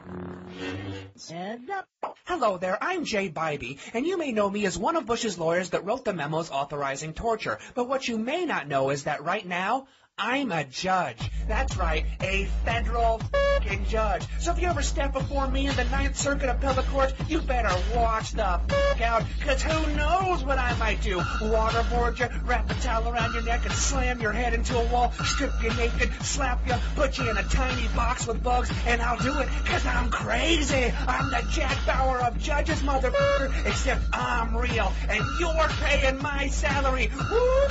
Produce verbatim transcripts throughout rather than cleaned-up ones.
Head up. Hello there, I'm Jay Bybee, and you may know me as one of Bush's lawyers that wrote the memos authorizing torture. But what you may not know is that right now, I'm a judge. That's right, a federal f***ing judge. So if you ever step before me in the Ninth Circuit Appellate Court, you better watch the f*** out, because who knows what I might do? Waterboard you, wrap a towel around your neck and slam your head into a wall, strip you naked, slap you, put you in a tiny box with bugs, and I'll do it because I'm crazy. I'm the Jack Bauer of judges, motherfucker, except I'm real, and you're paying my salary. Woo!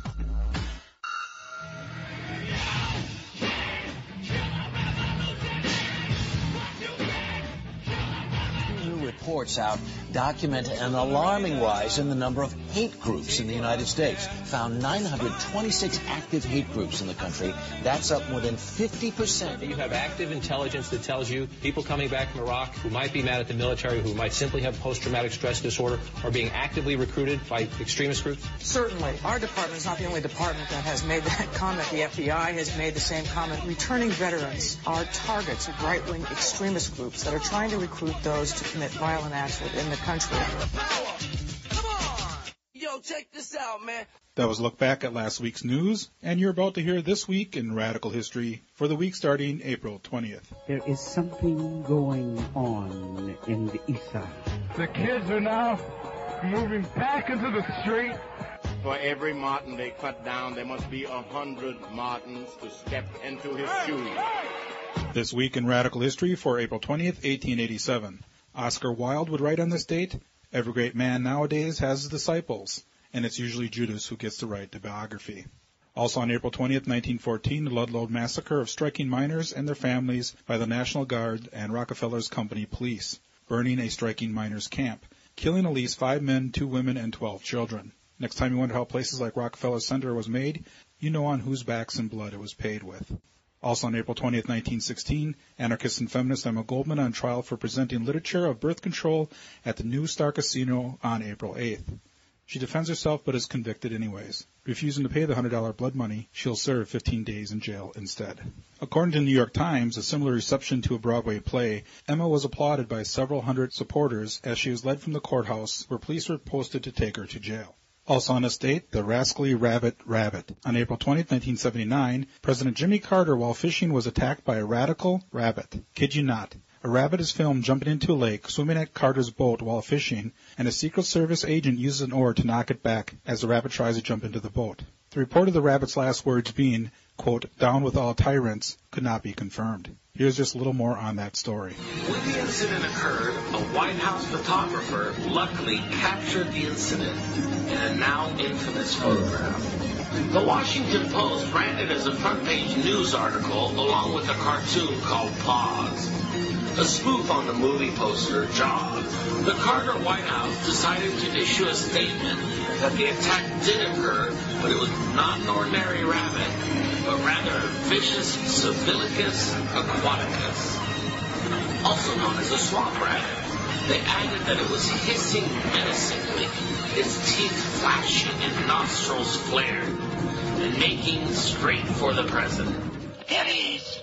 Reports out document an alarming rise in the number of hate groups in the United States. Found nine hundred twenty-six active hate groups in the country. That's up more than fifty percent. You have active intelligence that tells you people coming back from Iraq who might be mad at the military, who might simply have post-traumatic stress disorder, are being actively recruited by extremist groups? Certainly. Our department is not the only department that has made that comment. The F B I has made the same comment. Returning veterans are targets of right-wing extremist groups that are trying to recruit those to commit violent acts within the country. Come on! Yo, check this out, man. That was a look back at last week's news, and you're about to hear This Week in Radical History for the week starting April twentieth. There is something going on in the ether. The kids are now moving back into the street. For every Martin they cut down, there must be a hundred Martins to step into his shoes. This week in Radical History for April twentieth, eighteen eighty-seven. Oscar Wilde would write on this date, "Every great man nowadays has his disciples, and it's usually Judas who gets to write the biography." Also on April twentieth, nineteen fourteen, the Ludlow massacre of striking miners and their families by the National Guard and Rockefeller's Company police, burning a striking miners' camp, killing at least five men, two women, and twelve children. Next time you wonder how places like Rockefeller Center was made, you know on whose backs and blood it was paid with. Also on April twentieth, nineteen sixteen, anarchist and feminist Emma Goldman on trial for presenting literature of birth control at the New Star Casino on April eighth. She defends herself but is convicted anyways. Refusing to pay the one hundred dollars blood money, she'll serve fifteen days in jail instead. According to the New York Times, a similar reception to a Broadway play, Emma was applauded by several hundred supporters as she was led from the courthouse where police were posted to take her to jail. Also on this date, the rascally rabbit rabbit. On April twentieth, nineteen seventy-nine, President Jimmy Carter, while fishing, was attacked by a radical rabbit. Kid you not. A rabbit is filmed jumping into a lake, swimming at Carter's boat while fishing, and a Secret Service agent uses an oar to knock it back as the rabbit tries to jump into the boat. The report of the rabbit's last words being, quote, "down with all tyrants," could not be confirmed. Here's just a little more on that story. When the incident occurred, a White House photographer luckily captured the incident in a now infamous photograph. The Washington Post ran it as a front-page news article along with a cartoon called Pause, a spoof on the movie poster Jaws. The Carter White House decided to issue a statement that the attack did occur, but it was not an ordinary rabbit, but rather a vicious Civilicus aquaticus, also known as a swamp rabbit. They added that it was hissing menacingly, its teeth flashing and nostrils flared, and making straight for the president. Here he is.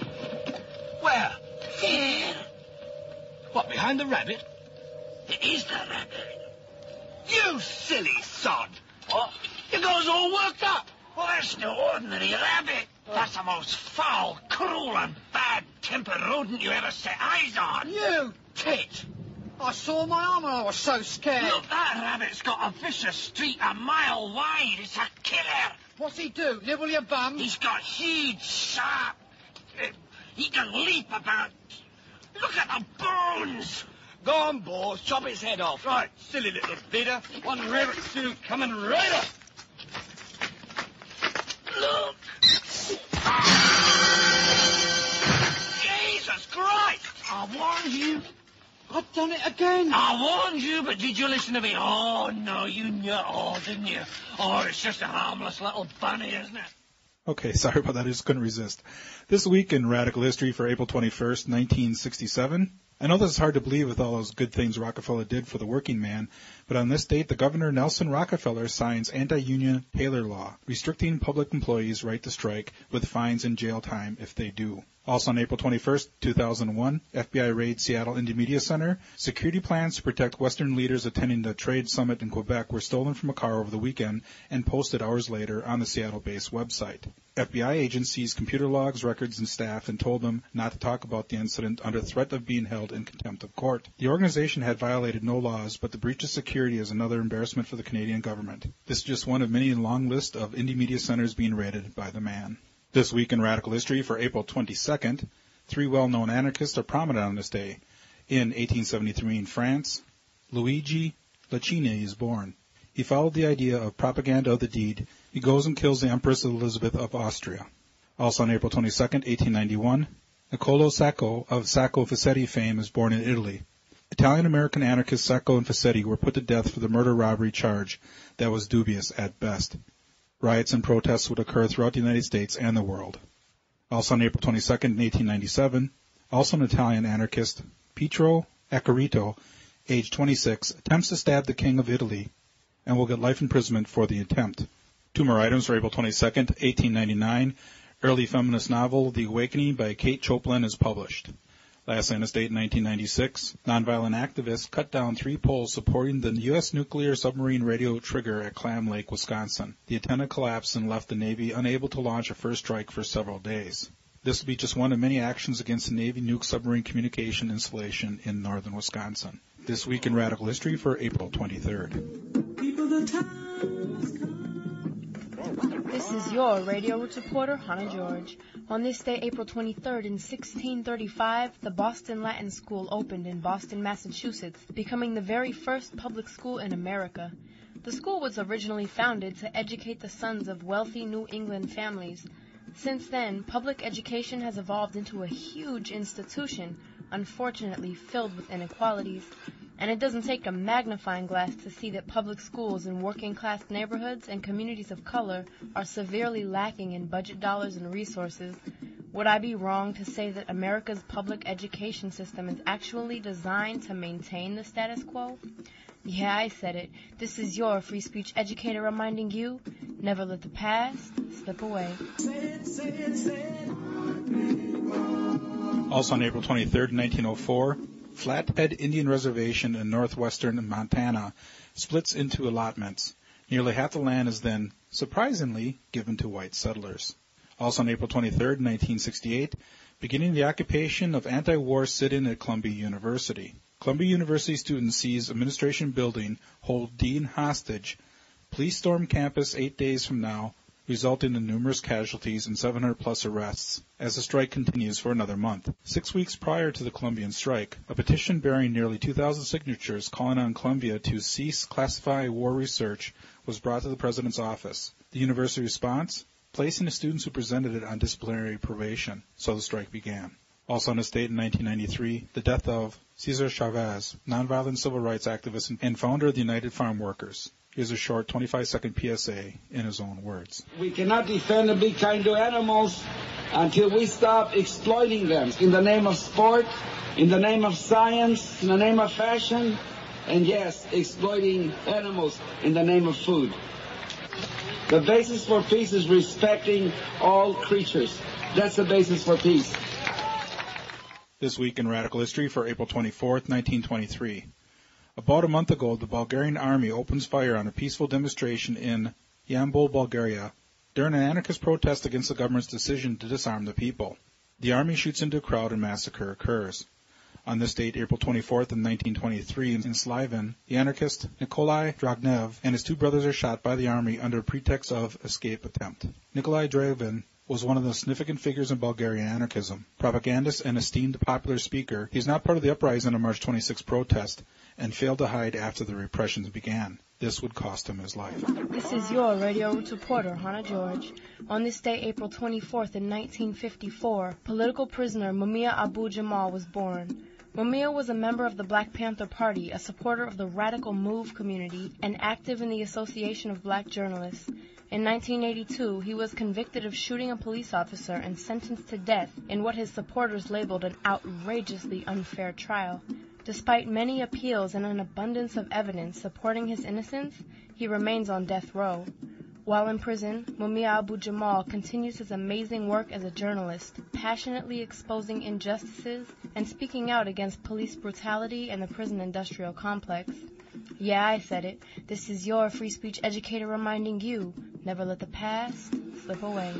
Where? Here. What, behind the rabbit? It is the rabbit. You silly sod. What? Your guy's all worked up. Well, that's no ordinary rabbit. That's the most foul, cruel, and bad-tempered rodent you ever set eyes on. You tit. I saw my arm and I was so scared. Look, that rabbit's got a vicious streak a mile wide. It's a killer. What's he do? Nibble your bum? He's got huge, sharp... Uh, he can leap about... Look at the bones. Go on, boys. Chop his head off. Right, silly little bidder. One rabbit suit coming right up. Look. Jesus Christ. I warned you. I've done it again. I warned you, but did you listen to me? Oh, no, you knew it all, didn't you? Oh, it's just a harmless little bunny, isn't it? Okay, sorry about that. I just couldn't resist. This week in Radical History for April twenty-first, nineteen sixty-seven. I know this is hard to believe with all those good things Rockefeller did for the working man, but on this date, the Governor Nelson Rockefeller signs anti-union Taylor law, restricting public employees' right to strike with fines and jail time if they do. Also on April twenty-first, two thousand one, F B I raids Seattle Indie Media Center. Security plans to protect Western leaders attending the trade summit in Quebec were stolen from a car over the weekend and posted hours later on the Seattle-based website. F B I agents seized computer logs, records, and staff and told them not to talk about the incident under threat of being held in contempt of court. The organization had violated no laws, but the breach of security is another embarrassment for the Canadian government. This is just one of many long lists of Indie Media Centers being raided by the man. This week in Radical History for April twenty-second, three well-known anarchists are prominent on this day. In eighteen seventy-three in France, Luigi Licini is born. He followed the idea of propaganda of the deed. He goes and kills the Empress Elizabeth of Austria. Also on April twenty-second, eighteen ninety-one, Niccolo Sacco of Sacco Fascetti fame is born in Italy. Italian-American anarchists Sacco and Fascetti were put to death for the murder-robbery charge that was dubious at best. Riots and protests would occur throughout the United States and the world. Also on April twenty-second, in eighteen ninety-seven, also an Italian anarchist, Pietro Accarito, age twenty-six, attempts to stab the King of Italy and will get life imprisonment for the attempt. Two more items for April twenty-second, eighteen ninety-nine. Early feminist novel The Awakening by Kate Choplin is published. Lastly on this date in nineteen ninety-six, nonviolent activists cut down three poles supporting the U S nuclear submarine radio trigger at Clam Lake, Wisconsin. The antenna collapsed and left the Navy unable to launch a first strike for several days. This will be just one of many actions against the Navy nuke submarine communication installation in northern Wisconsin. This week in Radical History for April twenty-third. This is your Radio Roots reporter, Hannah George. On this day, April twenty-third, in sixteen thirty-five, the Boston Latin School opened in Boston, Massachusetts, becoming the very first public school in America. The school was originally founded to educate the sons of wealthy New England families. Since then, public education has evolved into a huge institution, unfortunately filled with inequalities. And it doesn't take a magnifying glass to see that public schools in working-class neighborhoods and communities of color are severely lacking in budget dollars and resources. Would I be wrong to say that America's public education system is actually designed to maintain the status quo? Yeah, I said it. This is your free speech educator reminding you, never let the past slip away. Also on April twenty-third, nineteen oh four, Flathead Indian Reservation in northwestern Montana splits into allotments. Nearly half the land is then, surprisingly, given to white settlers. Also on April twenty-third, nineteen sixty-eight, beginning the occupation of anti-war sit-in at Columbia University. Columbia University students seize administration building, hold dean hostage. Police storm campus eight days from now, resulting in numerous casualties and seven hundred plus arrests, as the strike continues for another month. Six weeks prior to the Columbian strike, a petition bearing nearly two thousand signatures calling on Columbia to cease classified war research was brought to the president's office. The university response? Placing the students who presented it on disciplinary probation. So the strike began. Also on this date in nineteen ninety-three, the death of Cesar Chavez, nonviolent civil rights activist and founder of the United Farm Workers. Here's a short twenty-five second P S A in his own words. We cannot defend and be kind to animals until we stop exploiting them in the name of sport, in the name of science, in the name of fashion, and yes, exploiting animals in the name of food. The basis for peace is respecting all creatures. That's the basis for peace. This week in Radical History for April twenty-fourth, nineteen twenty-three. About a month ago, the Bulgarian army opens fire on a peaceful demonstration in Yambol, Bulgaria, during an anarchist protest against the government's decision to disarm the people. The army shoots into a crowd and massacre occurs. On this date, April twenty-fourth, in nineteen twenty-three, in Slavin, the anarchist Nikolai Dragnev and his two brothers are shot by the army under pretext of escape attempt. Nikolai Dragnev was one of the significant figures in Bulgarian anarchism. Propagandist and esteemed popular speaker, he is not part of the uprising on March twenty-sixth protest and failed to hide after the repressions began. This would cost him his life. This is your Radio Roots reporter, Hannah George. On this day, April twenty-fourth, in nineteen fifty-four, political prisoner Mumia Abu Jamal was born. Mumia was a member of the Black Panther Party, a supporter of the Radical Move community, and active in the Association of Black Journalists. In nineteen eighty-two, he was convicted of shooting a police officer and sentenced to death in what his supporters labeled an outrageously unfair trial. Despite many appeals and an abundance of evidence supporting his innocence, he remains on death row. While in prison, Mumia Abu-Jamal continues his amazing work as a journalist, passionately exposing injustices and speaking out against police brutality and the prison industrial complex. Yeah, I said it. This is your free speech educator reminding you, never let the past slip away.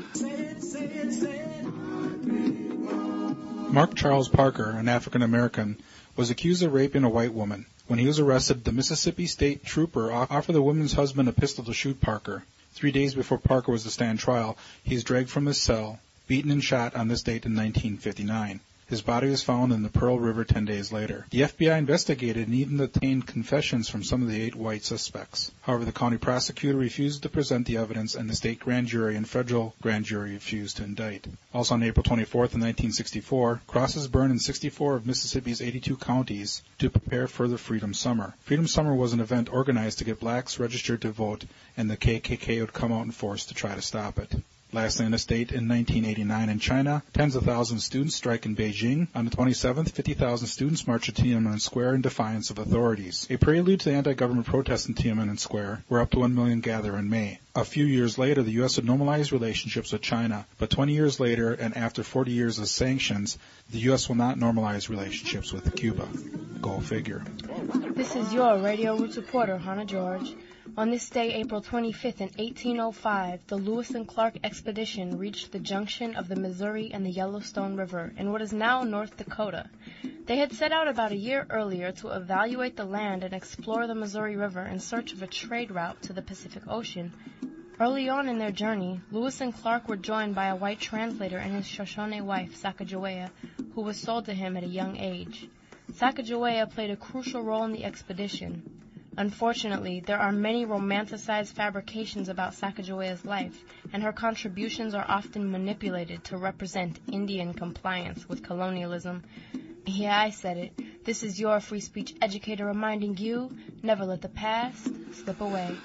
Mark Charles Parker, an African American, was accused of raping a white woman. When he was arrested, the Mississippi State Trooper offered the woman's husband a pistol to shoot Parker. Three days before Parker was to stand trial, he is dragged from his cell, beaten and shot on this date in nineteen fifty-nine. His body was found in the Pearl River ten days later. The F B I investigated and even obtained confessions from some of the eight white suspects. However, the county prosecutor refused to present the evidence, and the state grand jury and federal grand jury refused to indict. Also on April twenty-fourth, in nineteen sixty-four, crosses burned in sixty-four of Mississippi's eighty-two counties to prepare for the Freedom Summer. Freedom Summer was an event organized to get blacks registered to vote, and the K K K would come out in force to try to stop it. Lastly, in a state in nineteen eighty-nine in China, tens of thousands of students strike in Beijing. On the twenty-seventh, fifty thousand students march to Tiananmen Square in defiance of authorities. A prelude to the anti-government protests in Tiananmen Square, where up to one million gather in May. A few years later, the U S would normalize relationships with China, but twenty years later, and after forty years of sanctions, the U S will not normalize relationships with Cuba. Go figure. This is your Radio Roots reporter, Hannah George. On this day, April twenty-fifth, in eighteen oh five, the Lewis and Clark expedition reached the junction of the Missouri and the Yellowstone River in what is now North Dakota. They had set out about a year earlier to evaluate the land and explore the Missouri River in search of a trade route to the Pacific Ocean. Early on in their journey, Lewis and Clark were joined by a white translator and his Shoshone wife, Sacagawea, who was sold to him at a young age. Sacagawea played a crucial role in the expedition. Unfortunately, there are many romanticized fabrications about Sacagawea's life, and her contributions are often manipulated to represent Indian compliance with colonialism. Yeah, I said it. This is your free speech educator reminding you, never let the past slip away.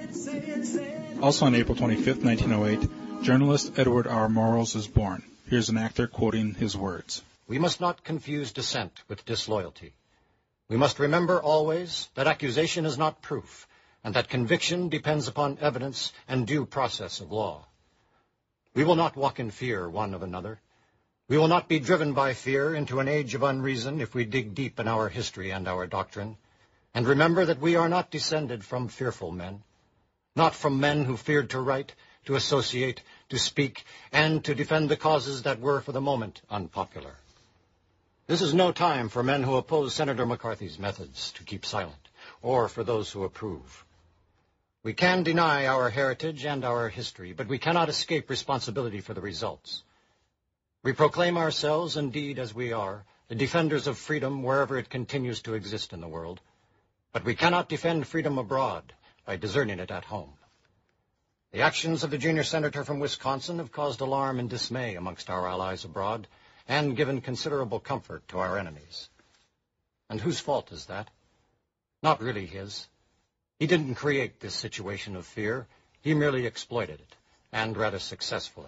Also on April twenty-fifth, nineteen oh eight, journalist Edward R. Morrows is born. Here's an actor quoting his words. We must not confuse dissent with disloyalty. We must remember always that accusation is not proof, and that conviction depends upon evidence and due process of law. We will not walk in fear one of another. We will not be driven by fear into an age of unreason if we dig deep in our history and our doctrine. And remember that we are not descended from fearful men, not from men who feared to write, to associate, to speak, and to defend the causes that were for the moment unpopular. This is no time for men who oppose Senator McCarthy's methods to keep silent, or for those who approve. We can deny our heritage and our history, but we cannot escape responsibility for the results. We proclaim ourselves, indeed, as we are, the defenders of freedom wherever it continues to exist in the world, but we cannot defend freedom abroad by deserting it at home. The actions of the junior senator from Wisconsin have caused alarm and dismay amongst our allies abroad, and given considerable comfort to our enemies. And whose fault is that? Not really his. He didn't create this situation of fear. He merely exploited it, and rather successfully.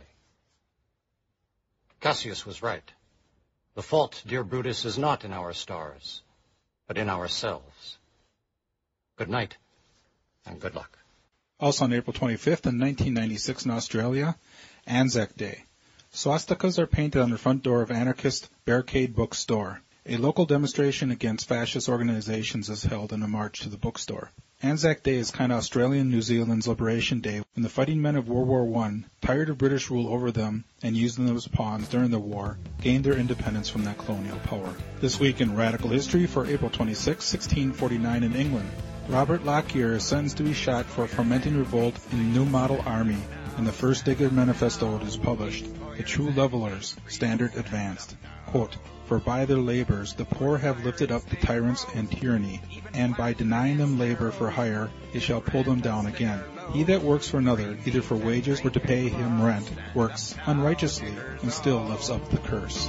Cassius was right. The fault, dear Brutus, is not in our stars, but in ourselves. Good night, and good luck. Also on April twenty-fifth, in nineteen ninety-six in Australia, Anzac Day. Swastikas are painted on the front door of anarchist Barricade Bookstore. A local demonstration against fascist organizations is held in a march to the bookstore. Anzac Day is kind of Australian New Zealand's Liberation Day, when the fighting men of World War One, tired of British rule over them and using them as pawns during the war, gained their independence from that colonial power. This week in Radical History for April twenty-sixth, sixteen forty-nine in England, Robert Lockyer is sentenced to be shot for fomenting revolt in the New Model Army, and the first Digger Manifesto is published. The True Levelers, Standard Advanced. Quote, for by their labors the poor have lifted up the tyrants and tyranny, and by denying them labor for hire, they shall pull them down again. He that works for another, either for wages or to pay him rent, works unrighteously, and still lifts up the curse.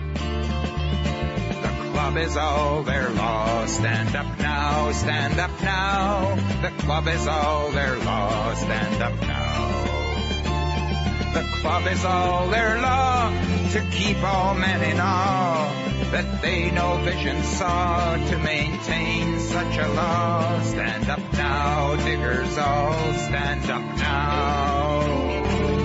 The club is all their law. Stand up now, stand up now. The club is all their law. Stand up now. The club is all their law, to keep all men in awe. that they no vision saw to maintain such a law. Stand up now, diggers all, stand up now.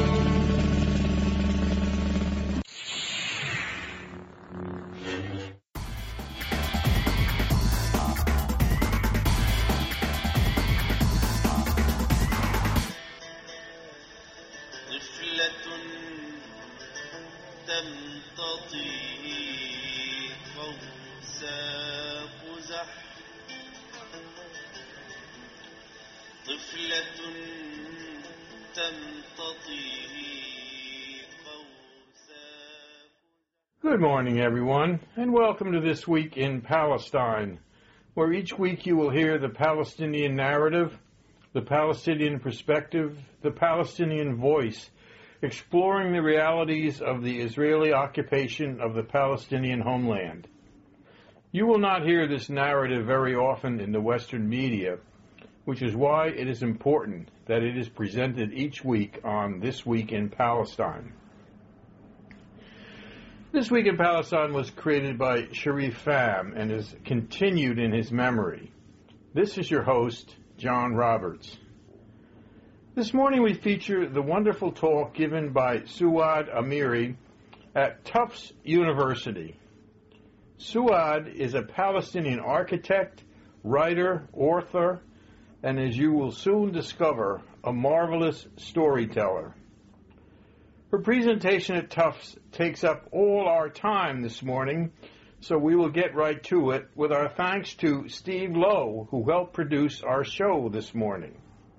Good morning, everyone, and welcome to This Week in Palestine, where each week you will hear the Palestinian narrative, the Palestinian perspective, the Palestinian voice, exploring the realities of the Israeli occupation of the Palestinian homeland. You will not hear this narrative very often in the Western media, which is why it is important that it is presented each week on This Week in Palestine. This Week in Palestine was created by Sharif Pham and is continued in his memory. This is your host, John Roberts. This morning we feature the wonderful talk given by Suad Amiri at Tufts University. Suad is a Palestinian architect, writer, author, and as you will soon discover, a marvelous storyteller. Her presentation at Tufts takes up all our time this morning, so we will get right to it with our thanks to Steve Lowe, who helped produce our show this morning.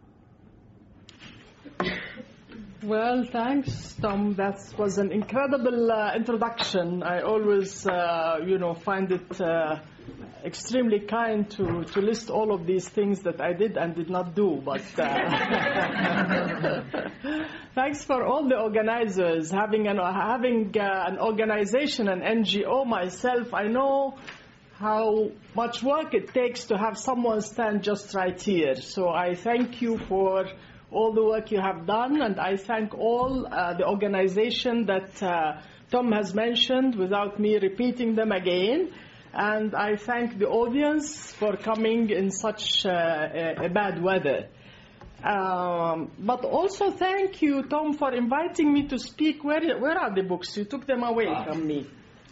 Well, thanks, Tom. That was an incredible uh, introduction. I always, uh, you know, find it uh, extremely kind to, to list all of these things that I did and did not do. But uh, thanks for all the organizers. Having an having uh, an organization, an N G O myself, I know how much work it takes to have someone stand just right here. So I thank you for all the work you have done, and I thank all uh, the organization that uh, Tom has mentioned without me repeating them again. And I thank the audience for coming in such uh, a, a bad weather. Um, but also thank you, Tom, for inviting me to speak. Where, where are the books? You took them away from me.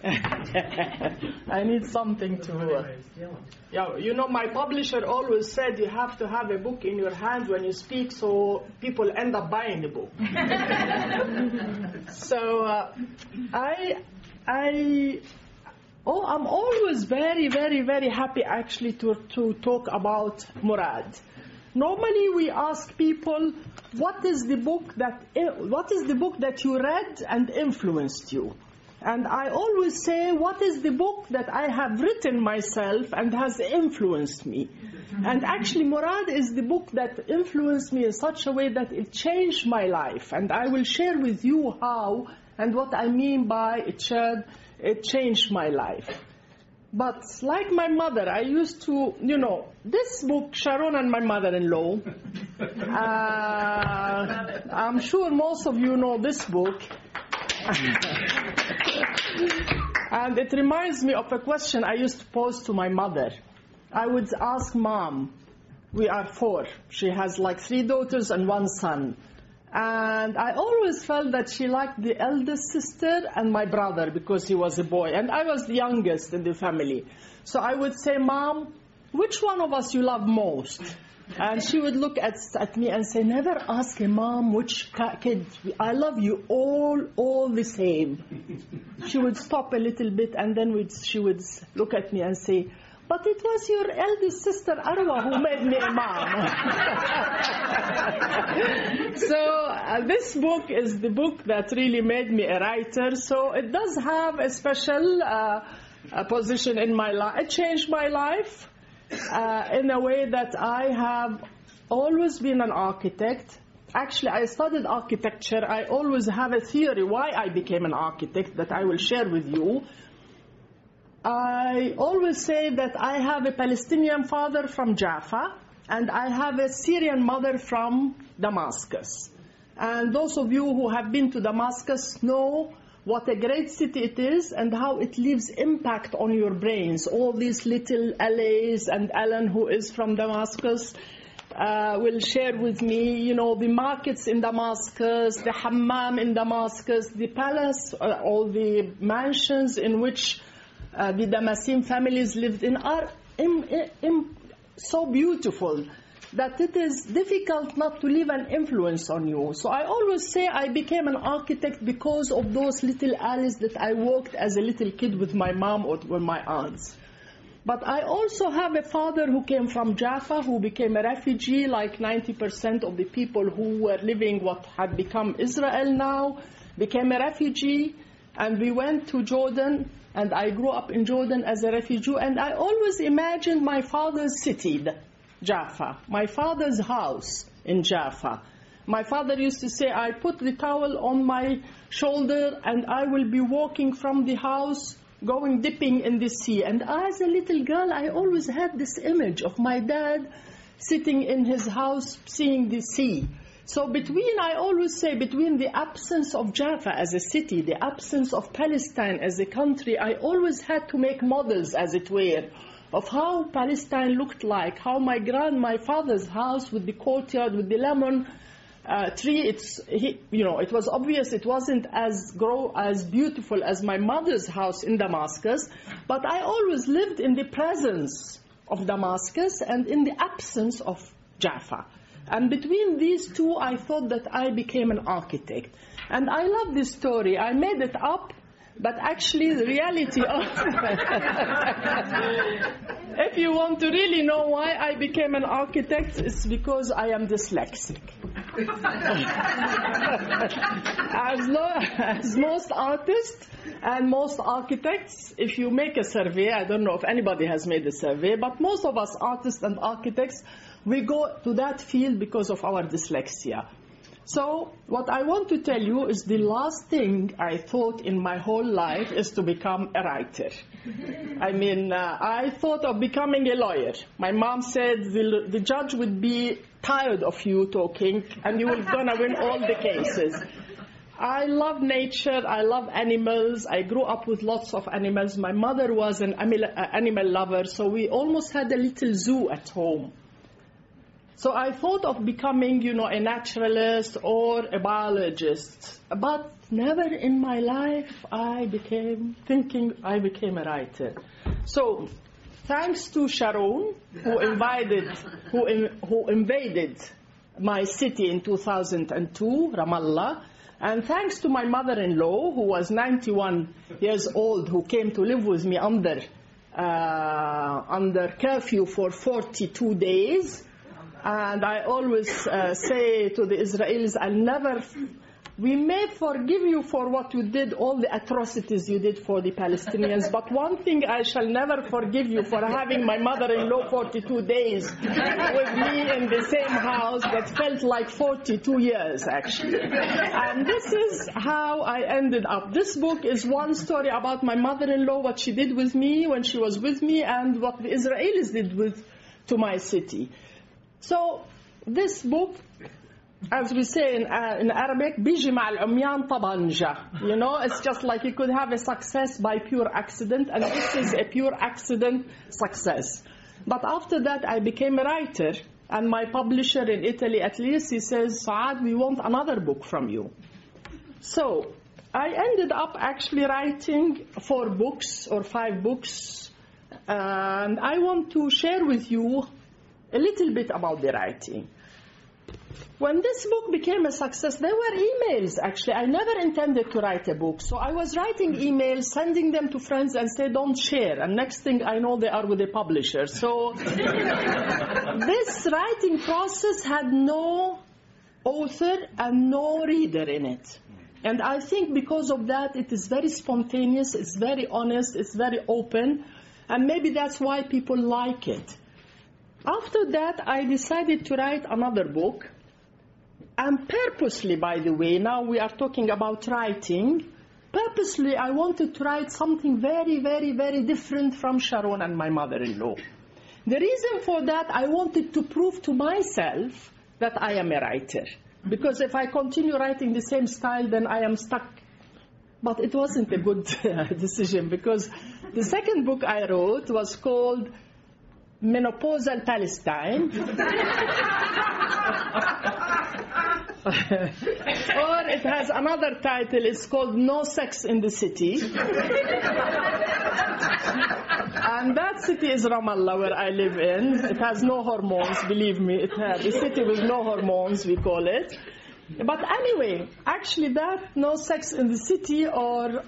I need something to... Uh, yeah, you know, my publisher always said you have to have a book in your hand when you speak, so people end up buying the book. so uh, I, I, oh, I'm always very, very, very happy actually to to talk about Murad. Normally we ask people, what is the book that what is the book that you read and influenced you? And I always say, what is the book that I have written myself and has influenced me? And actually, Murad is the book that influenced me in such a way that it changed my life. And I will share with you how and what I mean by it, shared, it changed my life. But like my mother, I used to, you know, this book, Sharon and My Mother-in-Law, uh, I'm sure most of you know this book. And it reminds me of a question I used to pose to my mother. I would ask Mom, we are four. She has like three daughters and one son. And I always felt that she liked the eldest sister and my brother because he was a boy. And I was the youngest in the family. So I would say, Mom, which one of us you love most? And she would look at, at me and say, never ask a mom which kid. I love you all, all the same. She would stop a little bit and then we'd, she would look at me and say, but it was your eldest sister, Arwa, who made me a mom. so uh, this book is the book that really made me a writer. So it does have a special uh, a position in my life. It changed my life. Uh, in a way that I have always been an architect. Actually, I studied architecture. I always have a theory why I became an architect that I will share with you. I always say that I have a Palestinian father from Jaffa, and I have a Syrian mother from Damascus. And those of you who have been to Damascus know what a great city it is and how it leaves impact on your brains. All these little allays, and Alan, who is from Damascus, uh, will share with me, you know, the markets in Damascus, the hammam in Damascus, the palace, uh, all the mansions in which uh, the Damascene families lived in are im- im- so beautiful that it is difficult not to leave an influence on you. So I always say I became an architect because of those little alleys that I walked as a little kid with my mom or with my aunts. But I also have a father who came from Jaffa, who became a refugee, like ninety percent of the people who were living what had become Israel now, became a refugee, and we went to Jordan, and I grew up in Jordan as a refugee, and I always imagined my father's city, Jaffa, my father's house in Jaffa. My father used to say, I put the towel on my shoulder and I will be walking from the house, going dipping in the sea. And as a little girl, I always had this image of my dad sitting in his house, seeing the sea. So between, I always say, between the absence of Jaffa as a city, the absence of Palestine as a country, I always had to make models, as it were, of how Palestine looked like, how my grand, my father's house with the courtyard, with the lemon uh, tree, it's, he, you know, it was obvious it wasn't as grow, as beautiful as my mother's house in Damascus, but I always lived in the presence of Damascus and in the absence of Jaffa. And between these two, I thought that I became an architect. And I love this story. I made it up. But actually, the reality of if you want to really know why I became an architect, it's because I am dyslexic. as, lo- as most artists and most architects, if you make a survey, I don't know if anybody has made a survey, but most of us artists and architects, we go to that field because of our dyslexia. So what I want to tell you is the last thing I thought in my whole life is to become a writer. I mean, uh, I thought of becoming a lawyer. My mom said the, the judge would be tired of you talking and you were going to win all the cases. I love nature. I love animals. I grew up with lots of animals. My mother was an animal lover, so we almost had a little zoo at home. So I thought of becoming, you know, a naturalist or a biologist, but never in my life I became thinking I became a writer. So thanks to Sharon, who invited, who in, who invaded my city in two thousand two, Ramallah, and thanks to my mother-in-law, who was ninety-one years old, who came to live with me under uh, under curfew for forty-two days. And I always uh, say to the Israelis, I'll never, we may forgive you for what you did, all the atrocities you did for the Palestinians, but one thing I shall never forgive you for having my mother-in-law forty-two days with me in the same house that felt like forty-two years, actually. And this is how I ended up. This book is one story about my mother-in-law, what she did with me when she was with me, and what the Israelis did with to my city. So this book, as we say in, uh, in Arabic, بيجي مع العميان طبنجة. You know, it's just like you could have a success by pure accident, and this is a pure accident success. But after that, I became a writer, and my publisher in Italy, at least, he says, Saad, we want another book from you. So I ended up actually writing four books or five books, and I want to share with you a little bit about the writing. When this book became a success, there were emails, actually. I never intended to write a book. So I was writing emails, sending them to friends and say, don't share. And next thing I know, they are with a publisher. So this writing process had no author and no reader in it. And I think because of that, it is very spontaneous, it's very honest, it's very open. And maybe that's why people like it. After that, I decided to write another book. And purposely, by the way, now we are talking about writing, purposely I wanted to write something very, very, very different from Sharon and my mother-in-law. The reason for that, I wanted to prove to myself that I am a writer. Because if I continue writing the same style, then I am stuck But it wasn't a good decision, because the second book I wrote was called Menopausal Palestine. Or it has another title, it's called No Sex in the City. And that city is Ramallah, where I live in. It has no hormones, believe me. It has a city with no hormones, we call it. But anyway, actually that No Sex in the City, or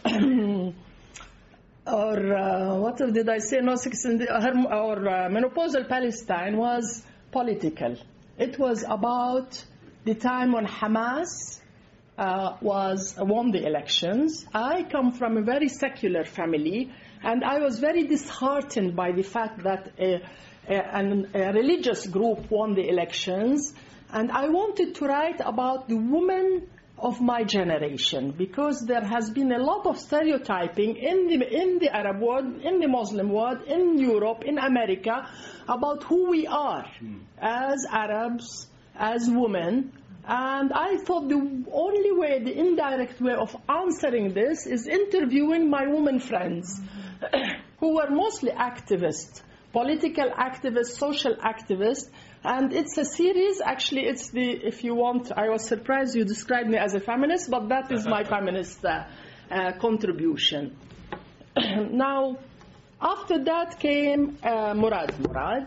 or uh, what did I say, No Sex in the, or uh, Menopausal Palestine, was political. It was about the time when Hamas uh, was won the elections. I come from a very secular family, and I was very disheartened by the fact that a, a, an, a religious group won the elections. And I wanted to write about the women of my generation, because there has been a lot of stereotyping in the, in the Arab world, in the Muslim world, in Europe, in America, about who we are as Arabs, as women. And I thought the only way, the indirect way of answering this is interviewing my women friends, who were mostly activists, political activists, social activists. And it's a series, actually, it's the, if you want, I was surprised you described me as a feminist, but that is my feminist uh, uh, contribution. Now, after that came uh, Murad Murad.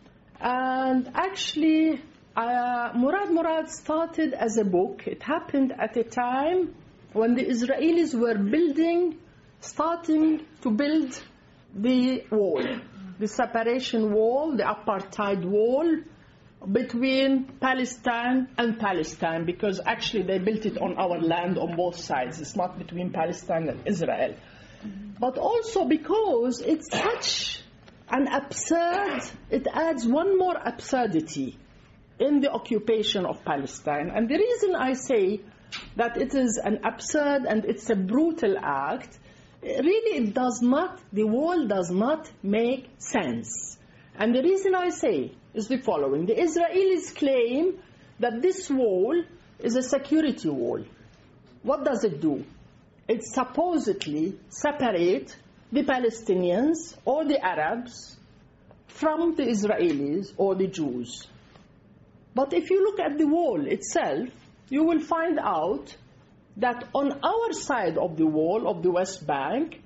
And actually, uh, Murad Murad started as a book. It happened at a time when the Israelis were building, starting to build the wall, the separation wall, the apartheid wall, between Palestine and Palestine, because actually they built it on our land on both sides. It's not between Palestine and Israel. But also because it's such an absurd, it adds one more absurdity in the occupation of Palestine. And the reason I say that it is an absurd and it's a brutal act, really it does not, the wall does not make sense. And the reason I say is the following. The Israelis claim that this wall is a security wall. What does it do? It supposedly separates the Palestinians or the Arabs from the Israelis or the Jews. But if you look at the wall itself, you will find out that on our side of the wall of the West Bank,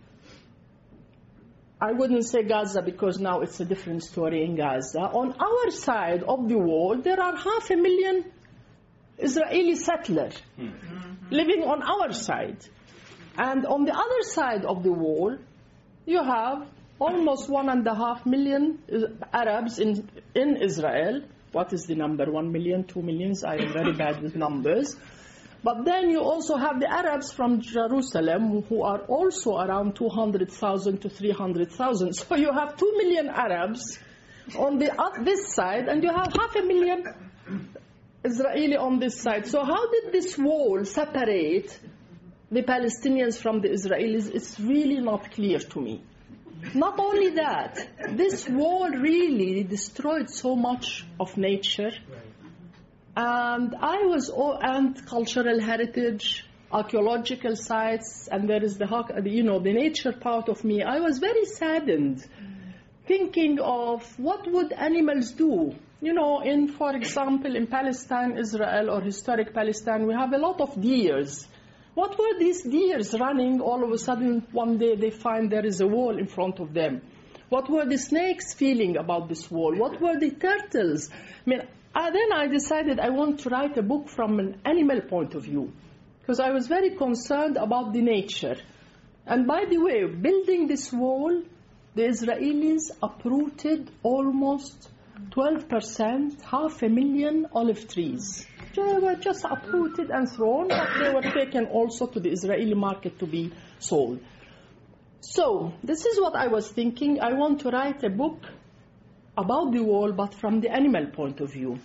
I wouldn't say Gaza because now it's a different story in Gaza. On our side of the wall, there are half a million Israeli settlers living on our side. And on the other side of the wall, you have almost one and a half million Arabs in, in Israel. What is the number? One million, two millions? I am very bad with numbers. But then you also have the Arabs from Jerusalem, who are also around two hundred thousand to three hundred thousand. So you have two million Arabs on the uh, this side, and you have half a million Israeli on this side. So how did this wall separate the Palestinians from the Israelis? It's really not clear to me. Not only that, this wall really destroyed so much of nature. And I was, all, and cultural heritage, archaeological sites, and there is the, you know, the nature part of me. I was very saddened, thinking of what would animals do. You know, in, for example, in Palestine, Israel, or historic Palestine, we have a lot of deers. What were these deers running? All of a sudden, one day they find there is a wall in front of them. What were the snakes feeling about this wall? What were the turtles? I mean, Uh, then I decided I want to write a book from an animal point of view, because I was very concerned about the nature. And by the way, building this wall, the Israelis uprooted almost twelve percent, half a million olive trees. They were just uprooted and thrown, but they were taken also to the Israeli market to be sold. So, this is what I was thinking. I want to write a book about the wall, but from the animal point of view.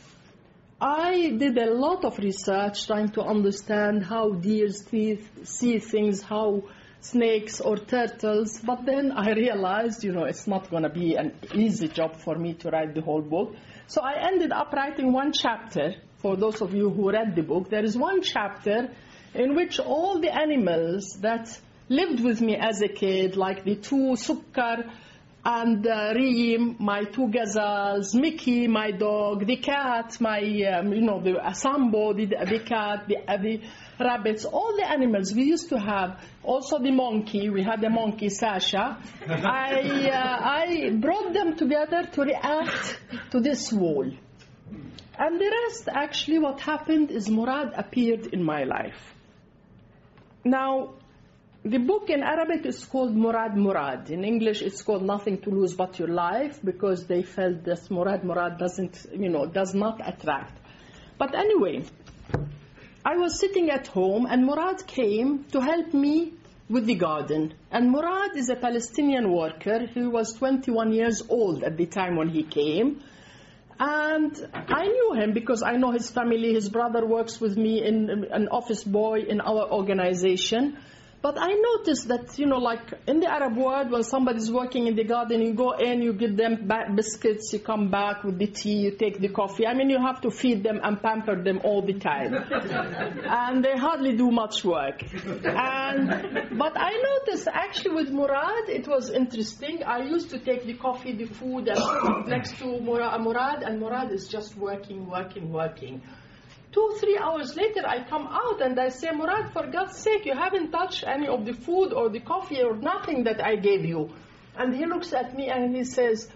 I did a lot of research trying to understand how deer see things, how snakes or turtles, but then I realized, you know, it's not going to be an easy job for me to write the whole book. So I ended up writing one chapter. For those of you who read the book, there is one chapter in which all the animals that lived with me as a kid, like the two Sukkar and uh, Reem, my two gazelles, Mickey, my dog, the cat, my, um, you know, the uh, Sambo, the, the cat, the, uh, the rabbits, all the animals we used to have, also the monkey, we had a monkey, Sasha. I, uh, I brought them together to react to this wall. And the rest, actually, what happened is Murad appeared in my life. Now, the book in Arabic is called Murad Murad. In English, it's called Nothing to Lose But Your Life, because they felt that Murad Murad doesn't, you know, does not attract. But anyway, I was sitting at home, and Murad came to help me with the garden. And Murad is a Palestinian worker. He was twenty-one years old at the time when he came. And I knew him because I know his family. His brother works with me, in an office boy in our organization. But I noticed that, you know, like in the Arab world, when somebody's working in the garden, you go in, you give them biscuits, you come back with the tea, you take the coffee. I mean, you have to feed them and pamper them all the time. And they hardly do much work. And, but I noticed, actually, with Murad, it was interesting. I used to take the coffee, the food, and next to Murad, and Murad is just working, working, working. Two, three hours later, I come out and I say, Murad, for God's sake, you haven't touched any of the food or the coffee or nothing that I gave you. And he looks at me and he says,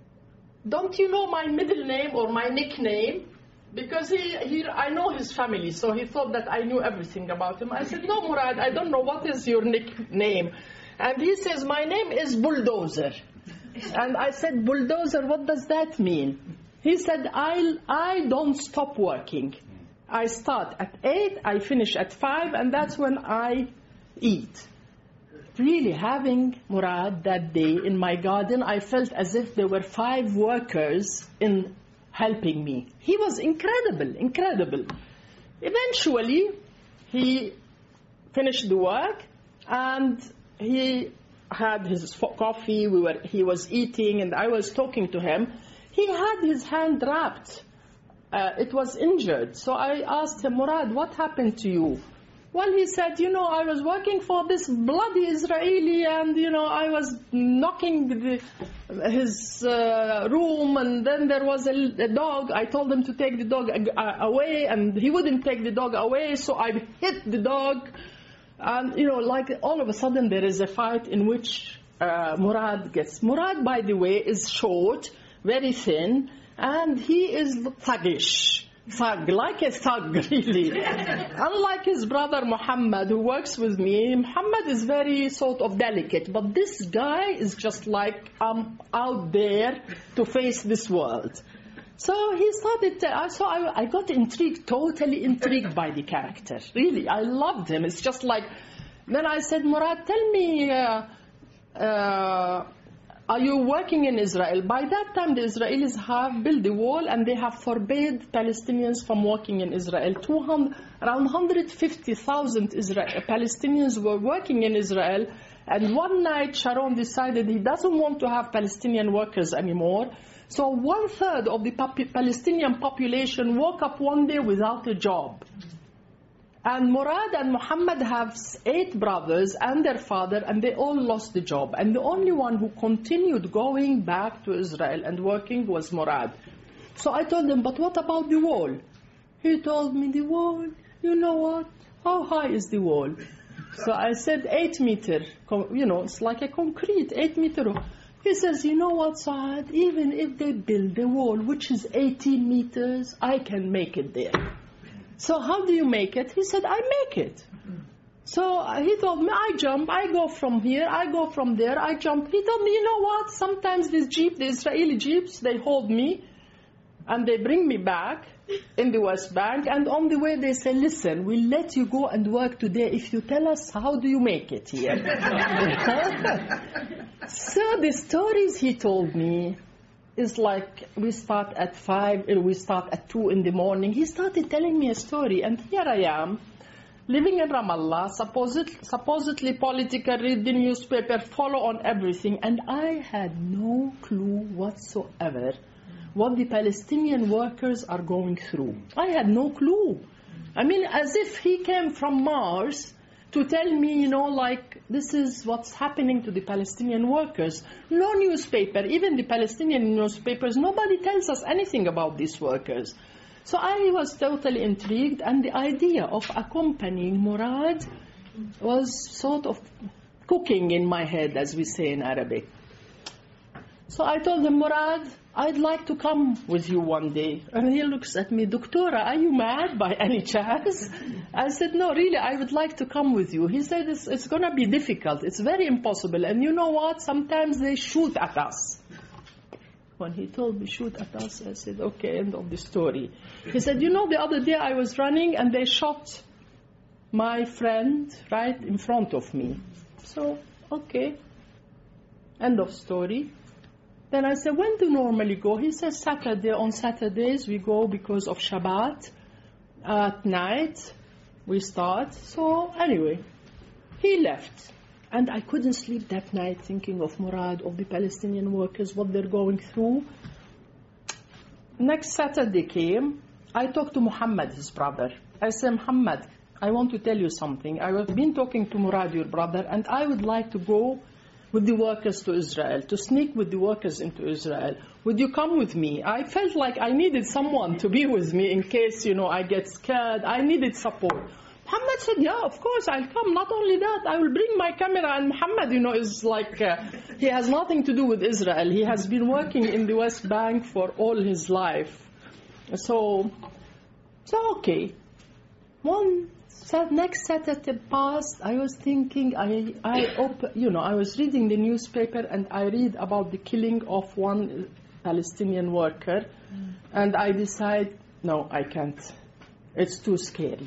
don't you know my middle name or my nickname? Because he, he, I know his family, so he thought that I knew everything about him. I said, no, Murad, I don't know what is your nickname. And he says, my name is Bulldozer. And I said, Bulldozer, what does that mean? He said, I, I don't stop working. I start at eight, I finish at five, and that's when I eat. Really, having Murad that day in my garden, I felt as if there were five workers in helping me. He was incredible, incredible. Eventually, he finished the work, and he had his coffee, we were, he was eating, and I was talking to him. He had his hand wrapped. Uh, it was injured. So I asked him, Murad, what happened to you? Well, he said, you know, I was working for this bloody Israeli, and, you know, I was knocking the, his uh, room, and then there was a, a dog. I told him to take the dog uh, away, and he wouldn't take the dog away, so I hit the dog. And, you know, like all of a sudden there is a fight in which uh, Murad gets. Murad, by the way, is short, very thin, and he is thuggish. Thug, like a thug, really. Unlike his brother Muhammad, who works with me, Muhammad is very sort of delicate, but this guy is just like, I'm out there to face this world. So he started, to, so I, I got intrigued, totally intrigued by the character. Really, I loved him. It's just like, then I said, Murad, tell me, uh, uh, are you working in Israel? By that time, the Israelis have built the wall, and they have forbade Palestinians from working in Israel. two hundred, around one hundred fifty thousand Israel, Palestinians were working in Israel, and one night Sharon decided he doesn't want to have Palestinian workers anymore. So one third of the Palestinian population woke up one day without a job. And Murad and Muhammad have eight brothers and their father, and they all lost the job. And the only one who continued going back to Israel and working was Murad. So I told him, but what about the wall? He told me, the wall, you know what? How high is the wall? So I said, eight meter. You know, it's like a concrete, eight meter. He says, you know what, Saad? Even if they build a wall, which is eighteen meters, I can make it there. So how do you make it? He said, I make it. So he told me, I jump, I go from here, I go from there, I jump. He told me, you know what? Sometimes this jeep, the Israeli jeeps, they hold me and they bring me back in the West Bank. And on the way they say, listen, we'll let you go and work today if you tell us how do you make it here. So the stories he told me is like, we start at five, we start at two in the morning. He started telling me a story, and here I am, living in Ramallah, supposedly, supposedly political, read the newspaper, follow on everything, and I had no clue whatsoever what the Palestinian workers are going through. I had no clue. I mean, as if he came from Mars to tell me, you know, like, this is what's happening to the Palestinian workers. No newspaper, even the Palestinian newspapers, nobody tells us anything about these workers. So I was totally intrigued, and the idea of accompanying Murad was sort of cooking in my head, as we say in Arabic. So I told him, Murad, I'd like to come with you one day. And he looks at me, Doctora, are you mad by any chance? I said, no, really, I would like to come with you. He said, it's, it's going to be difficult. It's very impossible. And you know what? Sometimes they shoot at us. When he told me shoot at us, I said, okay, end of the story. He said, you know, the other day I was running and they shot my friend right in front of me. So, okay, end of story. Then I said, when do you normally go? He says, Saturday. On Saturdays we go because of Shabbat. At night we start. So anyway, he left. And I couldn't sleep that night thinking of Murad, of the Palestinian workers, what they're going through. Next Saturday came. I talked to Muhammad, his brother. I said, Muhammad, I want to tell you something. I've been talking to Murad, your brother, and I would like to go with the workers to Israel, to sneak with the workers into Israel. Would you come with me? I felt like I needed someone to be with me in case, you know, I get scared. I needed support. Muhammad said, yeah, of course, I'll come. Not only that, I will bring my camera. And Muhammad, you know, is like, uh, he has nothing to do with Israel. He has been working in the West Bank for all his life. So, so okay. One next Saturday passed, I was thinking, I, I op- you know, I was reading the newspaper and I read about the killing of one Palestinian worker. Mm. And I decide, no, I can't. It's too scary.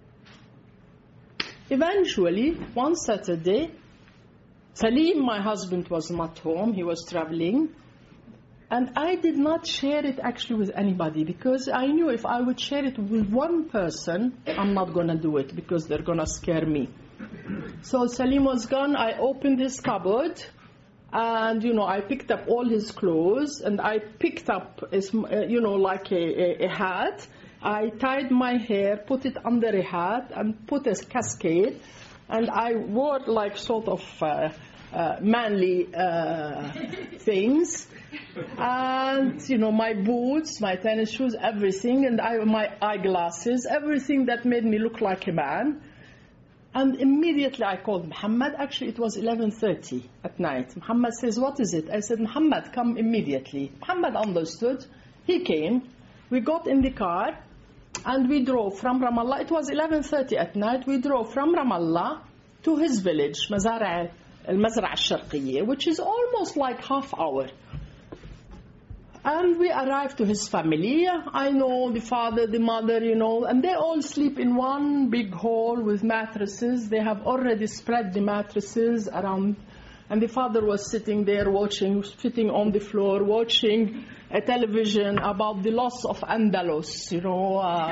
Eventually, one Saturday, Salim, my husband, was not home. He was traveling. And I did not share it actually with anybody because I knew if I would share it with one person, I'm not going to do it because they're going to scare me. So Salim was gone. I opened his cupboard and, you know, I picked up all his clothes and I picked up, his, you know, like a, a, a hat. I tied my hair, put it under a hat, and put a cascade, and I wore like sort of uh, uh, manly uh, things, and you know my boots, my tennis shoes, everything, and I, my eyeglasses, everything that made me look like a man. And immediately I called Muhammad. Actually, it was eleven thirty at night. Muhammad says, "What is it?" I said, "Muhammad, come immediately." Muhammad understood. He came. We got in the car. And we drove from Ramallah. It was eleven thirty at night. We drove from Ramallah to his village, Mazara' al-Mazra' al-Sharqiyya, which is almost like half hour. And we arrived to his family. I know the father, the mother, you know, and they all sleep in one big hall with mattresses. They have already spread the mattresses around. And the father was sitting there watching, sitting on the floor, watching a television about the loss of Andalus, you know, uh,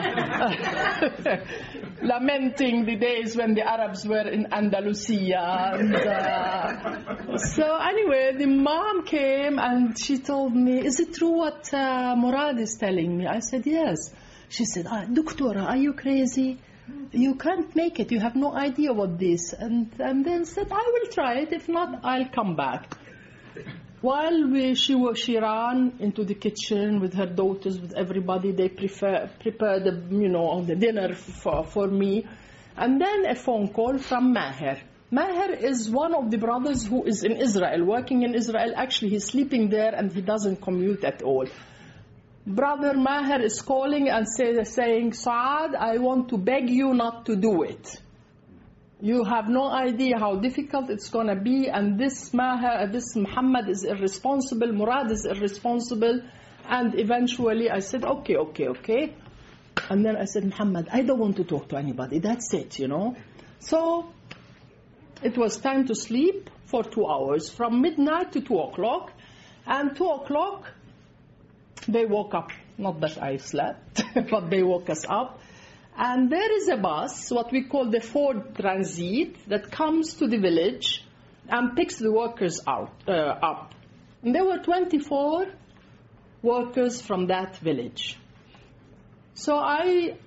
lamenting the days when the Arabs were in Andalusia. And, uh, so anyway, the mom came and she told me, is it true what uh, Murad is telling me? I said, yes. She said, ah, Doctora, are you crazy? You can't make it. You have no idea what this. And, and then said, I will try it. If not, I'll come back. While we, she, she ran into the kitchen with her daughters, with everybody, they prefer, prepared the, you know, the dinner for, for me. And then a phone call from Maher. Maher is one of the brothers who is in Israel, working in Israel. Actually, he's sleeping there and he doesn't commute at all. Brother Maher is calling and say, saying, Saad, I want to beg you not to do it. You have no idea how difficult it's going to be, and this Maher, this Muhammad is irresponsible, Murad is irresponsible. And eventually I said, okay, okay, okay. And then I said, Muhammad, I don't want to talk to anybody. That's it, you know. So it was time to sleep for two hours, from midnight to two o'clock. And two o'clock, they woke up. Not that I slept, but they woke us up. And there is a bus, what we call the Ford Transit, that comes to the village and picks the workers out uh, up. And there were twenty-four workers from that village. So I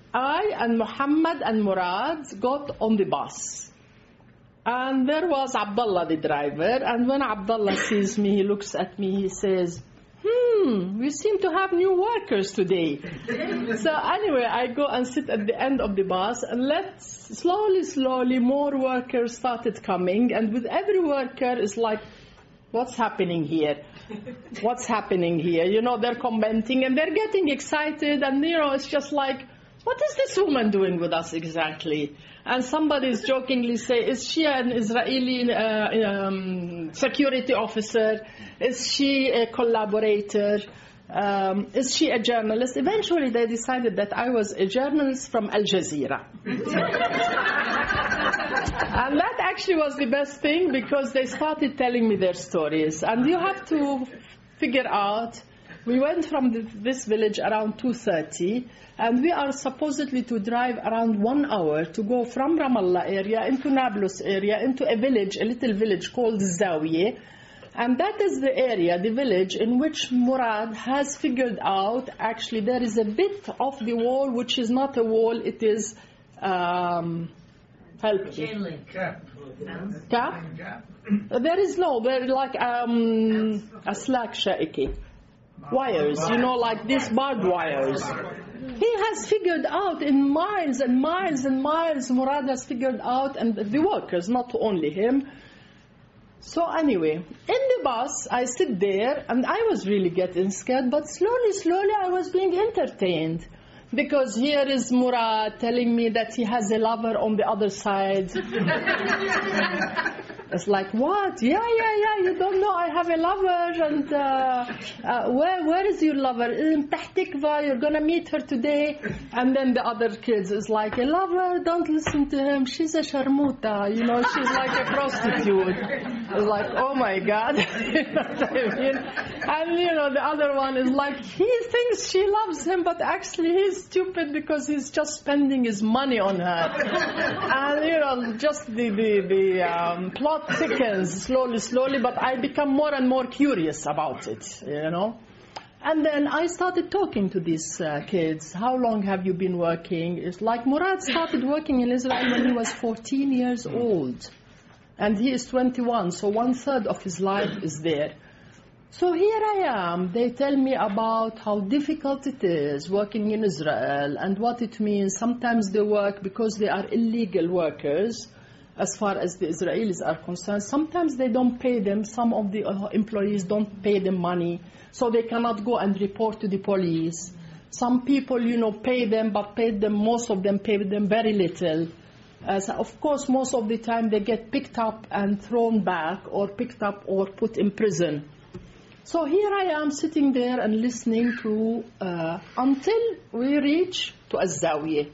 I and Muhammad and Murad got on the bus. And there was Abdullah, the driver. And when Abdullah sees me, he looks at me, he says, hmm, we seem to have new workers today. So anyway, I go and sit at the end of the bus, and let's slowly, slowly, more workers started coming. And with every worker, it's like, what's happening here? What's happening here? You know, they're commenting, and they're getting excited, and, you know, it's just like, what is this woman doing with us exactly? And somebody is jokingly say, is she an Israeli uh, um, security officer? Is she a collaborator? Um, is she a journalist? Eventually they decided that I was a journalist from Al Jazeera. And that actually was the best thing, because they started telling me their stories. And you have to figure out, we went from the, this village around two thirty, and we are supposedly to drive around one hour to go from Ramallah area into Nablus area, into a village, a little village called Zawiya. And that is the area, the village, in which Murad has figured out, actually, there is a bit of the wall which is not a wall, it is, um, help me. Chain link. Cap? There is no, there is like um, a slack shaiki. Wires, you know, like these barbed wires. He has figured out in miles and miles and miles, Murad has figured out, and the workers, not only him. So anyway, in the bus, I sit there, and I was really getting scared, but slowly, slowly, I was being entertained. Because here is Murad telling me that he has a lover on the other side. It's like, what? Yeah, yeah, yeah, you don't know, I have a lover, and uh, uh, where, where is your lover? In Tahtikva, you're going to meet her today. And then the other kids is like, a lover, don't listen to him, she's a sharmuta, you know, she's like a prostitute. It's like, oh my God. You know what I mean? And, you know, the other one is like, he thinks she loves him, but actually he's stupid because he's just spending his money on her. And, you know, just the, the, the um, plot thickens slowly, slowly, but I become more and more curious about it, you know. And then I started talking to these uh, kids. How long have you been working? It's like Murad started working in Israel when he was fourteen years old. And he is twenty-one, so one third of his life is there. So here I am. They tell me about how difficult it is working in Israel and what it means. Sometimes they work because they are illegal workers, as far as the Israelis are concerned. Sometimes they don't pay them. Some of the uh, employees don't pay them money, so they cannot go and report to the police. Some people, you know, pay them, but pay them, most of them pay them very little. Uh, so of course, most of the time they get picked up and thrown back, or picked up or put in prison. So here I am sitting there and listening to, uh, until we reach to Az-Zawiya.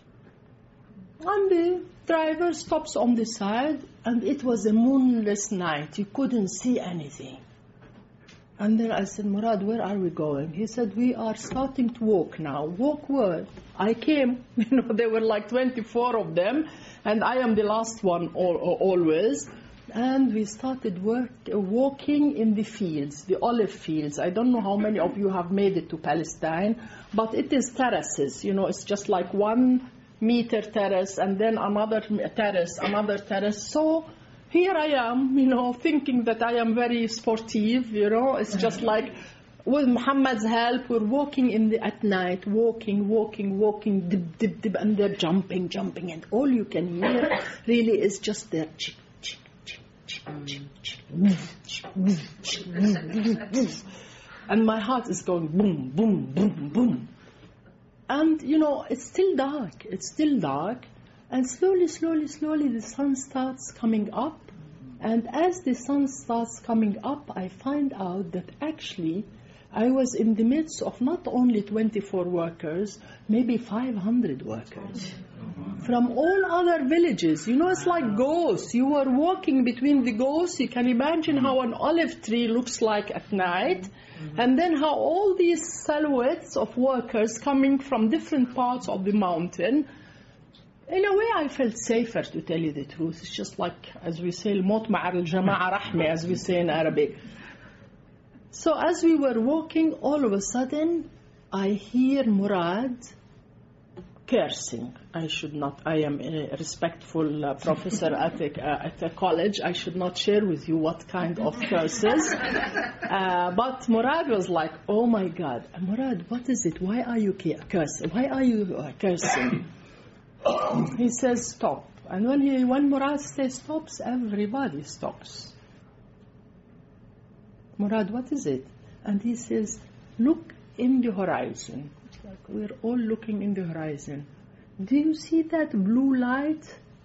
And the driver stops on the side, and it was a moonless night. You couldn't see anything. And then I said, Murad, where are we going? He said, we are starting to walk now. Walk where? I came. You know, there were like twenty-four of them, and I am the last one always. And we started work, walking in the fields, the olive fields. I don't know how many of you have made it to Palestine, but it is terraces. You know, it's just like one meter terrace, and then another terrace, another terrace. So here I am, you know, thinking that I am very sportive, you know. It's just like, with Muhammad's help, we're walking in the, at night, walking, walking, walking, dip, dip, dip, and they're jumping, jumping, and all you can hear really is just their chick, chick, chick, chick, chick, chick. And my heart is going boom, boom, boom, boom. And, you know, it's still dark. It's still dark. And slowly, slowly, slowly, the sun starts coming up. And as the sun starts coming up, I find out that actually I was in the midst of not only twenty-four workers, maybe five hundred workers from all other villages. You know, it's like ghosts. You were walking between the ghosts. You can imagine how an olive tree looks like at night. And then how all these silhouettes of workers coming from different parts of the mountain. In a way, I felt safer, to tell you the truth. It's just like, as we say, الموت مع الجماعة رحمة, as we say in Arabic. So as we were walking, all of a sudden, I hear Murad cursing. I should not, I am a respectful uh, professor at a, uh, at a college. I should not share with you what kind of curses. Uh, but Murad was like, oh my God, Murad, what is it? Why are you cursing? Why are you uh, cursing? He says, stop. And when, he, when Murad says stops, everybody stops. Murad, what is it? And he says, look in the horizon. Like we're all looking in the horizon. Do you see that blue light?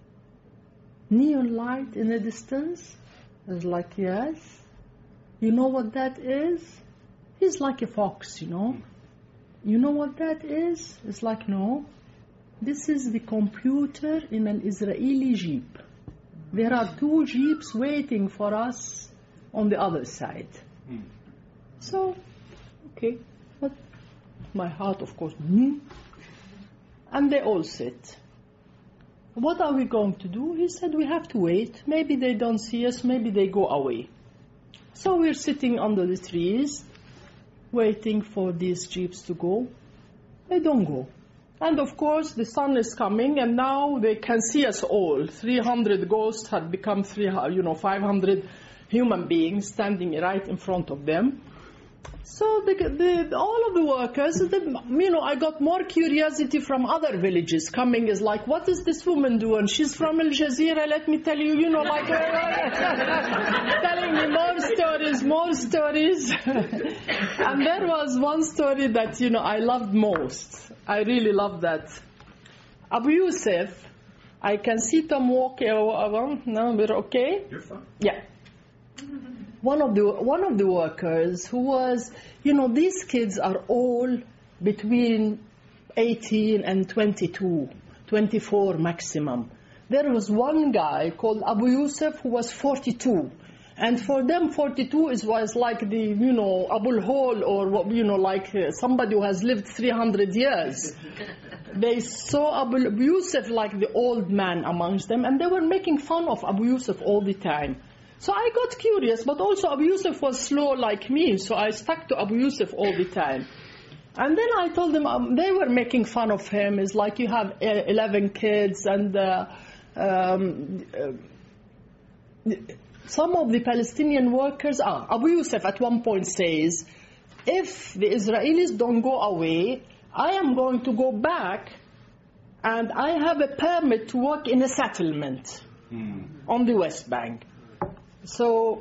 Neon light in the distance? I was like, yes. You know what that is? He's like a fox, you know. You know what that is? It's like, no. This is the computer in an Israeli jeep. There are two jeeps waiting for us on the other side. Mm. So, okay. But my heart, of course, mm. And they all sit. What are we going to do? He said, we have to wait. Maybe they don't see us, maybe they go away. So we're sitting under the trees, waiting for these jeeps to go. They don't go. And of course, the sun is coming, and now they can see us all. three hundred ghosts had become three, you know, five hundred human beings standing right in front of them. So the, the, all of the workers, the, you know, I got more curiosity from other villages coming. Is like, what is this woman doing? She's from Al Jazeera, let me tell you, you know, like telling me more stories, more stories. And there was one story that, you know, I loved most. I really loved that. Abu Yusuf, I can see Tom walking around. No, we're okay? You're fine. Yeah. One of the one of the workers who was, you know, these kids are all between eighteen and twenty-two, twenty-four maximum. There was one guy called Abu Yusuf who was forty-two. And for them, forty-two is, was like the, you know, Abul Hol, or, you know, like uh, somebody who has lived three hundred years. They saw Abu Yusuf like the old man amongst them, and they were making fun of Abu Yusuf all the time. So I got curious, but also Abu Yusuf was slow like me, so I stuck to Abu Yusuf all the time. And then I told them, um, they were making fun of him. It's like you have uh, eleven kids, and uh, um, uh, some of the Palestinian workers, ah, Abu Yusuf at one point says, if the Israelis don't go away, I am going to go back, and I have a permit to work in a settlement mm. on the West Bank. So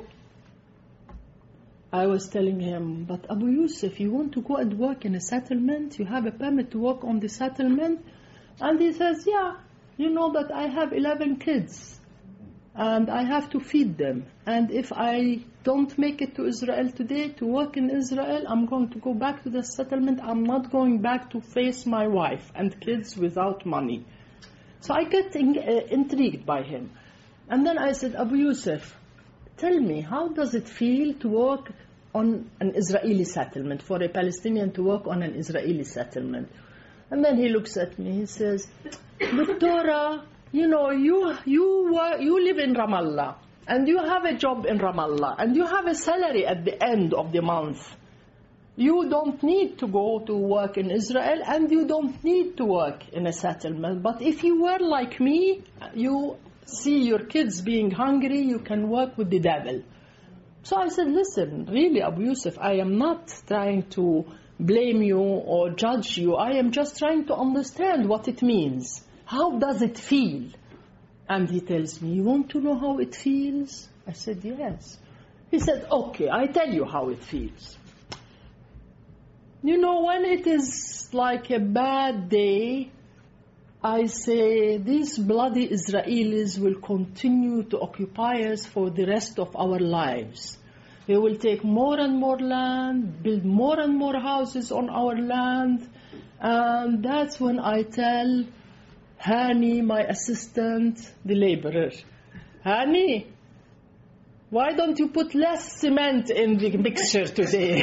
I was telling him, but Abu Yusuf, you want to go and work in a settlement? You have a permit to work on the settlement? And he says, yeah, you know that I have eleven kids and I have to feed them. And if I don't make it to Israel today to work in Israel, I'm going to go back to the settlement. I'm not going back to face my wife and kids without money. So I get in, uh, intrigued by him. And then I said, Abu Yusuf, tell me, how does it feel to work on an Israeli settlement, for a Palestinian to work on an Israeli settlement? And then he looks at me, he says, Doctora, you know, you, you, uh, you live in Ramallah, and you have a job in Ramallah, and you have a salary at the end of the month. You don't need to go to work in Israel, and you don't need to work in a settlement. But if you were like me, you see your kids being hungry, you can work with the devil. So I said, listen, really, Abu Yusuf, I am not trying to blame you or judge you. I am just trying to understand what it means. How does it feel? And he tells me, you want to know how it feels? I said, yes. He said, okay, I tell you how it feels. You know, when it is like a bad day, I say, these bloody Israelis will continue to occupy us for the rest of our lives. They will take more and more land, build more and more houses on our land. And that's when I tell Hani, my assistant, the laborer, Hani, why don't you put less cement in the mixture today?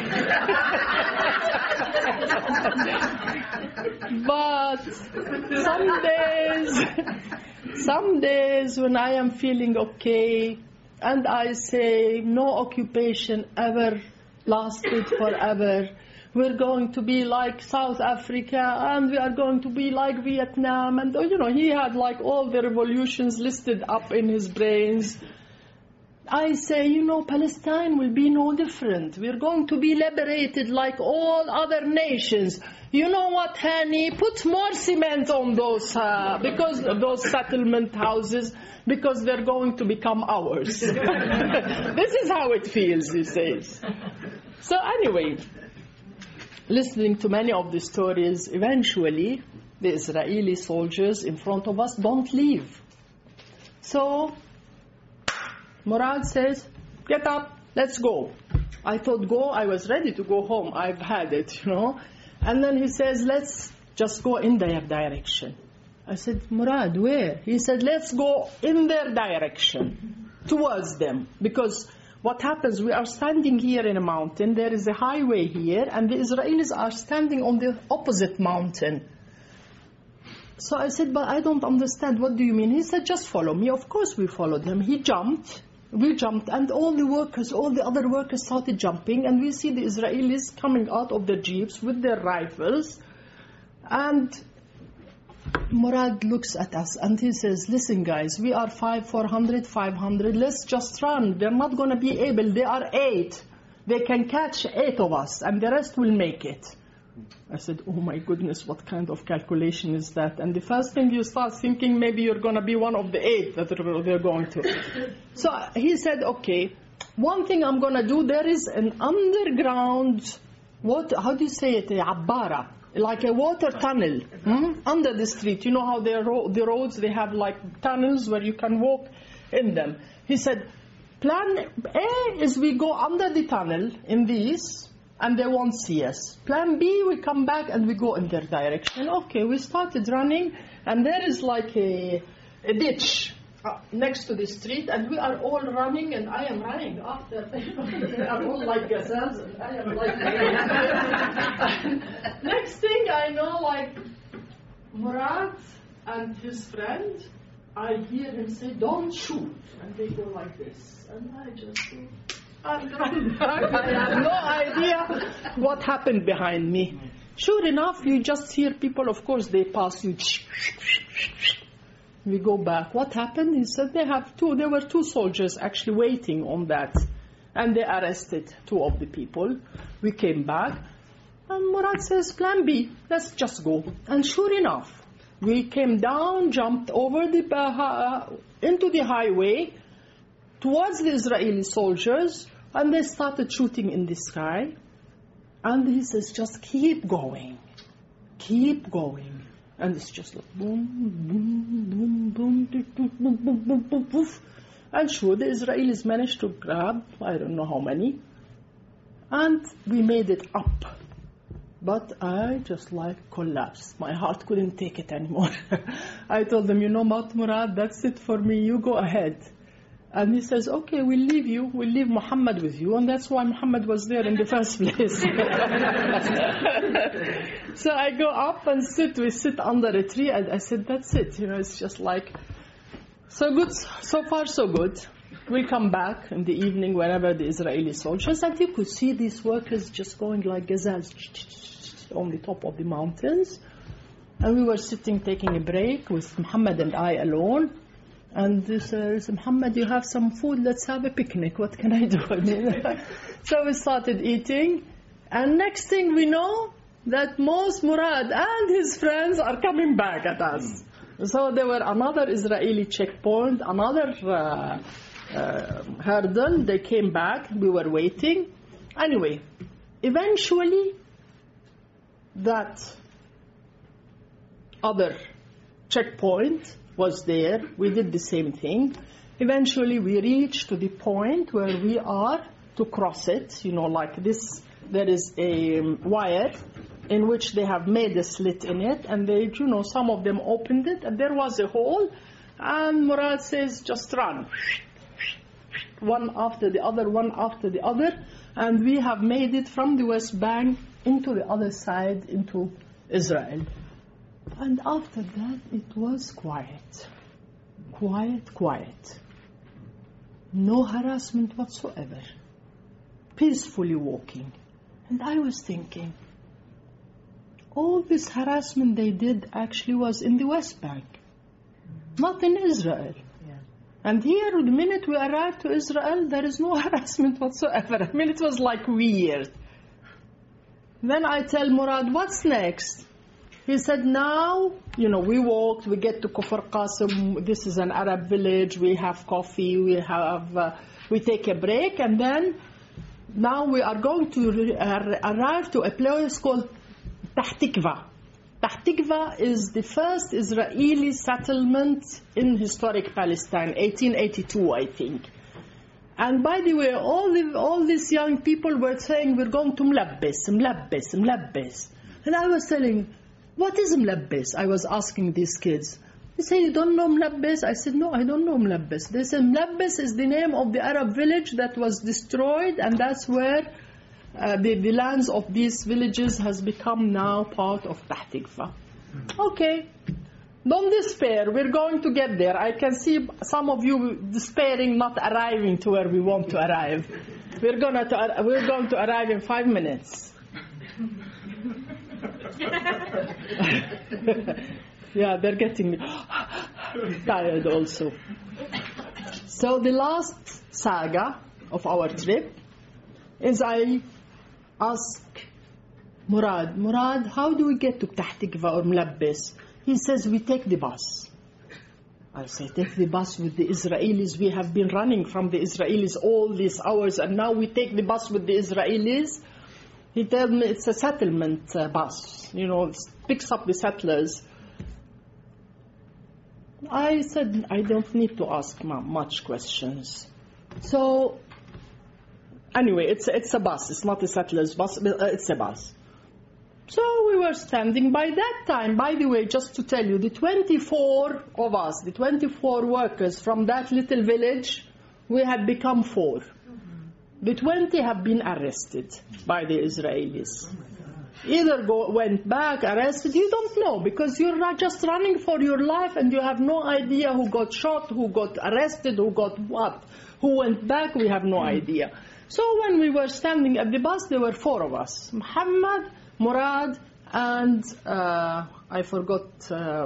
But some days, some days when I am feeling okay, and I say no occupation ever lasted forever. We're going to be like South Africa, and we are going to be like Vietnam. And, you know, he had like all the revolutions listed up in his brains. I say, you know, Palestine will be no different. We're going to be liberated like all other nations. You know what, Hani? Put more cement on those, uh, because those settlement houses, because they're going to become ours. This is how it feels, he says. So anyway, listening to many of the stories, eventually the Israeli soldiers in front of us don't leave. So Murad says, get up, let's go. I thought, go, I was ready to go home. I've had it, you know. And then he says, let's just go in their direction. I said, Murad, where? He said, let's go in their direction, towards them. Because what happens, we are standing here in a mountain, there is a highway here, and the Israelis are standing on the opposite mountain. So I said, but I don't understand, what do you mean? He said, just follow me. Of course we followed him. He jumped, we jumped, and all the workers, all the other workers started jumping, and we see the Israelis coming out of their jeeps with their rifles, and Murad looks at us and he says, listen guys, we are five, four hundred, five hundred, let's just run. They're not going to be able, they are eight. They can catch eight of us and the rest will make it. I said, oh my goodness, what kind of calculation is that? And the first thing you start thinking, maybe you're going to be one of the eight that they're going to. So he said, okay, one thing I'm going to do, there is an underground, what, how do you say it, a abbara, like a water tunnel hmm? under the street. You know how the, ro- the roads, they have like tunnels where you can walk in them. He said, plan A is we go under the tunnel in these, and they won't see us. Plan B, we come back and we go in their direction. Okay, we started running, and there is like a, a ditch uh, next to the street, and we are all running, and I am running after. They are all like gazelles, and I am like... Next thing I know, like, Murad and his friend, I hear him say, don't shoot. And they go like this. And I just go... And run back. I have no idea what happened behind me. Sure enough, you just hear people, of course, they pass you. We go back. What happened? He said they have two, there were two soldiers actually waiting on that. And they arrested two of the people. We came back. And Murad says, plan B, let's just go. And sure enough, we came down, jumped over the, uh, into the highway, towards the Israeli soldiers, and they started shooting in the sky. And he says, just keep going, keep going. And it's just like boom, boom, boom, boom, boom, boom, boom, boom, boom, boom. And sure, the Israelis managed to grab, I don't know how many, and we made it up. But I just like collapsed. My heart couldn't take it anymore. I told them, you know what, Murad, that's it for me, you go ahead. And he says, okay, we'll leave you, we'll leave Muhammad with you, and that's why Muhammad was there in the first place. So I go up and sit, we sit under a tree, and I said, that's it, you know, it's just like, so good, so far so good. We come back in the evening whenever the Israeli soldiers, and you could see these workers just going like gazelles on the top of the mountains. And we were sitting, taking a break with Muhammad and I alone. And he says, Muhammad, you have some food, let's have a picnic, what can I do? So we started eating, and next thing we know, that most Murad and his friends are coming back at us. So there were another Israeli checkpoint, another uh, uh, hurdle, they came back, we were waiting. Anyway, eventually, that other checkpoint was there. We did the same thing. Eventually we reached to the point where we are to cross it. You know, like this, there is a wire in which they have made a slit in it, and they, you know, some of them opened it, and there was a hole, and Murad says, just run. One after the other, one after the other, and we have made it from the West Bank into the other side, into Israel. And after that, it was quiet. Quiet, quiet. No harassment whatsoever. peacefully walking. And I was thinking, all this harassment they did actually was in the West Bank, not in Israel. Yeah. And here, the minute we arrived to Israel, there is no harassment whatsoever. I mean, it was like weird. Then I tell Murad, what's next? He said, now, you know, we walked, we get to Kufr Qasim, this is an Arab village, we have coffee, we have, uh, we take a break, and then now we are going to uh, arrive to a place called Tahtikva. Tahtikva is the first Israeli settlement in historic Palestine, eighteen eighty-two, I think. And by the way, all the, all these young people were saying, we're going to Mlabbis, Mlabbis, Mlabbis. And I was telling, what is Mlabbis? I was asking these kids. They say, you don't know Mlabbis? I said, no, I don't know Mlabbis. They said, Mlabbis is the name of the Arab village that was destroyed, and that's where uh, the, the lands of these villages has become now part of Tahtikva. Okay, don't despair. We're going to get there. I can see some of you despairing, not arriving to where we want to arrive. We're, gonna to, we're going to arrive in five minutes. Yeah, they're getting tired also. So the last saga of our trip is I ask Murad, Murad, how do we get to Tahtikva or Mlabbis? He says, we take the bus. I say, take the bus with the Israelis. We have been running from the Israelis all these hours, and now we take the bus with the Israelis. He tells me it's a settlement uh, bus, you know, it picks up the settlers. I said, I don't need to ask much questions. So, anyway, it's, it's a bus. It's not a settler's bus, but it's a bus. So we were standing. By that time, by the way, just to tell you, the twenty-four of us, the twenty-four workers from that little village, we had become four. The twenty have been arrested by the Israelis. Either go, went back, arrested, you don't know, because you're not just running for your life and you have no idea who got shot, who got arrested, who got what. Who went back, we have no idea. So when we were standing at the bus, there were four of us. Muhammad, Murad, and uh, I forgot, uh,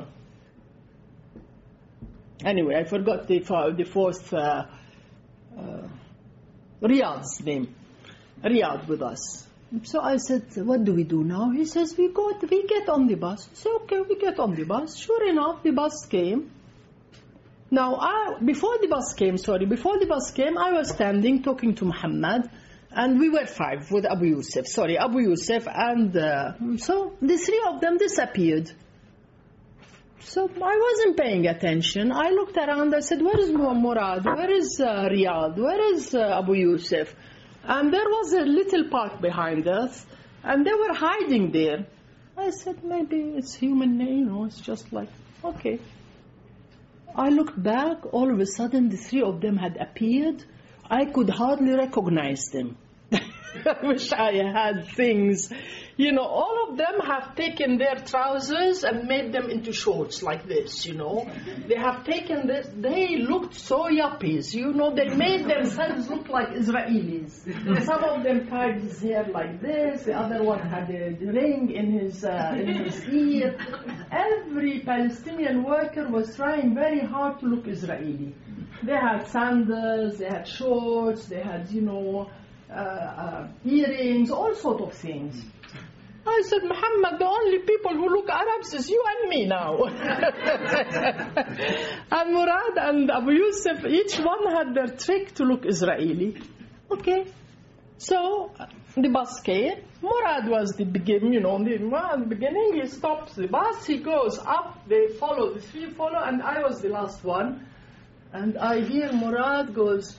anyway, I forgot the, the fourth, uh, uh, Riyadh's name. Riyadh with us. So I said, what do we do now? He says, we go, we get on the bus. I said, okay, we get on the bus. Sure enough, the bus came. Now, I, before the bus came, sorry, before the bus came, I was standing talking to Muhammad, and we were five with Abu Yusuf. Sorry, Abu Yusuf, and uh, so the three of them disappeared. So I wasn't paying attention. I looked around, I said, where is Murad? Where is uh, Riyadh? Where is uh, Abu Yusuf? And there was a little park behind us, and they were hiding there. I said, maybe it's human, you know, it's just like, okay. I looked back, all of a sudden the three of them had appeared. I could hardly recognize them. I wish I had things. You know, all of them have taken their trousers and made them into shorts like this, you know. They have taken this, they looked so yuppies, you know, they made themselves look like Israelis. Some of them tied his hair like this, the other one had a ring in his, uh, in his ear. Every Palestinian worker was trying very hard to look Israeli. They had sandals, they had shorts, they had, you know, uh, uh, earrings, all sort of things. I said, Muhammad, the only people who look Arabs is you and me now. And Murad and Abu Yusuf, each one had their trick to look Israeli. Okay. So, the bus came. Murad was the beginning, you know, the, well, the beginning. He stops the bus, he goes up, they follow, the three follow, and I was the last one. And I hear Murad goes,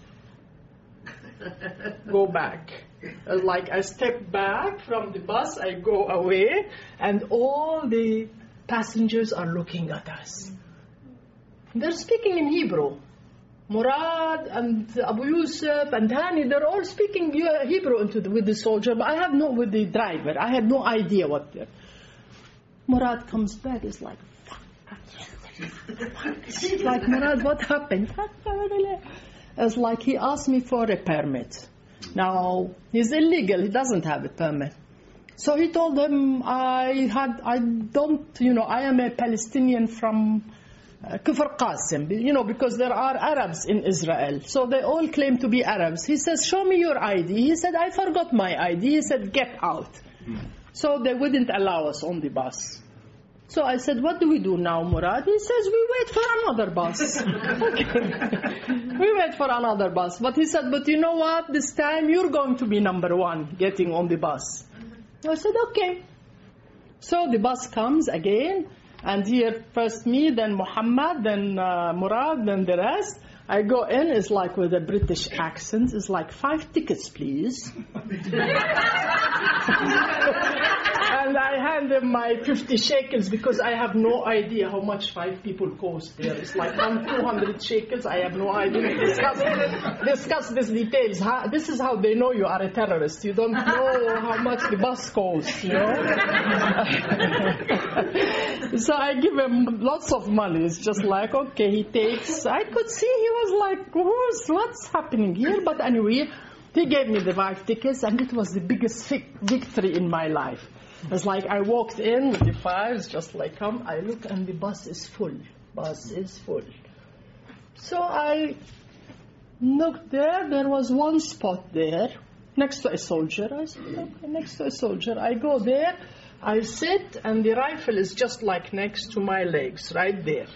go back. Like I step back from the bus, I go away, and all the passengers are looking at us. They're speaking in Hebrew. Murad and Abu Yusuf and Hani, they're all speaking Hebrew into the, with the soldier, but I have no, with the driver, I had no idea what they're. Murad comes back, is like, it's like, Murad, what happened? It's like he asked me for a permit. Now, he's illegal. He doesn't have a permit. So he told them, I had, I don't, you know, I am a Palestinian from uh, Kufr Qasim, you know, because there are Arabs in Israel. So they all claim to be Arabs. He says, show me your I D. He said, I forgot my I D. He said, get out. Hmm. So they wouldn't allow us on the bus. So I said, what do we do now, Murad? He says, we wait for another bus. We wait for another bus. But he said, but you know what? This time you're going to be number one getting on the bus. I said, okay. So the bus comes again, and here first me, then Muhammad, then uh, Murad, then the rest. I go in, it's like with a British accent, it's like, five tickets, please. And I hand him my fifty shekels because I have no idea how much five people cost there. It's like one two hundred shekels, I have no idea. Discuss, discuss these details. How, this is how they know you are a terrorist. You don't know how much the bus costs, you know. So I give him lots of money. It's just like, okay, he takes. I could see he was like, what's, what's happening here? But anyway, he gave me the five tickets, and it was the biggest victory in my life. It's like I walked in with the fives, just like, come, I look, and the bus is full. Bus is full. So I looked there. There was one spot there, next to a soldier. I said, okay, next to a soldier. I go there, I sit, and the rifle is just like next to my legs, right there.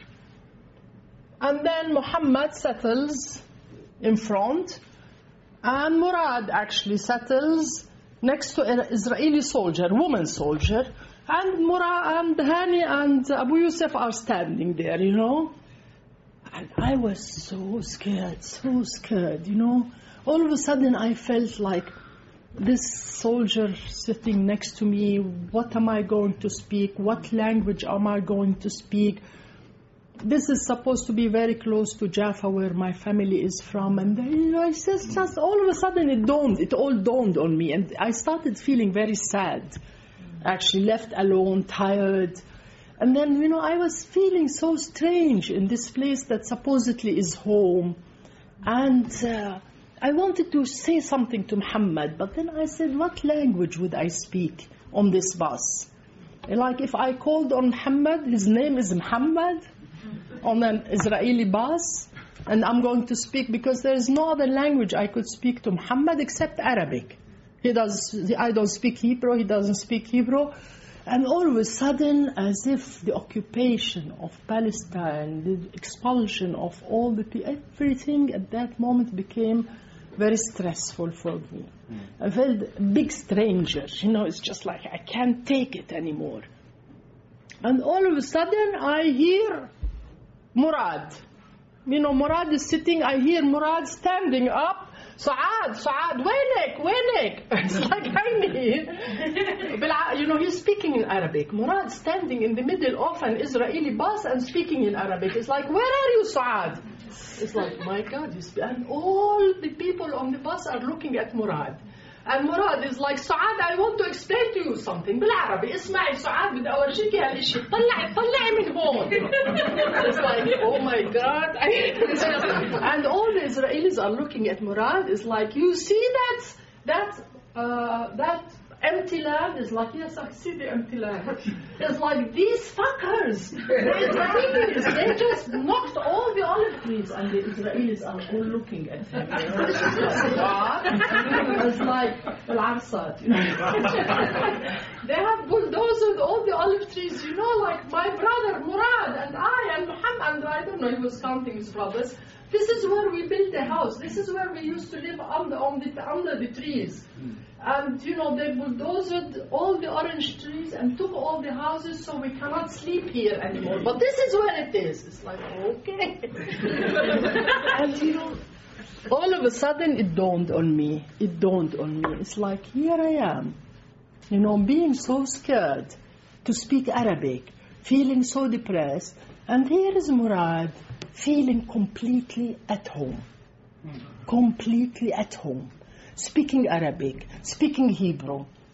And then Muhammad settles in front, and Murad actually settles next to an Israeli soldier, woman soldier, and Murad and Hani and Abu Yusuf are standing there, you know. And I was so scared, so scared, you know. All of a sudden I felt like this soldier sitting next to me, what am I going to speak? What language am I going to speak? This is supposed to be very close to Jaffa, where my family is from. And then, you know, it's just, just all of a sudden it dawned, it all dawned on me. And I started feeling very sad, actually left alone, tired. And then, you know, I was feeling so strange in this place that supposedly is home. And uh, I wanted to say something to Muhammad, but then I said, what language would I speak on this bus? Like if I called on Muhammad, his name is Muhammad, on an Israeli bus, and I'm going to speak, because there is no other language I could speak to Muhammad except Arabic. He does. I don't speak Hebrew, he doesn't speak Hebrew. And all of a sudden, as if the occupation of Palestine, the expulsion of all the people, everything at that moment became very stressful for me. Mm. I felt a big stranger, you know, it's just like I can't take it anymore. And all of a sudden, I hear Murad. You know, Murad is sitting, I hear Murad standing up. Saad, Saad, وينك, وينك? It's like, I mean, you know, he's speaking in Arabic. Murad standing in the middle of an Israeli bus and speaking in Arabic. It's like, where are you, Saad? It's like, my God. And all the people on the bus are looking at Murad. And Murad is like, Saad, I want to explain to you something. بالعربي, اسمعي سعاد بدي أورجيكي هالشيء. طلعي, طلعي من هون. It's like, oh my God. And all the Israelis are looking at Murad. It's like, you see that, that, uh, that empty land? It's like, yes, I see the empty land. It's like, these fuckers, the Israelis, they just knocked all the olive trees, and the Israelis are all looking at him. You know? It's like, it's like, العرصات, you know. They have bulldozed all the olive trees, you know, like my brother Murad and I and Muhammad, and I don't know, he was counting his brothers. This is where we built the house. This is where we used to live under, on the, under the trees. And, you know, they bulldozed all the orange trees and took all the houses, so we cannot sleep here anymore. But this is where it is. It's like, okay. And, you know, all of a sudden it dawned on me. It dawned on me. It's like, here I am, you know, being so scared to speak Arabic, feeling so depressed. And here is Murad, feeling completely at home. Completely at home. Speaking Arabic, speaking Hebrew.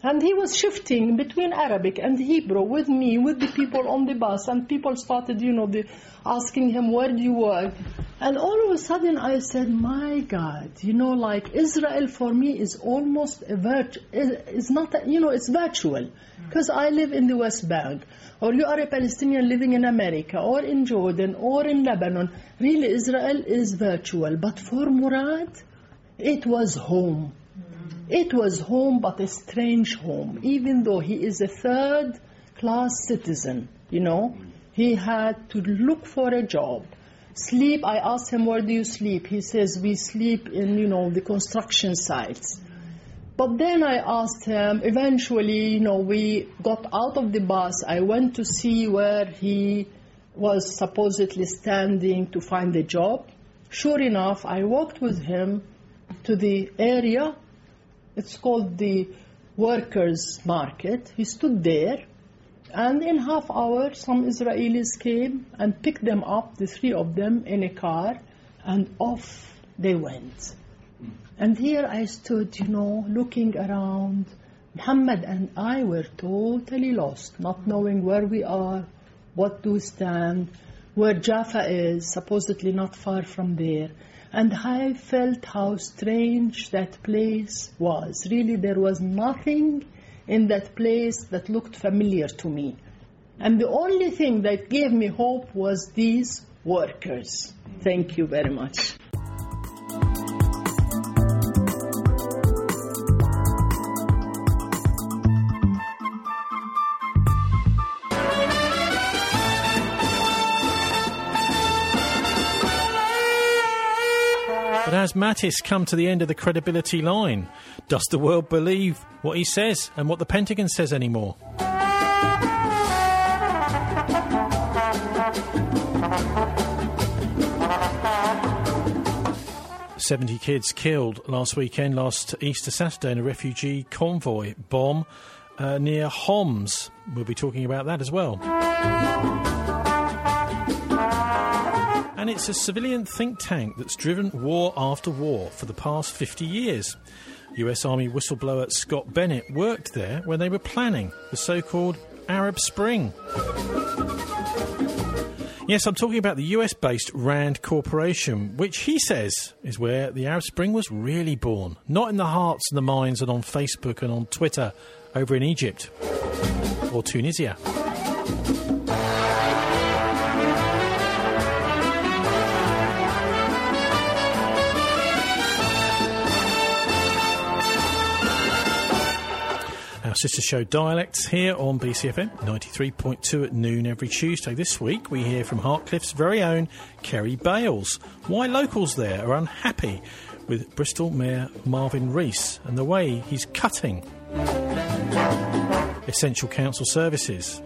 And he was shifting between Arabic and Hebrew with me, with the people on the bus. And people started, you know, the, asking him, where do you work? And all of a sudden I said, my God, you know, like Israel for me is almost a virtu- is not, a, you know, it's virtual. Because I live in the West Bank. Or you are a Palestinian living in America, or in Jordan, or in Lebanon. Really, Israel is virtual. But for Murad, it was home. It was home, but a strange home. Even though he is a third-class citizen, you know, he had to look for a job. Sleep, I asked him, where do you sleep? He says, we sleep in, you know, the construction sites. But then I asked him, eventually, you know, we got out of the bus. I went to see where he was supposedly standing to find a job. Sure enough, I walked with him to the area. It's called the workers' market. He stood there, and in half hour, some Israelis came and picked them up, the three of them, in a car, and off they went. And here I stood, you know, looking around. Muhammad and I were totally lost, not knowing where we are, what to stand, where Jaffa is, supposedly not far from there. And I felt how strange that place was. Really, there was nothing in that place that looked familiar to me. And the only thing that gave me hope was these workers. Thank you very much. But has Mattis come to the end of the credibility line? Does the world believe what he says and what the Pentagon says anymore? seventy kids killed last weekend, last Easter Saturday, in a refugee convoy bomb uh, near Homs. We'll be talking about that as well. And it's a civilian think tank that's driven war after war for the past fifty years. U S Army whistleblower Scott Bennett worked there when they were planning the so-called Arab Spring. Yes, I'm talking about the U S-based RAND Corporation, which he says is where the Arab Spring was really born. Not in the hearts and the minds and on Facebook and on Twitter over in Egypt or Tunisia. Our sister show Dialects here on B C F M ninety-three point two at noon every Tuesday. This week we hear from Hartcliffe's very own Kerry Bales. Why locals there are unhappy with Bristol Mayor Marvin Rees and the way he's cutting essential council services.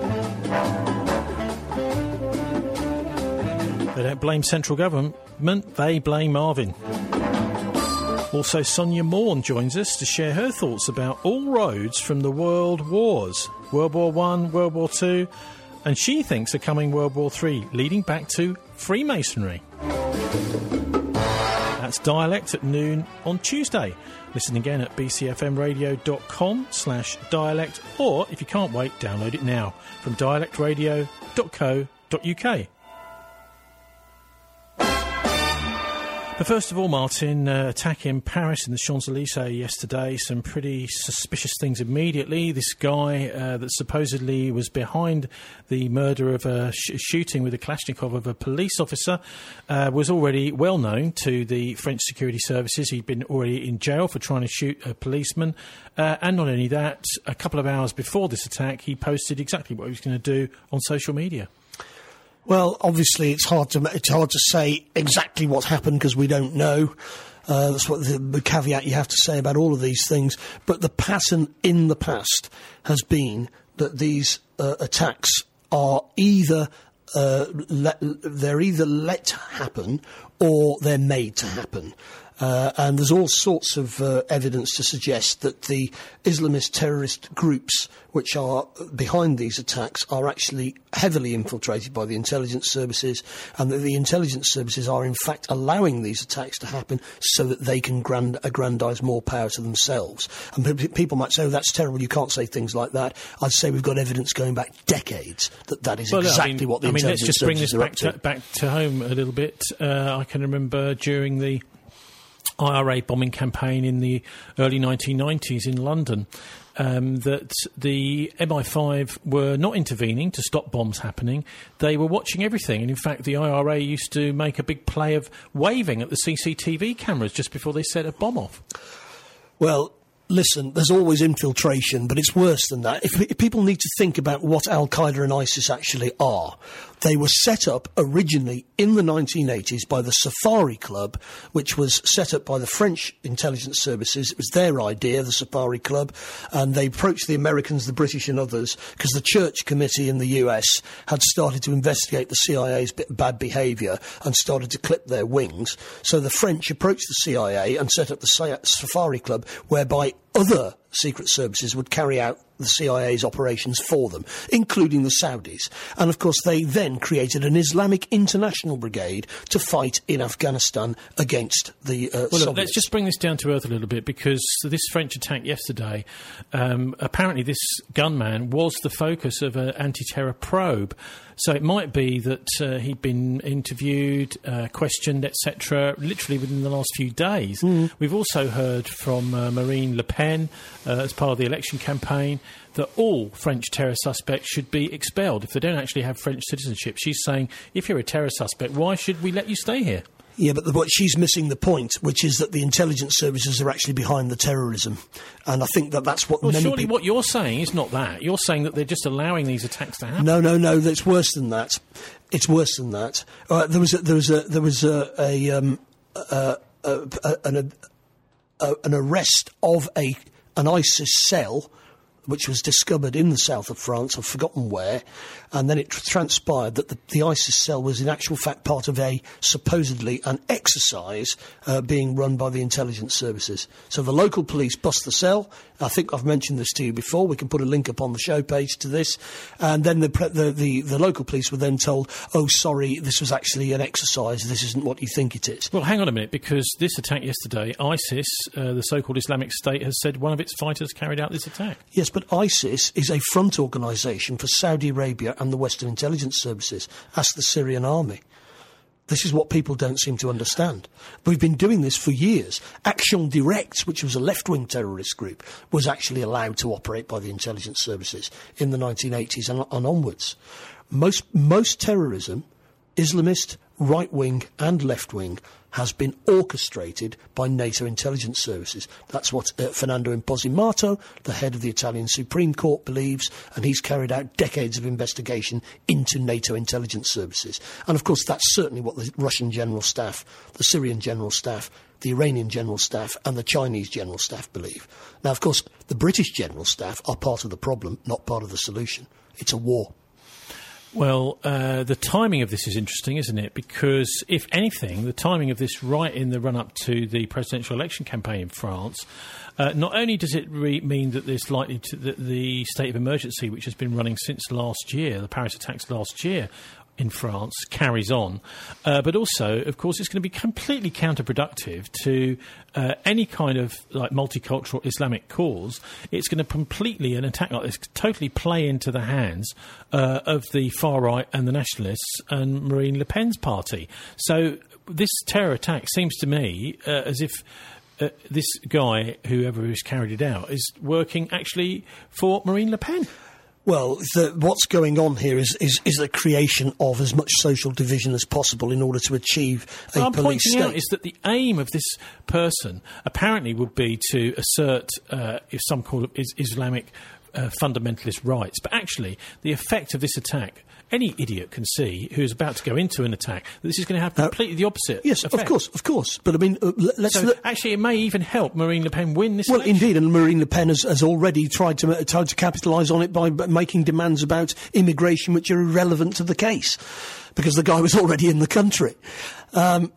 They don't blame central government, they blame Marvin. Also, Sonia Morn joins us to share her thoughts about all roads from the world wars. World War One, World War Two, and she thinks a coming World War Three, leading back to Freemasonry. That's Dialect at noon on Tuesday. Listen again at bcfmradio.com slash dialect, or if you can't wait, download it now from dialect radio dot co dot uk. But first of all, Martin, uh, attack in Paris in the Champs-Élysées yesterday. Some pretty suspicious things immediately. This guy uh, that supposedly was behind the murder of a sh- shooting with a Kalashnikov of a police officer uh, was already well known to the French security services. He'd been already in jail for trying to shoot a policeman. Uh, and not only that, a couple of hours before this attack, he posted exactly what he was going to do on social media. Well, obviously, it's hard to it's hard to say exactly what happened because we don't know. Uh, that's what the, the caveat you have to say about all of these things. But the pattern in the past has been that these uh, attacks are either uh, let, they're either let happen or they're made to happen. Uh, and there's all sorts of uh, evidence to suggest that the Islamist terrorist groups which are behind these attacks are actually heavily infiltrated by the intelligence services, and that the intelligence services are in fact allowing these attacks to happen so that they can grand- aggrandise more power to themselves. And p- people might say, oh, that's terrible, you can't say things like that. I'd say we've got evidence going back decades that that is well, exactly I mean, what the I mean, intelligence let's just bring services this are back up to. to, back to home a little bit. Uh, I can remember during the I R A bombing campaign in the early nineteen nineties in London, um, that the M I five were not intervening to stop bombs happening. They were watching everything, and in fact the I R A used to make a big play of waving at the C C T V cameras just before they set a bomb off. Well, listen, there's always infiltration, but it's worse than that. If, if people need to think about what Al-Qaeda and ISIS actually are, they were set up originally in the nineteen eighties by the Safari Club, which was set up by the French intelligence services. It was their idea, the Safari Club, and they approached the Americans, the British and others, because the Church Committee in the U S had started to investigate the C I A's bad behaviour and started to clip their wings. So the French approached the C I A and set up the Safari Club, whereby other secret services would carry out the C I A's operations for them, including the Saudis. And, of course, they then created an Islamic International Brigade to fight in Afghanistan against the uh, well, Soviets. Look, let's just bring this down to earth a little bit, because this French attack yesterday, um, apparently this gunman was the focus of an anti-terror probe. So it might be that uh, he'd been interviewed, uh, questioned, et cetera, literally within the last few days. Mm. We've also heard from uh, Marine Le Pen, uh, as part of the election campaign, that all French terror suspects should be expelled if they don't actually have French citizenship. She's saying, if you're a terror suspect, why should we let you stay here? Yeah, but the, what she's missing the point, which is that the intelligence services are actually behind the terrorism. And I think that that's what well, many surely people... what you're saying is not that. You're saying that they're just allowing these attacks to happen. No, no, no, it's worse than that. It's worse than that. Uh, there was a, there was a, there was a, a, um, a, a, a, an, a, an arrest of a an ISIS cell which was discovered in the south of France, I've forgotten where, and then it tr- transpired that the, the ISIS cell was in actual fact part of a, supposedly, an exercise uh, being run by the intelligence services. So the local police bust the cell. I think I've mentioned this to you before. We can put a link up on the show page to this. And then the, pre- the, the, the local police were then told, oh, sorry, this was actually an exercise. This isn't what you think it is. Well, hang on a minute, because this attack yesterday, ISIS, uh, the so-called Islamic State, has said one of its fighters carried out this attack. Yes, but ISIS is a front organisation for Saudi Arabia and the Western intelligence services. Ask the Syrian army. This is what people don't seem to understand. We've been doing this for years. Action Direct, which was a left-wing terrorist group, was actually allowed to operate by the intelligence services in the nineteen eighties and, and onwards. Most, most terrorism, Islamist, right-wing and left-wing, has been orchestrated by NATO intelligence services. That's what uh, Fernando Imposimato, the head of the Italian Supreme Court, believes, and he's carried out decades of investigation into NATO intelligence services. And, of course, that's certainly what the Russian General Staff, the Syrian General Staff, the Iranian General Staff and the Chinese General Staff believe. Now, of course, the British General Staff are part of the problem, not part of the solution. It's a war. Well, uh, the timing of this is interesting, isn't it? Because, if anything, the timing of this right in the run-up to the presidential election campaign in France, uh, not only does it re- mean that there's likely to, that the state of emergency, which has been running since last year, the Paris attacks last year, in France carries on, uh, but also, of course, it's going to be completely counterproductive to uh, any kind of like multicultural Islamic cause. It's going to completely, an attack like this, totally play into the hands uh, of the far right and the nationalists and Marine Le Pen's party. So this terror attack seems to me uh, as if Uh, this guy, whoever has carried it out, is working actually for Marine Le Pen. Well, the, what's going on here is, is, is the creation of as much social division as possible in order to achieve a what I'm police pointing state. out is that the aim of this person apparently would be to assert uh, some kind of is- Islamic uh, fundamentalist rights, but actually the effect of this attack, any idiot can see who's about to go into an attack that this is going to have completely uh, the opposite Yes, effect. of course, of course. But I mean, uh, let's so look. Actually, it may even help Marine Le Pen win this Well, election. indeed, and Marine Le Pen has, has already tried to uh, tried to capitalise on it by b- making demands about immigration which are irrelevant to the case, because the guy was already in the country. Um, now,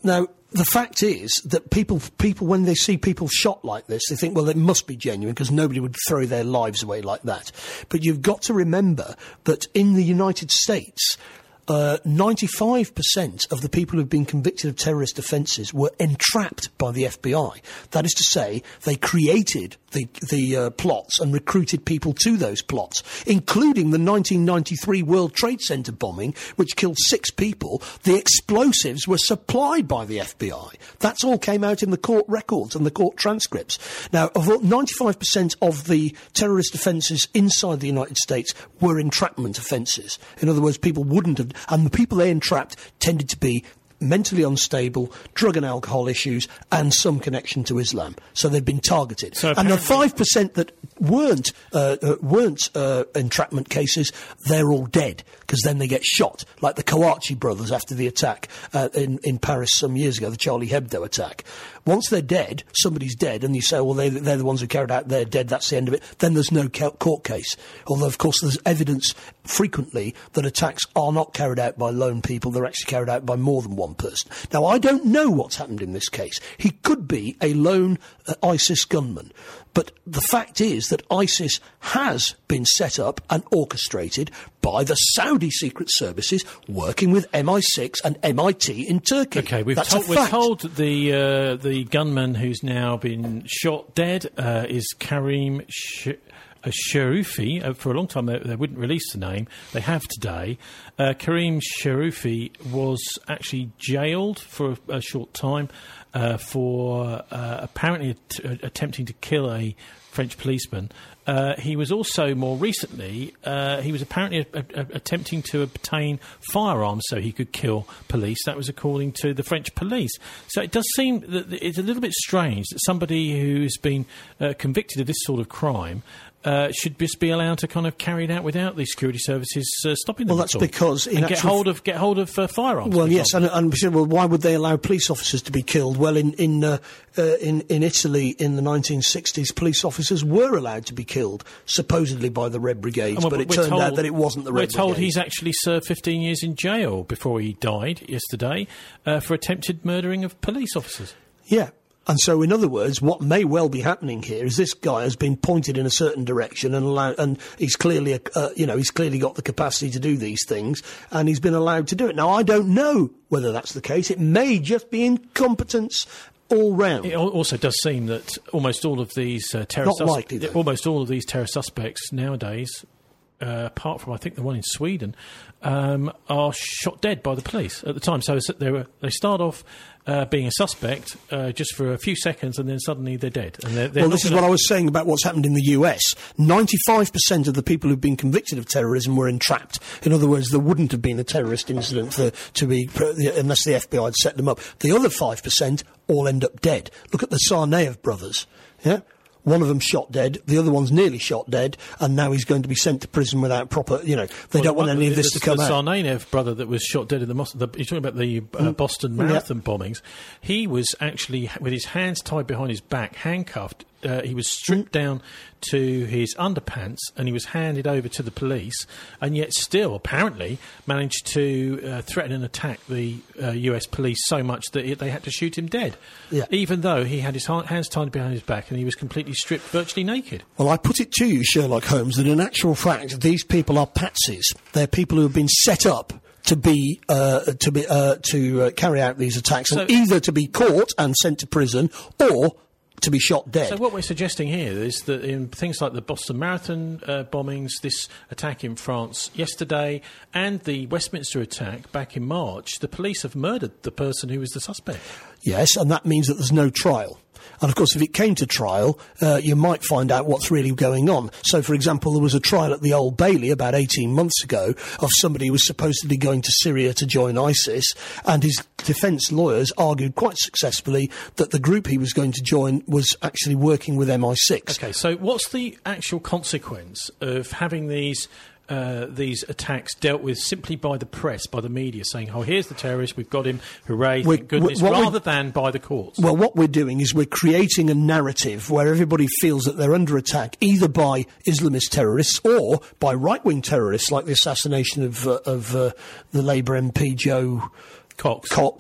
the fact is that people, people, when they see people shot like this, they think, well, it must be genuine because nobody would throw their lives away like that. But you've got to remember that in the United States, Uh, ninety-five percent of the people who've been convicted of terrorist offences were entrapped by the F B I. That is to say, they created the, the uh, plots and recruited people to those plots, including the nineteen ninety-three World Trade Center bombing, which killed six people. The explosives were supplied by the F B I. That's all came out in the court records and the court transcripts. Now, of all, ninety-five percent of the terrorist offences inside the United States were entrapment offences. In other words, people wouldn't have... And the people they entrapped tended to be mentally unstable, drug and alcohol issues, and some connection to Islam. So they've been targeted. So and the five percent that weren't uh, uh, weren't uh, entrapment cases, they're all dead, because then they get shot, like the Kouachi brothers after the attack uh, in, in Paris some years ago, the Charlie Hebdo attack. Once they're dead, somebody's dead, and you say, well, they, they're the ones who carried out, they're dead, that's the end of it, then there's no court case. Although, of course, there's evidence frequently that attacks are not carried out by lone people, they're actually carried out by more than one person. Now, I don't know what's happened in this case. He could be a lone uh, ISIS gunman. But the fact is that ISIS has been set up and orchestrated by the Saudi secret services working with M I six and M I T in Turkey. Okay, we've, That's told, a we've fact. told the uh, the gunman who's now been shot dead uh, is Karim Sh- uh, Sharufi. Uh, for a long time they, they wouldn't release the name. They have today. Uh, Karim Sharufi was actually jailed for a, a short time uh, for uh, apparently att- uh, attempting to kill a French policeman. Uh, he was also, more recently, uh, he was apparently a- a- attempting to obtain firearms so he could kill police. That was according to the French police. So it does seem that it's a little bit strange that somebody who's been uh, convicted of this sort of crime Uh, should just be allowed to kind of carry it out without the security services uh, stopping them. Well, that's at all. because in and get actual hold of get hold of uh, firearms. Well, yes, and, and well, why would they allow police officers to be killed? Well, in in uh, uh, in in Italy in the nineteen sixties, police officers were allowed to be killed, supposedly by the Red Brigades, well, but it we're turned told, out that it wasn't the Red We're told Brigades. he's actually served fifteen years in jail before he died yesterday uh, for attempted murdering of police officers. Yeah. And so, in other words, what may well be happening here is this guy has been pointed in a certain direction, and allowed, and he's clearly, a, uh, you know, he's clearly got the capacity to do these things, and he's been allowed to do it. Now, I don't know whether that's the case. It may just be incompetence all round. It al- also does seem that almost all of these uh, terror Not sus- likely, though. almost all of these terror suspects nowadays, uh, apart from I think the one in Sweden, um, are shot dead by the police at the time. So it's- they were they start off uh, being a suspect uh, just for a few seconds, and then suddenly they're dead. And they're, they're well, not this is gonna- what I was saying about what's happened in the U S. ninety-five percent of the people who've been convicted of terrorism were entrapped. In other words, there wouldn't have been a terrorist incident for, to be, unless the F B I had set them up. The other five percent all end up dead. Look at the Tsarnaev brothers. Yeah? One of them shot dead, the other one's nearly shot dead, and now he's going to be sent to prison without proper, you know, they Well, don't want one- any of this the, to come the out. Tsarnaev brother that was shot dead in the, Mos- the you're talking about the uh, Boston Marathon bombings. He was actually, with his hands tied behind his back, handcuffed. Uh, he was stripped down to his underpants and he was handed over to the police, and yet still apparently managed to uh, threaten and attack the uh, U S police so much that it, they had to shoot him dead, Yeah. even though he had his ha- hands tied behind his back and he was completely stripped, virtually naked. Well, I put it to you, Sherlock Holmes, that in actual fact, these people are patsies. They're people who have been set up to be uh, to be uh, to uh, carry out these attacks, So- and either to be caught and sent to prison, or to be shot dead. So what we're suggesting here is that in things like the Boston Marathon uh, bombings, this attack in France yesterday, and the Westminster attack back in March, the police have murdered the person who was the suspect. Yes, and that means that there's no trial. And, of course, if it came to trial, uh, you might find out what's really going on. So, for example, there was a trial at the Old Bailey about eighteen months ago of somebody who was supposedly going to Syria to join ISIS, and his defence lawyers argued quite successfully that the group he was going to join was actually working with M I six. Okay, so what's the actual consequence of having these uh, these attacks dealt with simply by the press, by the media, saying, oh, here's the terrorist, we've got him, hooray, We're- thank goodness, what we're- rather than by the courts? Well, what we're doing is we're creating a narrative where everybody feels that they're under attack either by Islamist terrorists or by right-wing terrorists, like the assassination of, uh, of uh, the Labour M P Joe Cox. Cox,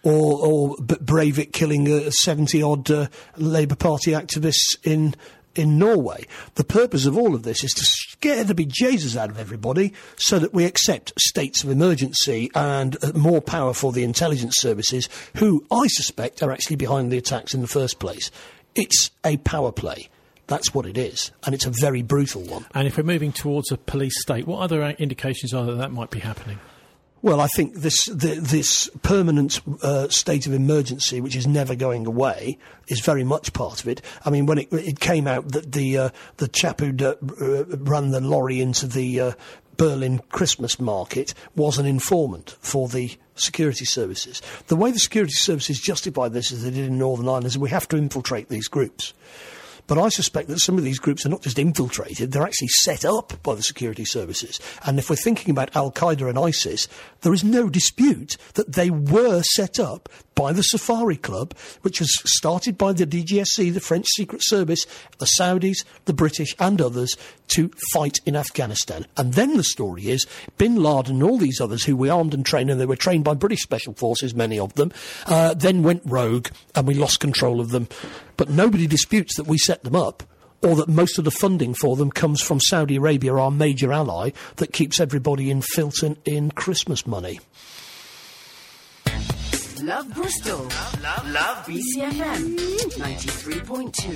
or, or B- Breivik killing uh, seventy-odd uh, Labour Party activists in in Norway. The purpose of all of this is to scare the bejesus out of everybody so that we accept states of emergency and uh, more power for the intelligence services, who I suspect are actually behind the attacks in the first place. It's a power play. That's what it is, and it's a very brutal one. And if we're moving towards a police state, what other indications are that that might be happening? Well, I think this the, this permanent uh, state of emergency, which is never going away, is very much part of it. I mean, when it, it came out that the uh, the chap who uh, ran the lorry into the uh, Berlin Christmas market was an informant for the security services. The way the security services justify this, as they did in Northern Ireland, is we have to infiltrate these groups. But I suspect that some of these groups are not just infiltrated, they're actually set up by the security services. And if we're thinking about Al-Qaeda and ISIS, there is no dispute that they were set up by the Safari Club, which was started by the D G S C, the French Secret Service, the Saudis, the British and others, to fight in Afghanistan. And then the story is, Bin Laden and all these others who we armed and trained, and they were trained by British Special Forces, many of them, uh, then went rogue and we lost control of them. But nobody disputes that we set them up, or that most of the funding for them comes from Saudi Arabia, our major ally, that keeps everybody in filth in, in Christmas money. Love Bristol. Love, love, love B C F M ninety-three point two.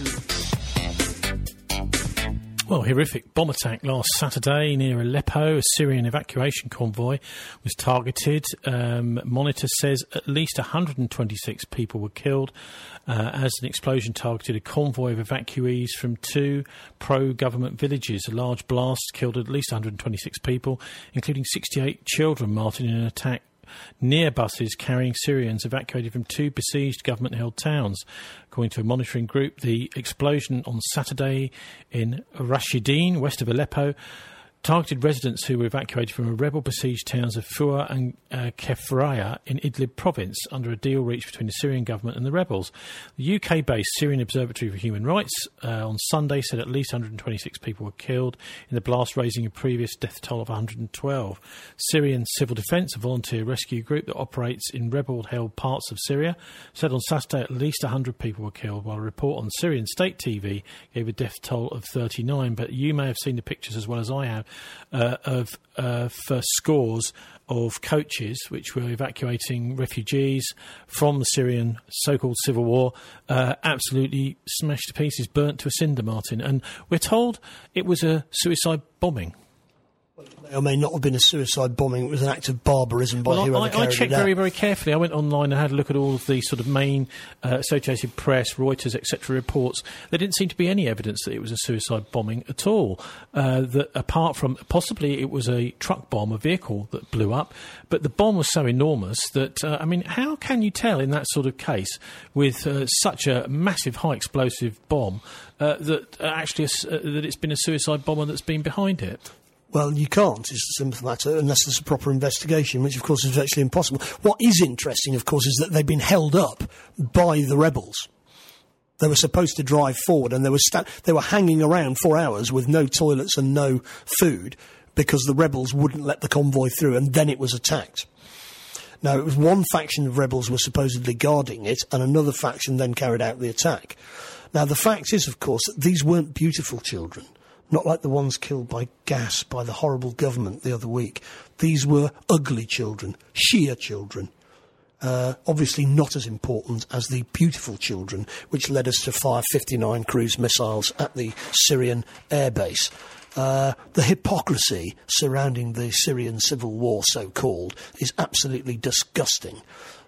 Well, horrific bomb attack last Saturday near Aleppo. A Syrian evacuation convoy was targeted. Um, Monitor says at least one hundred twenty-six people were killed uh, as an explosion targeted a convoy of evacuees from two pro-government villages. A large blast killed at least one hundred twenty-six people, including sixty-eight children, Martin, in an attack near buses carrying Syrians evacuated from two besieged government-held towns. According to a monitoring group, the explosion on Saturday in Rashidin, west of Aleppo, targeted residents who were evacuated from a rebel-besieged towns of Fua and uh, Kefraya in Idlib province under a deal reached between the Syrian government and the rebels. The U K-based Syrian Observatory for Human Rights uh, on Sunday said at least one hundred twenty-six people were killed in the blast, raising a previous death toll of one hundred twelve. Syrian Civil Defence, a volunteer rescue group that operates in rebel-held parts of Syria, said on Saturday at least one hundred people were killed, while a report on Syrian state T V gave a death toll of thirty-nine. But you may have seen the pictures as well as I have Uh, of uh, for scores of coaches which were evacuating refugees from the Syrian so-called civil war, uh, absolutely smashed to pieces, burnt to a cinder, Martin. And we're told it was a suicide bombing. May or may not have been a suicide bombing. It was an act of barbarism by well, whoever I, carried I checked it out. very, very carefully. I went online and had a look at all of the sort of main uh, Associated Press, Reuters, et cetera reports. There didn't seem to be any evidence that it was a suicide bombing at all. Uh, that apart from possibly it was a truck bomb, a vehicle that blew up, but the bomb was so enormous that uh, I mean, how can you tell in that sort of case with uh, such a massive, high explosive bomb uh, that uh, actually a, uh, that it's been a suicide bomber that's been behind it? Well, you can't, is the simple matter, unless there's a proper investigation, which, of course, is virtually impossible. What is interesting, of course, is that they've been held up by the rebels. They were supposed to drive forward, and they were sta- they were hanging around for hours with no toilets and no food because the rebels wouldn't let the convoy through, and then it was attacked. Now, it was one faction of rebels were supposedly guarding it, and another faction then carried out the attack. Now, the fact is, of course, that these weren't beautiful children. Not like the ones killed by gas by the horrible government the other week. These were ugly children, Shia children. Uh, obviously not as important as the beautiful children, which led us to fire fifty-nine cruise missiles at the Syrian airbase. Uh, the hypocrisy surrounding the Syrian civil war, so-called, is absolutely disgusting.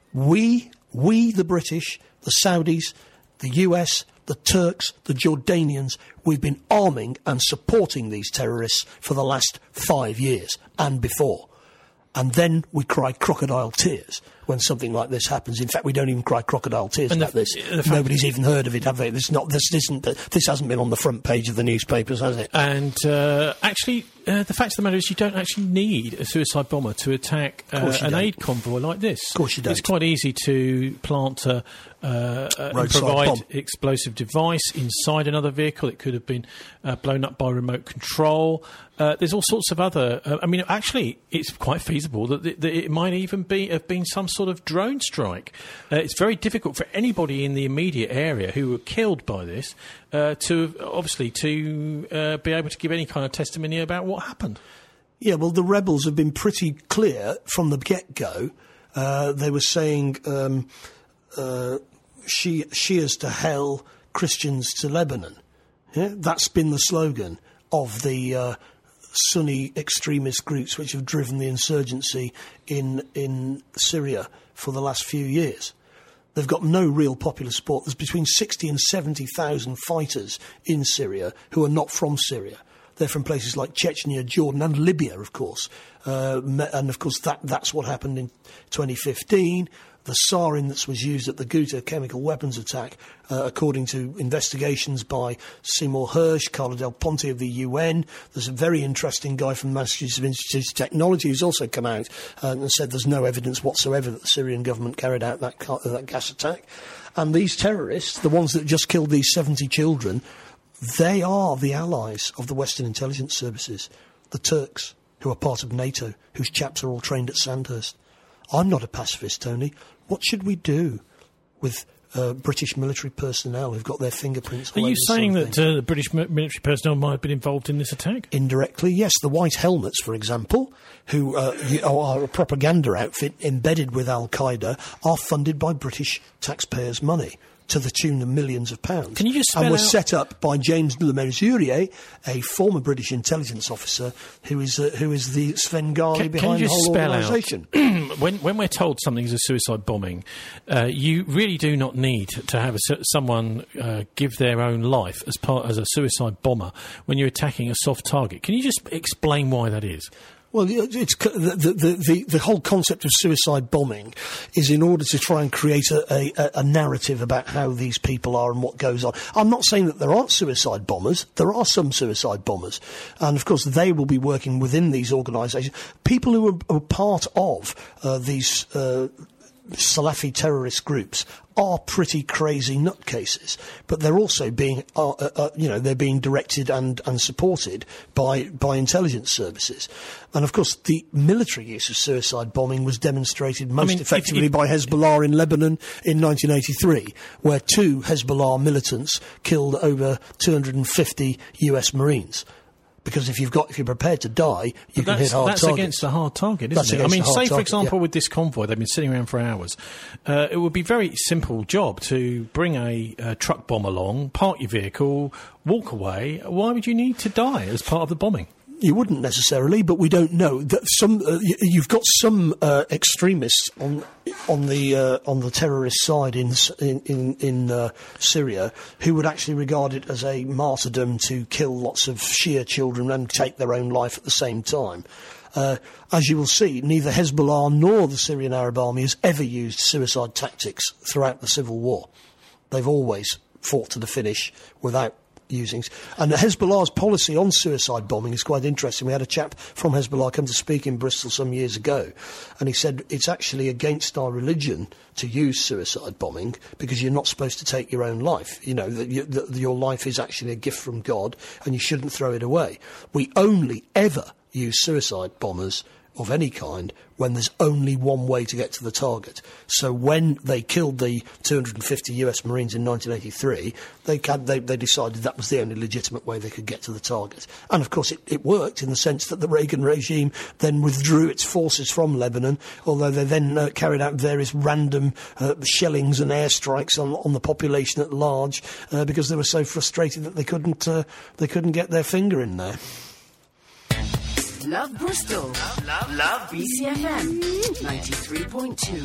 We, we the British, the Saudis, the U S, the Turks, the Jordanians, we've been arming and supporting these terrorists for the last five years and before. And then we cry crocodile tears when something like this happens. In fact, we don't even cry crocodile tears and about the, this. The Nobody's even heard of it, have they? This, not, this, isn't, this hasn't been on the front page of the newspapers, has it? And uh, actually, uh, the fact of the matter is you don't actually need a suicide bomber to attack uh, an don't. aid convoy like this. Of course you don't. It's quite easy to plant a, uh, uh, and provide bomb. explosive device inside another vehicle. It could have been uh, blown up by remote control. Uh, there's all sorts of other... Uh, I mean, actually, it's quite feasible that, th- that it might even be have been some sort of drone strike. Uh, it's very difficult for anybody in the immediate area who were killed by this uh, to, obviously, to uh, be able to give any kind of testimony about what happened. Yeah, well, the rebels have been pretty clear from the get-go. Uh, they were saying um, uh, Shi- Shias to hell, Christians to Lebanon. Yeah? That's been the slogan of the uh, Sunni extremist groups which have driven the insurgency in in Syria for the last few years. They've got no real popular support. There's between sixty and seventy thousand fighters in Syria who are not from Syria. They're from places like Chechnya, Jordan and Libya, of course. Uh, and, of course, that that's what happened in twenty fifteen. The sarin that was used at the Ghouta chemical weapons attack, uh, according to investigations by Seymour Hersh, Carlo Del Ponte of the U N. There's a very interesting guy from Massachusetts Institute of Technology who's also come out uh, and said there's no evidence whatsoever that the Syrian government carried out that, car- that gas attack. And these terrorists, the ones that just killed these seventy children, they are the allies of the Western intelligence services, the Turks, who are part of NATO, whose chaps are all trained at Sandhurst. I'm not a pacifist, Tony. What should we do with uh, British military personnel who've got their fingerprints all Are over you the saying sort of that thing? uh, the British mi- military personnel might have been involved in this attack? Indirectly, yes. The White Helmets, for example, who uh, are a propaganda outfit embedded with Al-Qaeda, are funded by British taxpayers' money, to the tune of millions of pounds. Can you just spell and were out- set up by James Le Mesurier, a former British intelligence officer who is uh, who is the Svengali Can, behind can you the just whole spell organisation. out, when, when we're told something is a suicide bombing, uh, you really do not need to have a, su- someone uh, give their own life as part as a suicide bomber when you're attacking a soft target. Can you just explain why that is? Well, it's the, the, the, the whole concept of suicide bombing is in order to try and create a, a, a narrative about how these people are and what goes on. I'm not saying that there aren't suicide bombers. There are some suicide bombers. And, of course, they will be working within these organisations. People who are, are part of uh, these uh, Salafi terrorist groups are pretty crazy nutcases, but they're also being, uh, uh, uh, you know, they're being directed and, and supported by by intelligence services, and of course the military use of suicide bombing was demonstrated most I mean, effectively if, if, by Hezbollah in Lebanon in nineteen eighty-three, where two Hezbollah militants killed over two hundred fifty U S Marines. Because if you've got, if you're prepared to die, you But can hit hard That's targets. against the hard target, isn't That's it? I against mean, the hard say, for target, example, yeah. with this convoy, they've been sitting around for hours. Uh, it would be a very simple job to bring a, a truck bomb along, park your vehicle, walk away. Why would you need to die as part of the bombing? You wouldn't necessarily, but we don't know. That some uh, y- you've got some uh, extremists on on the uh, on the terrorist side in S- in in, in uh, Syria who would actually regard it as a martyrdom to kill lots of Shia children and take their own life at the same time. Uh, as you will see, neither Hezbollah nor the Syrian Arab Army has ever used suicide tactics throughout the civil war. They've always fought to the finish without using. And Hezbollah's policy on suicide bombing is quite interesting. We had a chap from Hezbollah come to speak in Bristol some years ago, and he said it's actually against our religion to use suicide bombing because you're not supposed to take your own life. You know, that, you, that your life is actually a gift from God and you shouldn't throw it away. We only ever use suicide bombers of any kind when there's only one way to get to the target. So when they killed the two hundred fifty U S Marines in nineteen eighty-three, they, can, they, they decided that was the only legitimate way they could get to the target. And of course it, it worked in the sense that the Reagan regime then withdrew its forces from Lebanon, although they then uh, carried out various random uh, shellings and airstrikes on, on the population at large uh, because they were so frustrated that they couldn't, uh, they couldn't get their finger in there. Love Bristol. Love, love, love B C F M. ninety-three point two.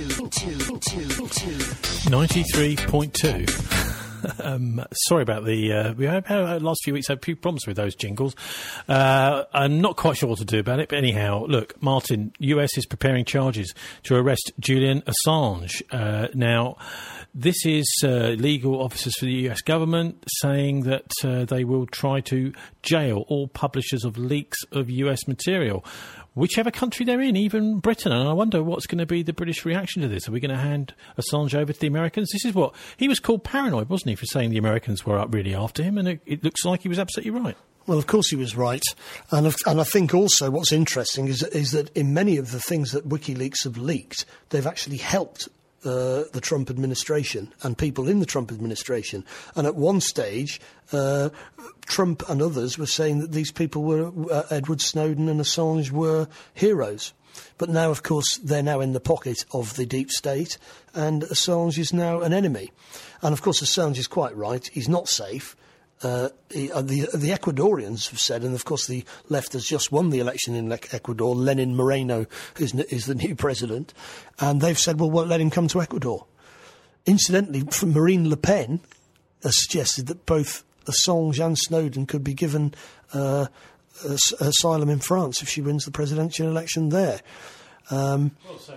ninety-three point two. Um, sorry about the. Uh, we have had uh, last few weeks had a few problems with those jingles. Uh, I'm not quite sure what to do about it, but anyhow, look, Martin, U S is preparing charges to arrest Julian Assange. Uh, now, this is uh, legal officers for the U S government saying that uh, they will try to jail all publishers of leaks of U S material, whichever country they're in, even Britain. And I wonder what's going to be the British reaction to this. Are we going to hand Assange over to the Americans? This is what... He was called paranoid, wasn't he, for saying the Americans were up really after him, and it, it looks like he was absolutely right. Well, of course he was right. And, of, and I think also what's interesting is, is that in many of the things that WikiLeaks have leaked, they've actually helped uh, the Trump administration and people in the Trump administration. And at one stage, uh, Trump and others were saying that these people were, uh, Edward Snowden and Assange were heroes. But now, of course, they're now in the pocket of the deep state, and Assange is now an enemy. And, of course, Assange is quite right. He's not safe. Uh, he, uh, the, the Ecuadorians have said, and, of course, the left has just won the election in Ecuador. Lenin Moreno is, is the new president. And they've said, well, we'll let him come to Ecuador. Incidentally, Marine Le Pen has suggested that both Assange and Snowden could be given Uh, As- asylum in France if she wins the presidential election there. Um, well, so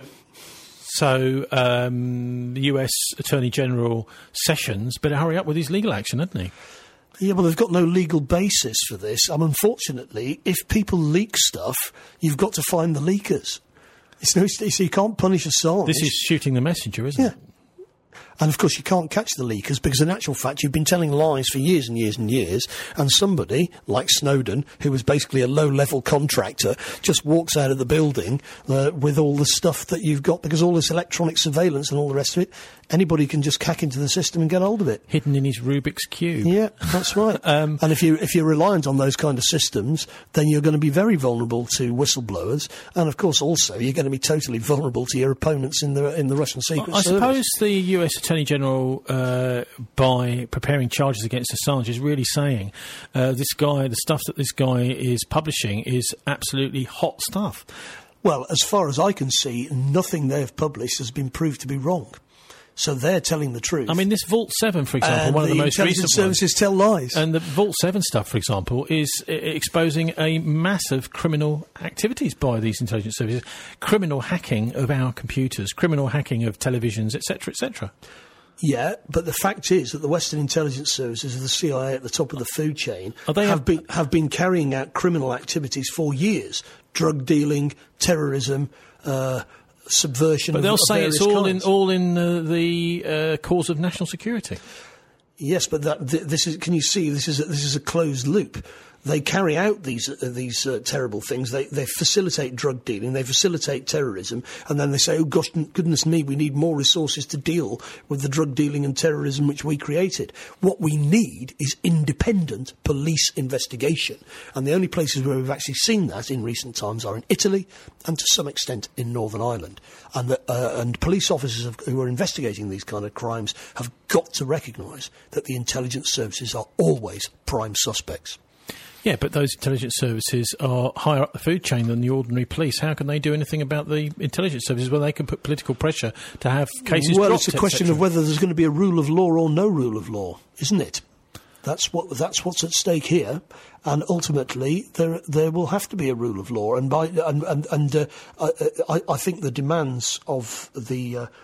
so um, the U S Attorney General Sessions better hurry up with his legal action, hasn't he? Yeah, well, they've got no legal basis for this. I mean, unfortunately, if people leak stuff, you've got to find the leakers. It's no, so you can't punish Assange. This is shooting the messenger, isn't yeah. it? And, of course, you can't catch the leakers because, in actual fact, you've been telling lies for years and years and years, and somebody, like Snowden, who was basically a low-level contractor, just walks out of the building uh, with all the stuff that you've got, because all this electronic surveillance and all the rest of it, anybody can just hack into the system and get hold of it. Hidden in his Rubik's Cube. Yeah, that's right. um, and if, you, if you're reliant on those kind of systems, then you're going to be very vulnerable to whistleblowers, and, of course, also, you're going to be totally vulnerable to your opponents in the, in the Russian Secret I Service. suppose the U S Attorney General, uh, by preparing charges against Assange, is really saying uh, this guy, the stuff that this guy is publishing is absolutely hot stuff. Well, as far as I can see, nothing they've published has been proved to be wrong. So they're telling the truth. I mean, this Vault seven, for example, and one of the, the most recent intelligence services ones, tell lies. And the Vault seven stuff, for example, is I- exposing a massive criminal activities by these intelligence services, criminal hacking of our computers, criminal hacking of televisions, et cetera, et cetera. Yeah, but the fact is that the Western intelligence services, the C I A at the top of the food chain, they have been have been carrying out criminal activities for years: drug dealing, terrorism, uh, subversion. But of, they'll of say it's various all kinds. in all in uh, the uh, cause of national security. Yes, but that th- this is. Can you see? This is a, this is a closed loop. They carry out these uh, these uh, terrible things. They they facilitate drug dealing. They facilitate terrorism, and then they say, "Oh gosh, goodness me, we need more resources to deal with the drug dealing and terrorism which we created." What we need is independent police investigation, and the only places where we've actually seen that in recent times are in Italy and to some extent in Northern Ireland. And the, uh, and police officers have, who are investigating these kind of crimes have got to recognise that the intelligence services are always prime suspects. Yeah, but those intelligence services are higher up the food chain than the ordinary police. How can they do anything about the intelligence services where they can put political pressure to have cases Well, dropped, it's a question of whether there's going to be a rule of law or no rule of law, isn't it? That's what that's what's at stake here, and ultimately there there will have to be a rule of law. And by and and, and uh, I, I think the demands of the uh,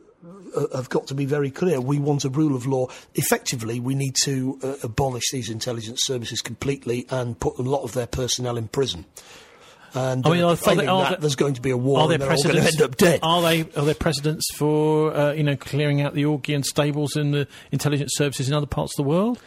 have got to be very clear. We want a rule of law. Effectively, we need to uh, abolish these intelligence services completely and put a lot of their personnel in prison. And I mean, uh, are, failing are, are that, there, there's going to be a war are there and they're all going to precedents- end up dead. Are they? Are there precedents for uh, you know clearing out the Augean stables in the intelligence services in other parts of the world?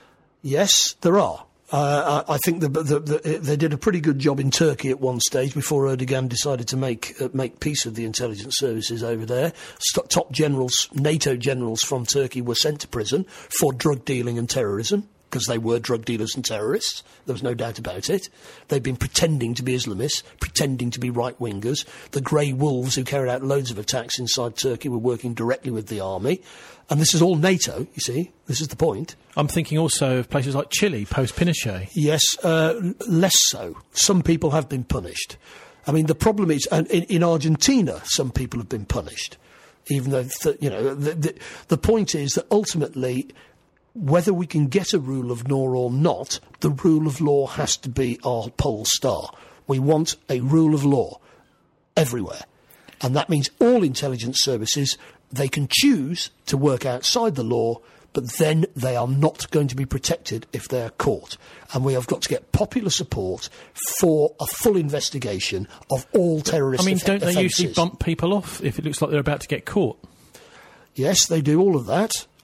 Yes, there are. Uh, I I think the, the, the, they did a pretty good job in Turkey at one stage before Erdogan decided to make uh, make peace with the intelligence services over there. St- top generals, NATO generals from Turkey were sent to prison for drug dealing and terrorism, because they were drug dealers and terrorists. There was no doubt about it. They've been pretending to be Islamists, pretending to be right-wingers. The grey wolves who carried out loads of attacks inside Turkey were working directly with the army. And this is all NATO, you see. This is the point. I'm thinking also of places like Chile, post-Pinochet. Yes, uh, less so. Some people have been punished. I mean, the problem is, and in, in Argentina, some people have been punished. Even though, th- you know, the, the, the point is that ultimately, whether we can get a rule of law or not, the rule of law has to be our pole star. We want a rule of law everywhere. And that means all intelligence services, they can choose to work outside the law, but then they are not going to be protected if they are caught. And we have got to get popular support for a full investigation of all terrorist I mean, off- don't they offences. usually bump people off if it looks like they're about to get caught? Yes, they do all of that.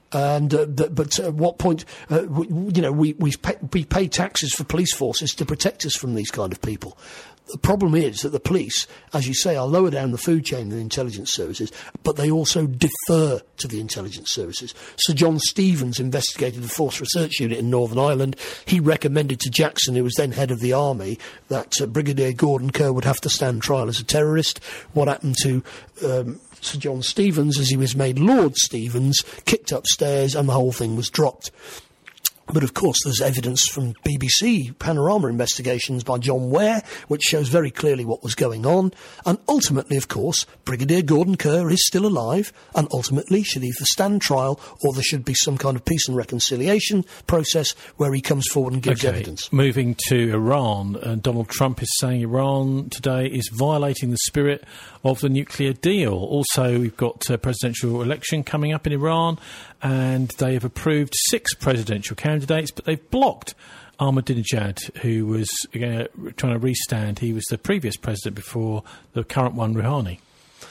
And uh, but, but at what point, uh, we, you know, we we pay, we pay taxes for police forces to protect us from these kind of people. The problem is that the police, as you say, are lower down the food chain than intelligence services, but they also defer to the intelligence services. Sir John Stevens investigated the Force Research Unit in Northern Ireland. He recommended to Jackson, who was then head of the army, that uh, Brigadier Gordon Kerr would have to stand trial as a terrorist. What happened to Um, Sir John Stevens, as he was made Lord Stevens, kicked upstairs and the whole thing was dropped. But of course there's evidence from B B C Panorama investigations by John Ware, which shows very clearly what was going on. And ultimately, of course, Brigadier Gordon Kerr is still alive and ultimately should either stand trial or there should be some kind of peace and reconciliation process where he comes forward and gives okay. evidence. Moving to Iran, uh, Donald Trump is saying Iran today is violating the spirit of the nuclear deal. Also, we've got a presidential election coming up in Iran, and they have approved six presidential candidates, but they've blocked Ahmadinejad, who was uh, trying to restand. He was the previous president before the current one, Rouhani.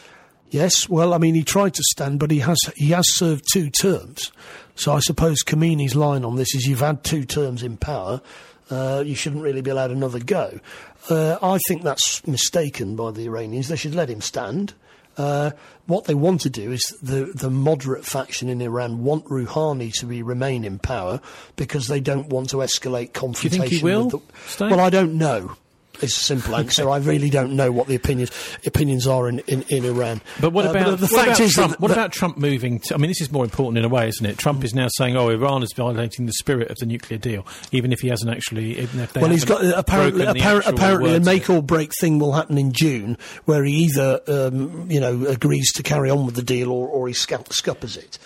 Yes, well, I mean, he tried to stand, but he has he has served two terms. So I suppose Khomeini's line on this is you've had two terms in power, uh, you shouldn't really be allowed another go. Uh, I think that's mistaken by the Iranians. They should let him stand. Uh, what they want to do is the, the moderate faction in Iran want Rouhani to be, remain in power because they don't want to escalate confrontation. Do you think he will with the, stay? Well, I don't know. Is a simple answer. Okay. I really don't know what the opinions opinions are in, in, in Iran. But what Uh, about but the what fact about is Trump? that, what that about Trump moving? To, I mean, this is more important in a way, isn't it? Trump is now saying, "Oh, Iran is violating the spirit of the nuclear deal," even if he hasn't actually. Even if they well, he's got uh, apparently broken the appar- actual apparently a words make or break thing will happen in June, where he either um, you know agrees to carry on with the deal or, or he scup- scuppers it.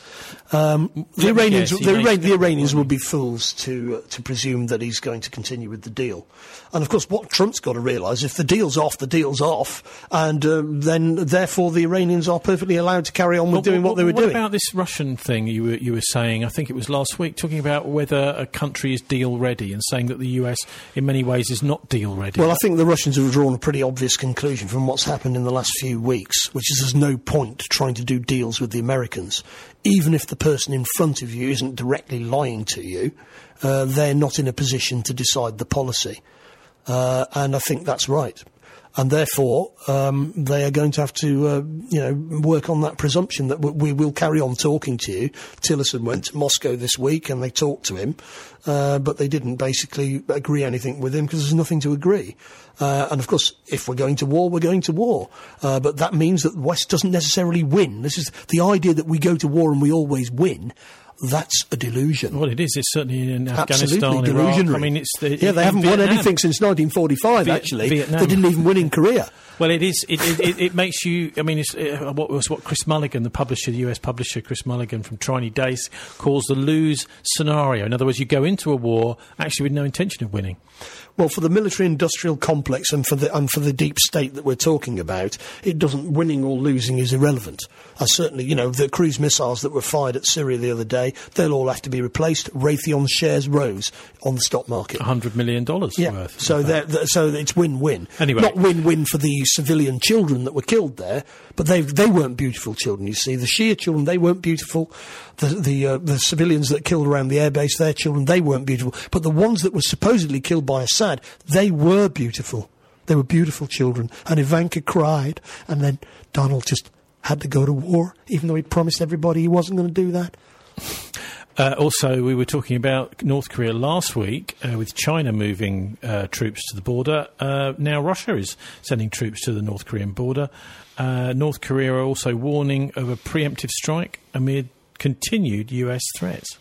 Um, the Let me Iranians, guess, he the, may Iran- the scupper, Iranians won't would be fools to uh, to presume that he's going to continue with the deal. And of course, what Trump's got to realise, if the deal's off, the deal's off, and um, then therefore the Iranians are perfectly allowed to carry on with Well, doing what, what they were what doing. about this Russian thing you were you were saying? I think it was last week, talking about whether a country is deal ready, and saying that the U S, in many ways, is not deal ready. Well, I think the Russians have drawn a pretty obvious conclusion from what's happened in the last few weeks, which is there's no point trying to do deals with the Americans. Even if the person in front of you isn't directly lying to you, uh, they're not in a position to decide the policy. Uh, and I think that's right. And therefore, um, they are going to have to, uh, you know, work on that presumption that w- we will carry on talking to you. Tillerson went to Moscow this week and they talked to him, uh, but they didn't basically agree anything with him because there's nothing to agree. Uh, and of course, if we're going to war, we're going to war. Uh, but that means that the West doesn't necessarily win. This is the idea that we go to war and we always win. That's a delusion. Well, it is. It's certainly in Absolutely Afghanistan, delusionary. Iraq. I mean, it's the, yeah, they in haven't Vietnam. won anything since nineteen forty-five. Viet- actually, Vietnam. they didn't even win in Korea. Well, it is. It, it, it, it makes you. I mean, it's, uh, what was what Chris Mulligan, the publisher, the U S publisher, Chris Mulligan from Trinity Days, calls the lose scenario. In other words, you go into a war actually with no intention of winning. Well, for the military-industrial complex and for the and for the deep state that we're talking about, it doesn't. Winning or losing is irrelevant. I certainly, you know, the cruise missiles that were fired at Syria the other day, they'll all have to be replaced. Raytheon shares rose on the stock market. A hundred million dollars yeah. worth. So, they're, they're, so it's win-win. Anyway, not win-win for the civilian children that were killed there, but they they weren't beautiful children. You see, the Shia children, they weren't beautiful. The the uh, the civilians that killed around the airbase, their children, they weren't beautiful. But the ones that were supposedly killed by Assad, they were beautiful. They were beautiful children. And Ivanka cried, and then Donald just had to go to war, even though he promised everybody he wasn't going to do that. Uh, also, we were talking about North Korea last week, uh, with China moving uh, troops to the border. Uh, now Russia is sending troops to the North Korean border. Uh, North Korea are also warning of a preemptive strike amid continued U S threats.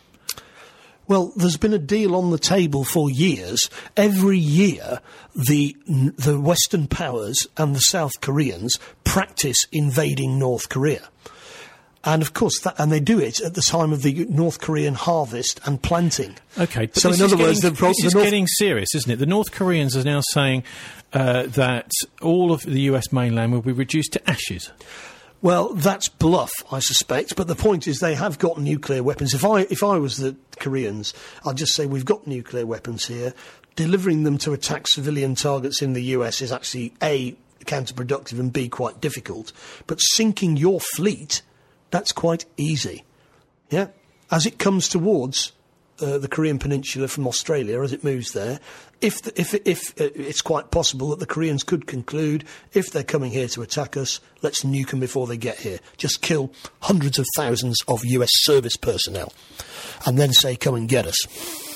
Well, there's been a deal on the table for years. Every year, the the Western powers and the South Koreans practice invading North Korea. And of course, that, and they do it at the time of the North Korean harvest and planting. Okay, but so this in is other words, getting, the, pro- this the is North getting serious, isn't it? The North Koreans are now saying uh, that all of the U S mainland will be reduced to ashes. Well, that's bluff, I suspect. But the point is, they have got nuclear weapons. If I if I was the Koreans, I'd just say we've got nuclear weapons here. Delivering them to attack civilian targets in the U S is actually A, counterproductive, and B, quite difficult. But sinking your fleet, that's quite easy. Yeah. as it comes towards uh, the Korean Peninsula from Australia, as it moves there, if the, if if uh, it's quite possible that the Koreans could conclude, if they're coming here to attack us, let's nuke them before they get here. Just kill hundreds of thousands of U S service personnel, and then say, come and get us.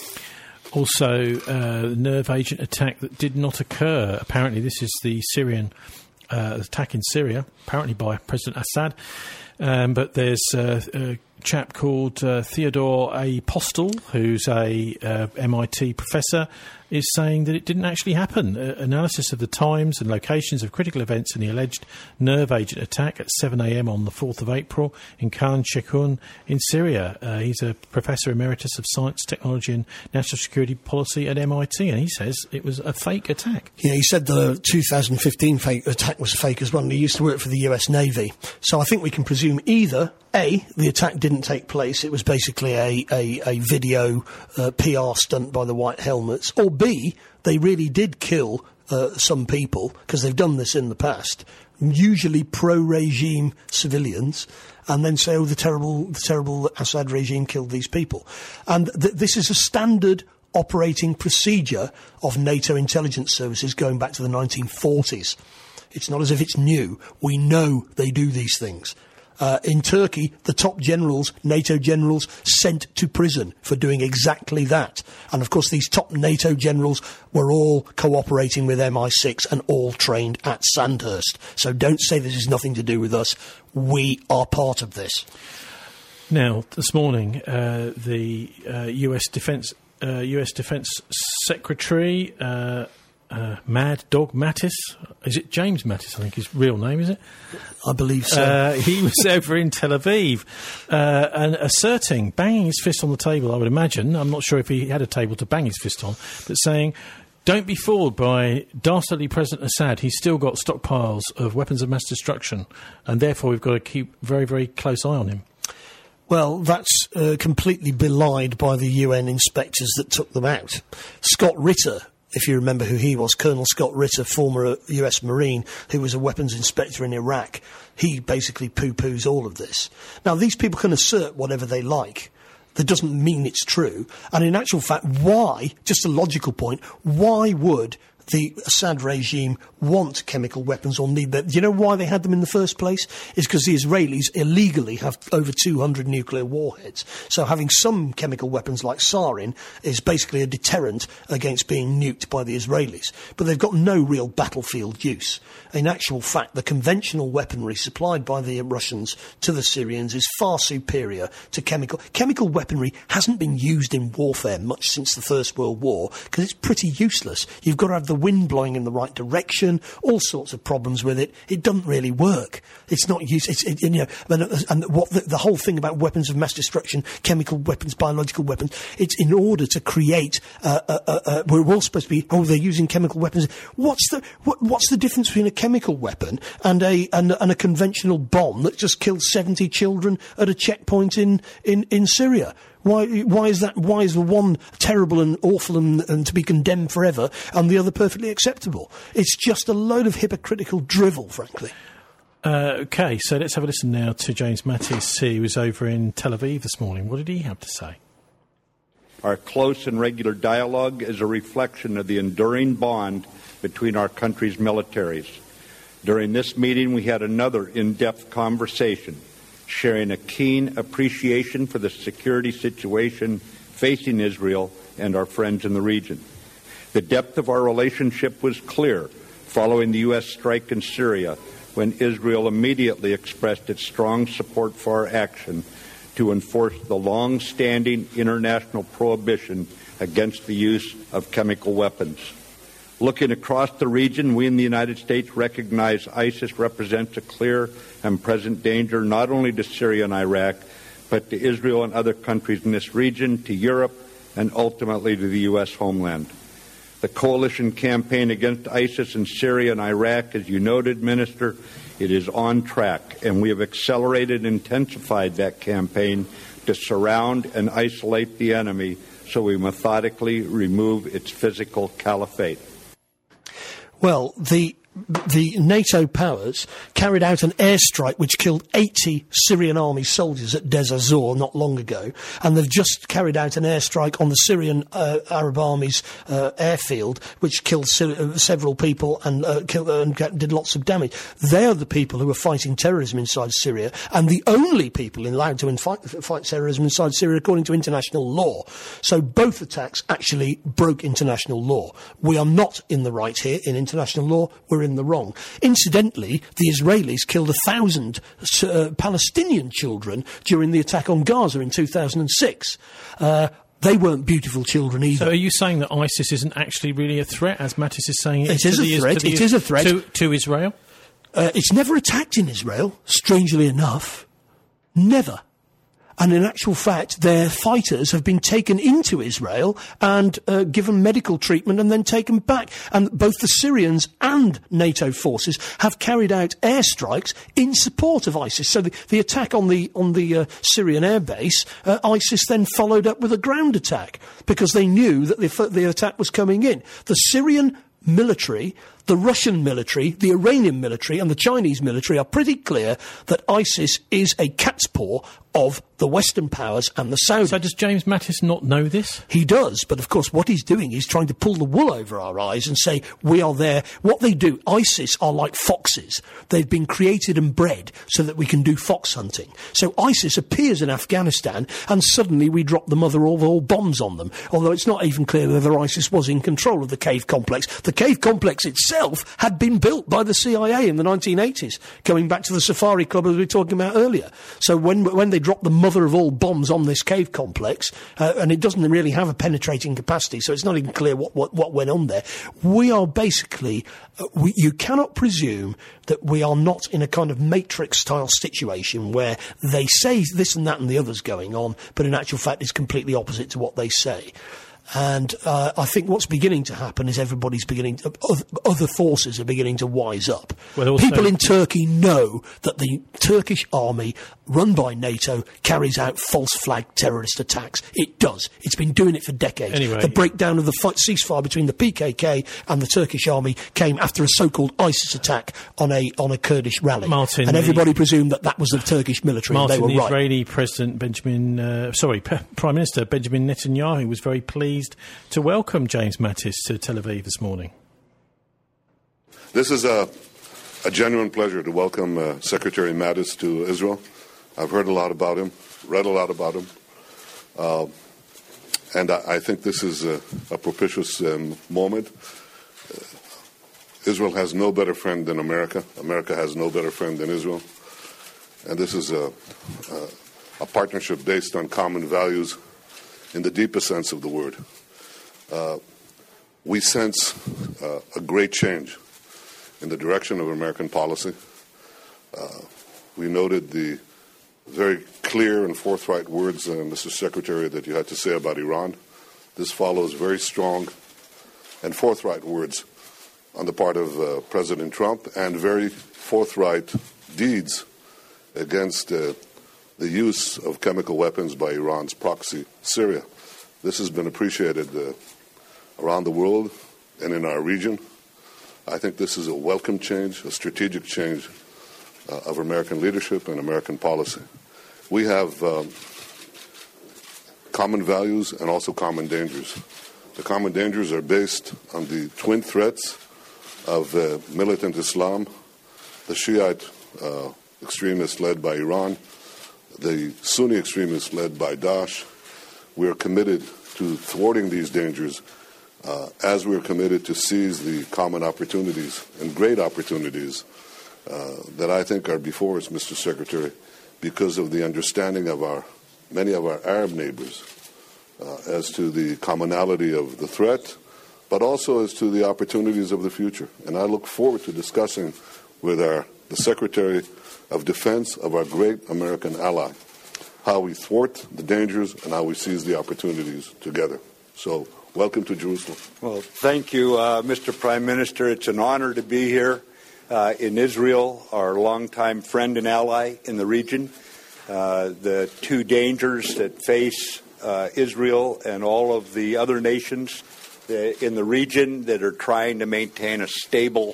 Also, uh, the nerve agent attack that did not occur. Apparently, this is the Syrian uh, attack in Syria, apparently by President Assad. Um, but there's uh, a chap called uh, Theodore A. Postel, who's a uh, M I T professor, is saying that it didn't actually happen. Uh, analysis of the times and locations of critical events in the alleged nerve agent attack at seven a.m. on the fourth of April in Khan Sheikhoun in Syria. Uh, he's a professor emeritus of science, technology and national security policy at M I T, and he says it was a fake attack. Yeah, he said the two thousand fifteen fake attack was fake as well, and he used to work for the U S Navy. So I think we can presume either, A, the attack didn't take place, it was basically a, a, a video uh, P R stunt by the White Helmets, or B, they really did kill uh, some people, because they've done this in the past, usually pro-regime civilians, and then say, oh, the terrible, the terrible Assad regime killed these people. And th- this is a standard operating procedure of NATO intelligence services going back to the nineteen forties. It's not as if it's new. We know they do these things. Uh, in Turkey, the top generals, NATO generals, sent to prison for doing exactly that. And, of course, these top NATO generals were all cooperating with M I six and all trained at Sandhurst. So don't say this has nothing to do with us. We are part of this. Now, this morning, uh, the uh, U S Defence uh, U S Defence Secretary... Uh, Uh, Mad Dog Mattis. Is it James Mattis, I think his real name, is it? I believe so. Uh, he was over in Tel Aviv uh, and asserting, banging his fist on the table, I would imagine. I'm not sure if he had a table to bang his fist on, but saying, don't be fooled by dastardly President Assad. He's still got stockpiles of weapons of mass destruction, and therefore we've got to keep very, very close eye on him. Well, that's uh, completely belied by the U N inspectors that took them out. Scott Ritter, if you remember who he was, Colonel Scott Ritter, former U S Marine, who was a weapons inspector in Iraq, he basically poo-poos all of this. Now, these people can assert whatever they like. That doesn't mean it's true. And in actual fact, why, just a logical point, why would the Assad regime want chemical weapons or need them? Do you know why they had them in the first place? It's because the Israelis illegally have over two hundred nuclear warheads. So having some chemical weapons like sarin is basically a deterrent against being nuked by the Israelis. But they've got no real battlefield use. In actual fact, the conventional weaponry supplied by the Russians to the Syrians is far superior to chemical. Chemical weaponry hasn't been used in warfare much since the First World War because it's pretty useless. You've got to have the wind blowing in the right direction, all sorts of problems with it. It doesn't really work. It's not used. It's, it, you know, and, and what the, the whole thing about weapons of mass destruction, chemical weapons, biological weapons, it's in order to create. Uh, uh, uh, uh, we're all supposed to be. Oh, they're using chemical weapons. What's the what, what's the difference between a chemical weapon and a and, and a conventional bomb that just killed seventy children at a checkpoint in in, in Syria? Why, why is that, why is the one terrible and awful and, and to be condemned forever and the other perfectly acceptable? It's just a load of hypocritical drivel, frankly. Uh, OK, so let's have a listen now to James Mattis. He was over in Tel Aviv this morning. What did he have to say? Our close and regular dialogue is a reflection of the enduring bond between our country's militaries. During this meeting, we had another in-depth conversation, sharing a keen appreciation for the security situation facing Israel and our friends in the region. The depth of our relationship was clear following the U S strike in Syria, when Israel immediately expressed its strong support for our action to enforce the long-standing international prohibition against the use of chemical weapons. Looking across the region, we in the United States recognize ISIS represents a clear and present danger not only to Syria and Iraq, but to Israel and other countries in this region, to Europe, and ultimately to the U S homeland. The coalition campaign against ISIS in Syria and Iraq, as you noted, Minister, it is on track, and we have accelerated and intensified that campaign to surround and isolate the enemy so we methodically remove its physical caliphate. Well, the the NATO powers carried out an airstrike which killed eighty Syrian army soldiers at Deir ez-Zor not long ago, and they've just carried out an airstrike on the Syrian uh, Arab Army's uh, airfield, which killed Syri- uh, several people and, uh, killed, uh, and did lots of damage. They are the people who are fighting terrorism inside Syria, and the only people allowed to fight, fight terrorism inside Syria according to international law. So both attacks actually broke international law. We are not in the right here in international law. We're in the wrong. Incidentally, the Israelis killed a thousand uh, Palestinian children during the attack on Gaza in two thousand six. Uh, They weren't beautiful children either. So are you saying that ISIS isn't actually really a threat, as Mattis is saying? It is a threat. It is a threat. To, to Israel? Uh, it's never attacked in Israel, strangely enough. Never. And in actual fact, their fighters have been taken into Israel and uh, given medical treatment and then taken back. And both the Syrians and NATO forces have carried out airstrikes in support of ISIS. So the, the attack on the on the uh, Syrian airbase, uh, ISIS then followed up with a ground attack because they knew that the, the attack was coming in. The Syrian military, the Russian military, the Iranian military and the Chinese military are pretty clear that ISIS is a cat's paw of the Western powers and the Saudis. So does James Mattis not know this? He does, but of course what he's doing is trying to pull the wool over our eyes and say, we are there. What they do, ISIS are like foxes. They've been created and bred so that we can do fox hunting. So ISIS appears in Afghanistan and suddenly we drop the mother of all bombs on them, although it's not even clear whether ISIS was in control of the cave complex. The cave complex itself had been built by the C I A in the nineteen eighties, going back to the Safari Club as we were talking about earlier. So when, when they drop the mother of all bombs on this cave complex, uh, and it doesn't really have a penetrating capacity, so it's not even clear what, what, what went on there. We are basically, uh, we, you cannot presume that we are not in a kind of Matrix-style situation where they say this and that and the other's going on, but in actual fact it's completely opposite to what they say. And uh, I think what's beginning to happen is everybody's beginning to, other forces are beginning to wise up. Well, also, people in Turkey know that the Turkish army, run by NATO, carries out false flag terrorist attacks. It does. It's been doing it for decades. Anyway, the breakdown of the fight, ceasefire between the P K K and the Turkish army came after a so-called ISIS attack on a on a Kurdish rally. Martin, and everybody the, presumed that that was the Turkish military. Martin, and they were the right. Israeli President Benjamin, uh, sorry, P- Prime Minister Benjamin Netanyahu was very pleased to welcome James Mattis to Tel Aviv this morning. This is a, a genuine pleasure to welcome uh, Secretary Mattis to Israel. I've heard a lot about him, read a lot about him, uh, and I, I think this is a, a propitious um, moment. Uh, Israel has no better friend than America. America has no better friend than Israel. And this is a, a, a partnership based on common values in the deepest sense of the word. Uh, we sense uh, a great change in the direction of American policy. Uh, we noted the very clear and forthright words, uh, Mister Secretary, that you had to say about Iran. This follows very strong and forthright words on the part of uh, President Trump and very forthright deeds against uh, the use of chemical weapons by Iran's proxy, Syria. This has been appreciated uh, around the world and in our region. I think this is a welcome change, a strategic change uh, of American leadership and American policy. We have um, common values and also common dangers. The common dangers are based on the twin threats of uh, militant Islam, the Shiite uh, extremists led by Iran, the Sunni extremists led by Daesh. We are committed to thwarting these dangers uh, as we are committed to seize the common opportunities and great opportunities uh, that I think are before us, Mister Secretary, because of the understanding of our many of our Arab neighbors uh, as to the commonality of the threat, but also as to the opportunities of the future. And I look forward to discussing with our the Secretary of Defense of our great American ally how we thwart the dangers and how we seize the opportunities together. So, welcome to Jerusalem. Well, thank you, uh, Mister Prime Minister. It's an honor to be here uh, in Israel, our longtime friend and ally in the region. Uh, the two dangers that face uh, Israel and all of the other nations in the region that are trying to maintain a stable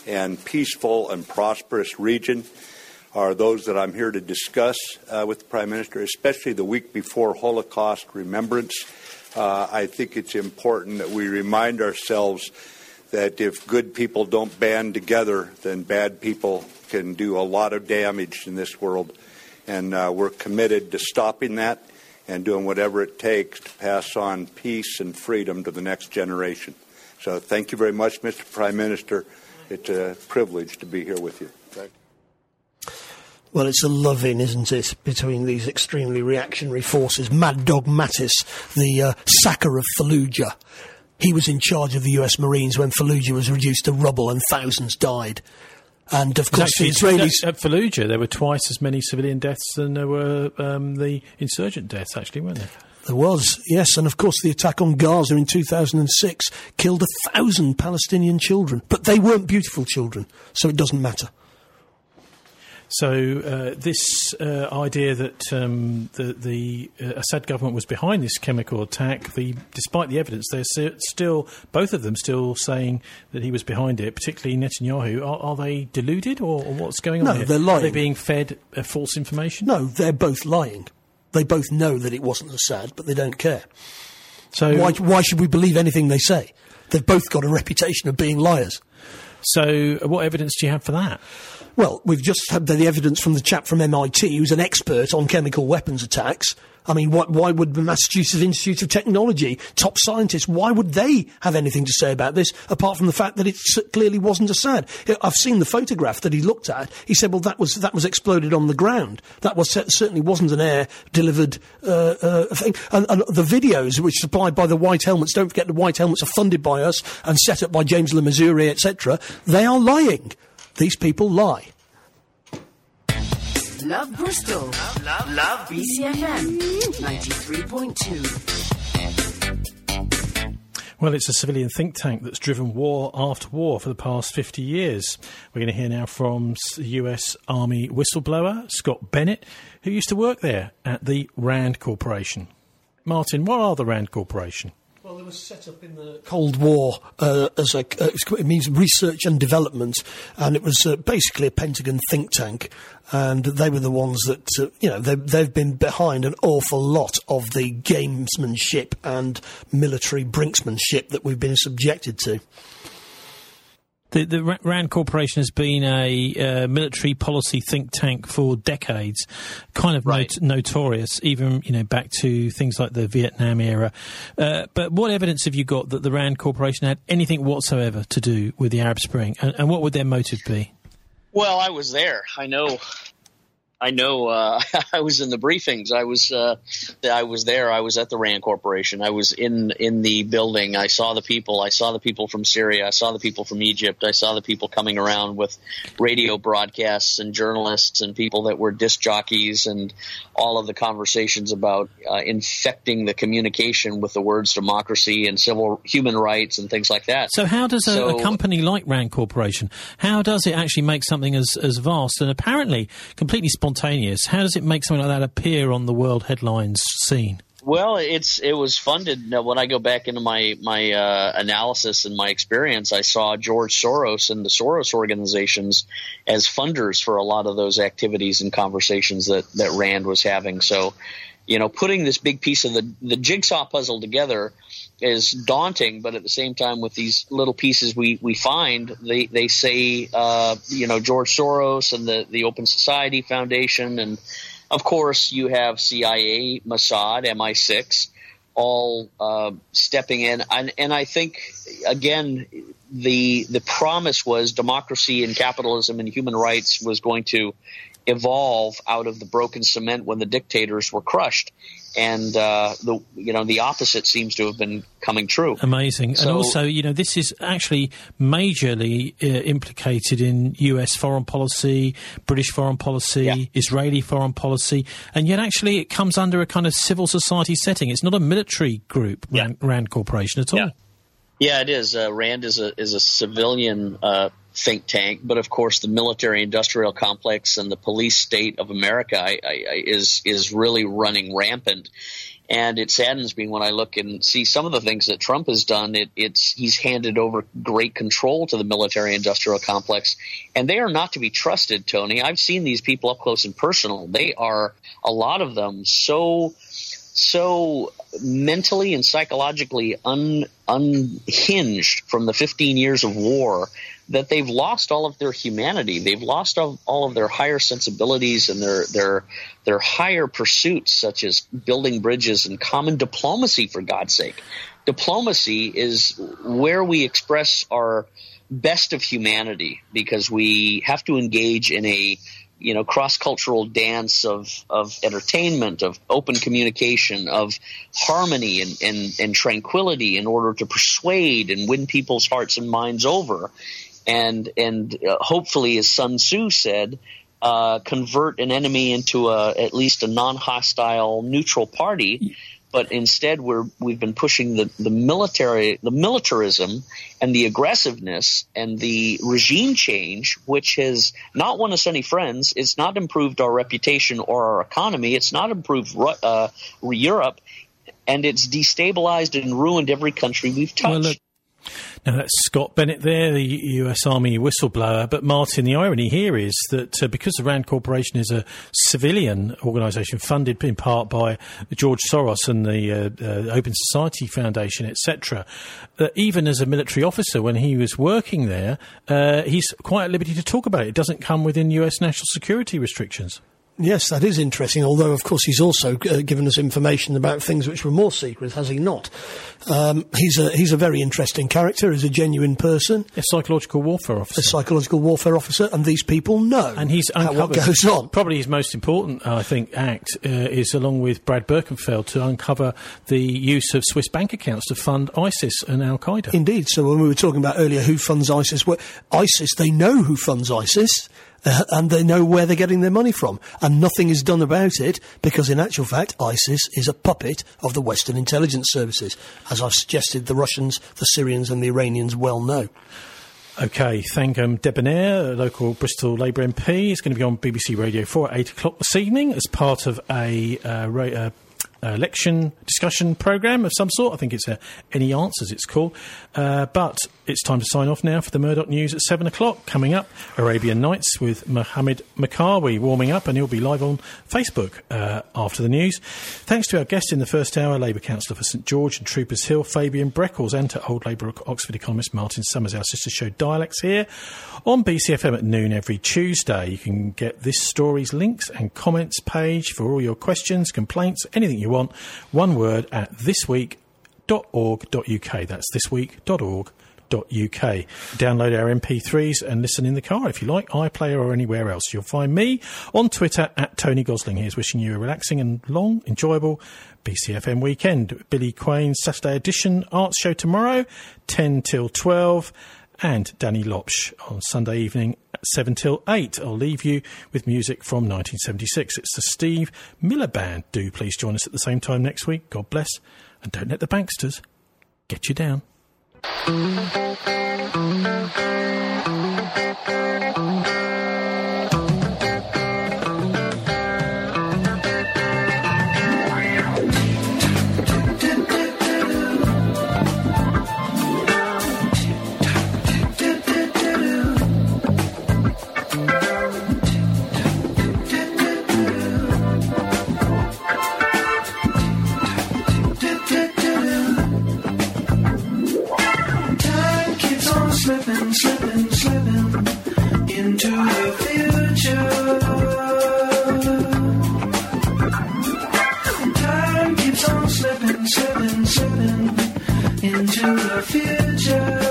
and peaceful and prosperous region are those that I'm here to discuss uh, with the Prime Minister, especially the week before Holocaust Remembrance. Uh, I think it's important that we remind ourselves that if good people don't band together, then bad people can do a lot of damage in this world. And uh, we're committed to stopping that and doing whatever it takes to pass on peace and freedom to the next generation. So thank you very much, Mister Prime Minister. It's a privilege to be here with you. Thank you. Well, it's a love-in, isn't it, between these extremely reactionary forces. Mad Dog Mattis, the uh, sacker of Fallujah. He was in charge of the U S Marines when Fallujah was reduced to rubble and thousands died. And, of course, actually, the Israelis... At Fallujah, there were twice as many civilian deaths than there were um, the insurgent deaths, actually, weren't there? There was, yes. And, of course, the attack on Gaza in two thousand six killed a thousand Palestinian children. But they weren't beautiful children, so it doesn't matter. So uh, this uh, idea that um, the, the uh, Assad government was behind this chemical attack, the, despite the evidence, they're still, both of them still saying that he was behind it, particularly Netanyahu. Are, are they deluded, or, or what's going on no, here? They're lying. Are they being fed uh, false information? No, they're both lying. They both know that it wasn't Assad, but they don't care. So why, why should we believe anything they say? They've both got a reputation of being liars. So what evidence do you have for that? Well, we've just had the evidence from the chap from M I T who's an expert on chemical weapons attacks. I mean, what, why would the Massachusetts Institute of Technology, top scientists, why would they have anything to say about this, apart from the fact that it clearly wasn't Assad? I've seen the photograph that he looked at. He said, well, that was that was exploded on the ground. That was certainly wasn't an air-delivered uh, uh, thing. And, and the videos, which are supplied by the White Helmets, don't forget the White Helmets are funded by us and set up by James Le Mesurier, et cetera, they are lying. These people lie. Love Bristol. Love, love, love B C F M ninety-three point two. Well, it's a civilian think tank that's driven war after war for the past fifty years. We're going to hear now from U S Army whistleblower Scott Bennett, who used to work there at the RAND Corporation. Martin, what are the RAND Corporation? Well, it was set up in the Cold War uh, as a, uh, it means research and development, and it was uh, basically a Pentagon think tank, and they were the ones that, uh, you know, they, they've been behind an awful lot of the gamesmanship and military brinksmanship that we've been subjected to. The, the RAND Corporation has been a uh, military policy think tank for decades, kind of right. not- notorious, even you know back to things like the Vietnam era. Uh, but what evidence have you got that the RAND Corporation had anything whatsoever to do with the Arab Spring, and, and what would their motive be? Well, I was there. I know. I know. Uh, I was in the briefings. I was. Uh, I was there. I was at the RAND Corporation. I was in in the building. I saw the people. I saw the people from Syria. I saw the people from Egypt. I saw the people coming around with radio broadcasts and journalists and people that were disc jockeys and all of the conversations about uh, infecting the communication with the words democracy and civil human rights and things like that. So, how does a, so, a company like RAND Corporation? How does it actually make something as as vast and apparently completely spontaneous? Spontaneous. How does it make something like that appear on the world headlines scene? Well, it's it was funded. Now, when I go back into my my uh, analysis and my experience, I saw George Soros and the Soros organizations as funders for a lot of those activities and conversations that, that RAND was having. So, you know, putting this big piece of the the jigsaw puzzle together is daunting, but at the same time, with these little pieces we, we find, they, they say, uh, you know, George Soros and the, the Open Society Foundation, and of course you have C I A, Mossad, M I six, all uh, stepping in. And, and I think, again, the the promise was democracy and capitalism and human rights was going to evolve out of the broken cement when the dictators were crushed. And, uh, the, you know, the opposite seems to have been coming true. Amazing. So, and also, you know, this is actually majorly uh, implicated in U S foreign policy, British foreign policy, yeah. Israeli foreign policy. And yet actually it comes under a kind of civil society setting. It's not a military group, yeah. RAND, RAND Corporation at all. Yeah, yeah it is. Uh, RAND is a, is a civilian uh think tank, but of course the military-industrial complex and the police state of America I, I, is is really running rampant, And it saddens me when I look and see some of the things that Trump has done. It, it's he's handed over great control to the military-industrial complex, and they are not to be trusted, Tony. I've seen these people up close and personal. They are, a lot of them, so so mentally and psychologically un, unhinged from the fifteen years of war that they've lost all of their humanity. They've lost all, all of their higher sensibilities and their their their higher pursuits, such as building bridges and common diplomacy, for God's sake. Diplomacy is where we express our best of humanity, because we have to engage in a you know, cross-cultural dance of, of entertainment, of open communication, of harmony and, and, and tranquility in order to persuade and win people's hearts and minds over. And, and uh, hopefully, as Sun Tzu said, uh, convert an enemy into a, at least a non-hostile neutral party. But instead, we're, we've been pushing the, the military, the militarism and the aggressiveness and the regime change, which has not won us any friends. It's not improved our reputation or our economy. It's not improved uh, Europe. And it's destabilized and ruined every country we've touched. Well, look, now, that's Scott Bennett there, the U S Army whistleblower. But, Martin, the irony here is that uh, because the RAND Corporation is a civilian organisation funded in part by George Soros and the uh, uh, Open Society Foundation, et cetera, uh, even as a military officer, when he was working there, uh, he's quite at liberty to talk about it. It doesn't come within U S national security restrictions. Yes, that is interesting, although, of course, he's also uh, given us information about things which were more secret, has he not? Um, he's a he's a very interesting character, he's a genuine person. A psychological warfare officer. A psychological warfare officer, and these people know and he's how, what goes on. Probably his most important, I think, act uh, is, along with Brad Birkenfeld, to uncover the use of Swiss bank accounts to fund ISIS and Al-Qaeda. Indeed, so when we were talking about earlier who funds ISIS, well, ISIS, they know who funds ISIS. Uh, and they know where they're getting their money from. And nothing is done about it because, in actual fact, ISIS is a puppet of the Western intelligence services, as I've suggested the Russians, the Syrians and the Iranians well know. OK, Thangam Debonair, a local Bristol Labour M P, is going to be on B B C Radio four at eight o'clock this evening as part of a uh, ra- uh, election discussion programme of some sort. I think it's a Any Answers it's called. Uh, but it's time to sign off now for the Murdoch News at seven o'clock. Coming up, Arabian Nights with Mohammed Makawi warming up, and he'll be live on Facebook uh, after the news. Thanks to our guest in the first hour, Labour Councillor for St George and Troopers Hill, Fabian Breckles, and to Old Labour Oxford economist Martin Summers. Our sister show Dialects here on B C F M at noon every Tuesday. You can get this story's links and comments page for all your questions, complaints, anything you want. One word at thisweek dot org dot U K. That's thisweek dot org dot U K. Download our M P threes and listen in the car if you like, iPlayer or anywhere else. You'll find me on Twitter at Tony Gosling. Here's wishing you a relaxing and long, enjoyable B C F M weekend. Billy Quain's Saturday edition arts show tomorrow, ten till twelve. And Danny Lopsh on Sunday evening at seven till eight. I'll leave you with music from nineteen seventy-six. It's the Steve Miller Band. Do please join us at the same time next week. God bless. And don't let the banksters get you down. Slipping, slipping, slipping into the future. Time keeps on slipping, slipping, slipping into the future.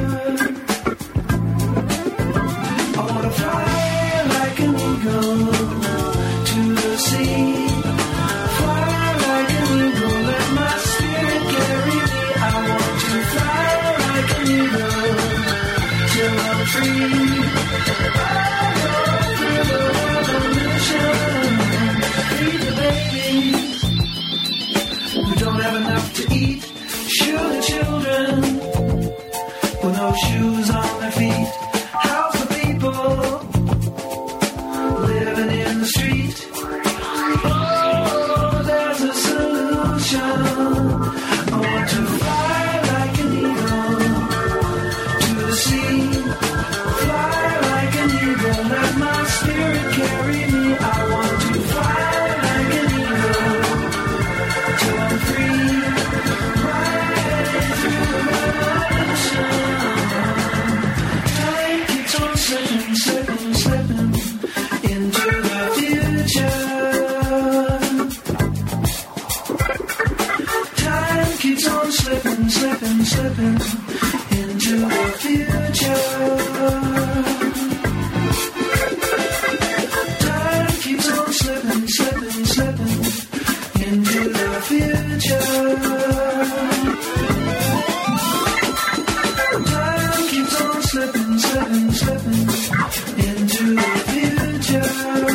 I wanna fly like an eagle to the sea. Fly like an eagle, let my spirit carry me. I want to fly like an eagle till I'm free. I go through the world. slipping into the future. Time keeps on slipping, slipping, slipping into the future. Time keeps on slipping, slipping, slipping into the future.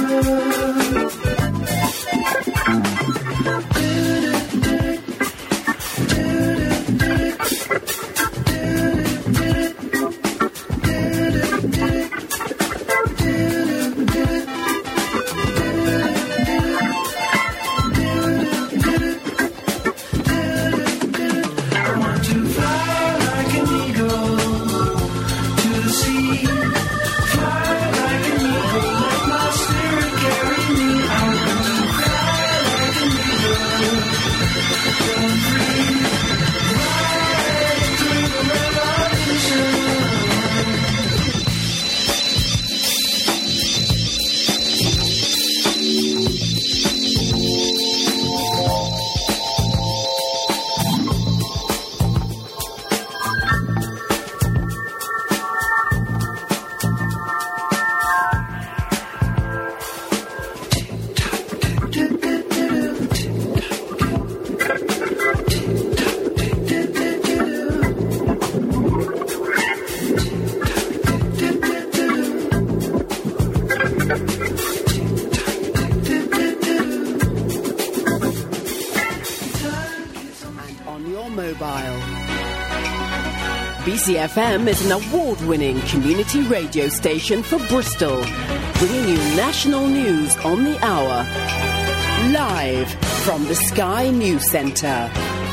B C F M is an award-winning community radio station for Bristol, bringing you national news on the hour. Live from the Sky News Centre.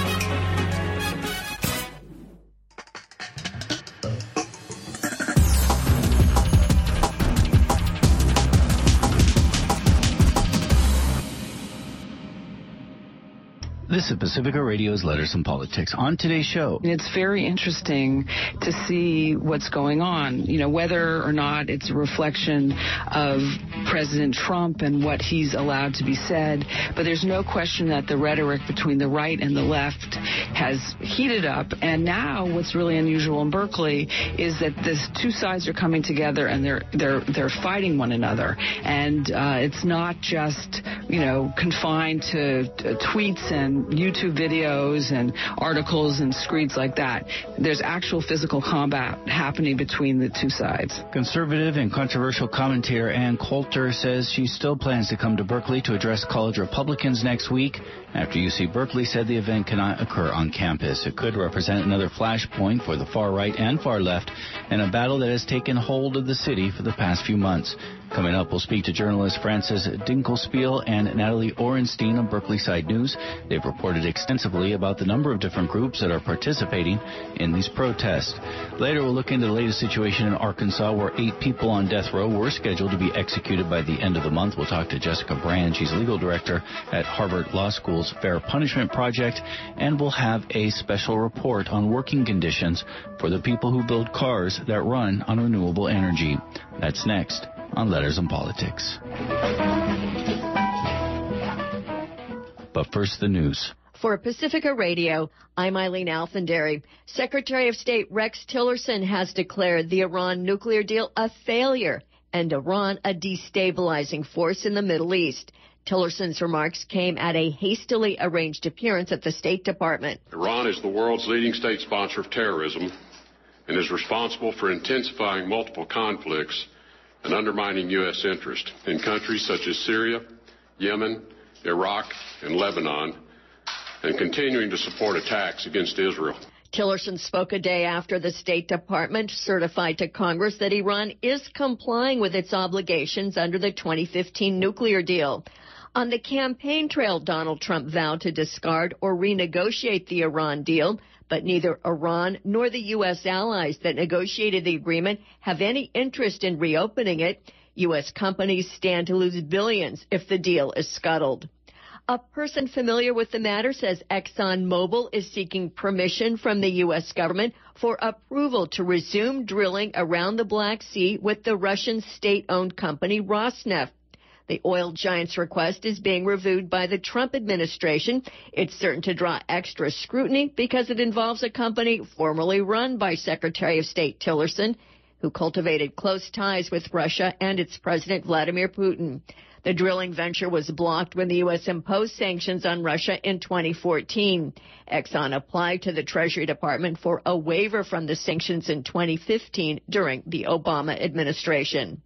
This is Pacifica Radio's Letters and Politics. On today's show, it's very interesting to see what's going on, you know, whether or not it's a reflection of President Trump and what he's allowed to be said. But there's no question that the rhetoric between the right and the left has heated up. And now what's really unusual in Berkeley is that the two sides are coming together and they're they're they're fighting one another. And uh, it's not just, you know, confined to uh, tweets and YouTube videos and articles and screeds like that. There's actual physical combat happening between the two sides. Conservative and controversial commentator Ann Coulter says she still plans to come to Berkeley to address college Republicans next week after U C Berkeley said the event cannot occur on campus. It could represent another flashpoint for the far right and far left in a battle that has taken hold of the city for the past few months. Coming up, we'll speak to journalists Frances Dinkelspiel and Natalie Orenstein of Berkeley Side News. They've reported extensively about the number of different groups that are participating in these protests. Later, we'll look into the latest situation in Arkansas, where eight people on death row were scheduled to be executed by the end of the month. We'll talk to Jessica Brand. She's legal director at Harvard Law School's Fair Punishment Project. And we'll have a special report on working conditions for the people who build cars that run on renewable energy. That's next on Letters and Politics. But first, the news. For Pacifica Radio, I'm Eileen Alfandary. Secretary of State Rex Tillerson has declared the Iran nuclear deal a failure and Iran a destabilizing force in the Middle East. Tillerson's remarks came at a hastily arranged appearance at the State Department. Iran is the world's leading state sponsor of terrorism and is responsible for intensifying multiple conflicts and undermining U S interest in countries such as Syria, Yemen, Iraq, and Lebanon, and continuing to support attacks against Israel. Tillerson spoke a day after the State Department certified to Congress that Iran is complying with its obligations under the twenty fifteen nuclear deal. On the campaign trail, Donald Trump vowed to discard or renegotiate the Iran deal, but neither Iran nor the U S allies that negotiated the agreement have any interest in reopening it. U S companies stand to lose billions if the deal is scuttled. A person familiar with the matter says ExxonMobil is seeking permission from the U S government for approval to resume drilling around the Black Sea with the Russian state-owned company Rosneft. The oil giant's request is being reviewed by the Trump administration. It's certain to draw extra scrutiny because it involves a company formerly run by Secretary of State Tillerson, who cultivated close ties with Russia and its President Vladimir Putin. The drilling venture was blocked when the U S imposed sanctions on Russia in twenty fourteen. Exxon applied to the Treasury Department for a waiver from the sanctions in twenty fifteen during the Obama administration.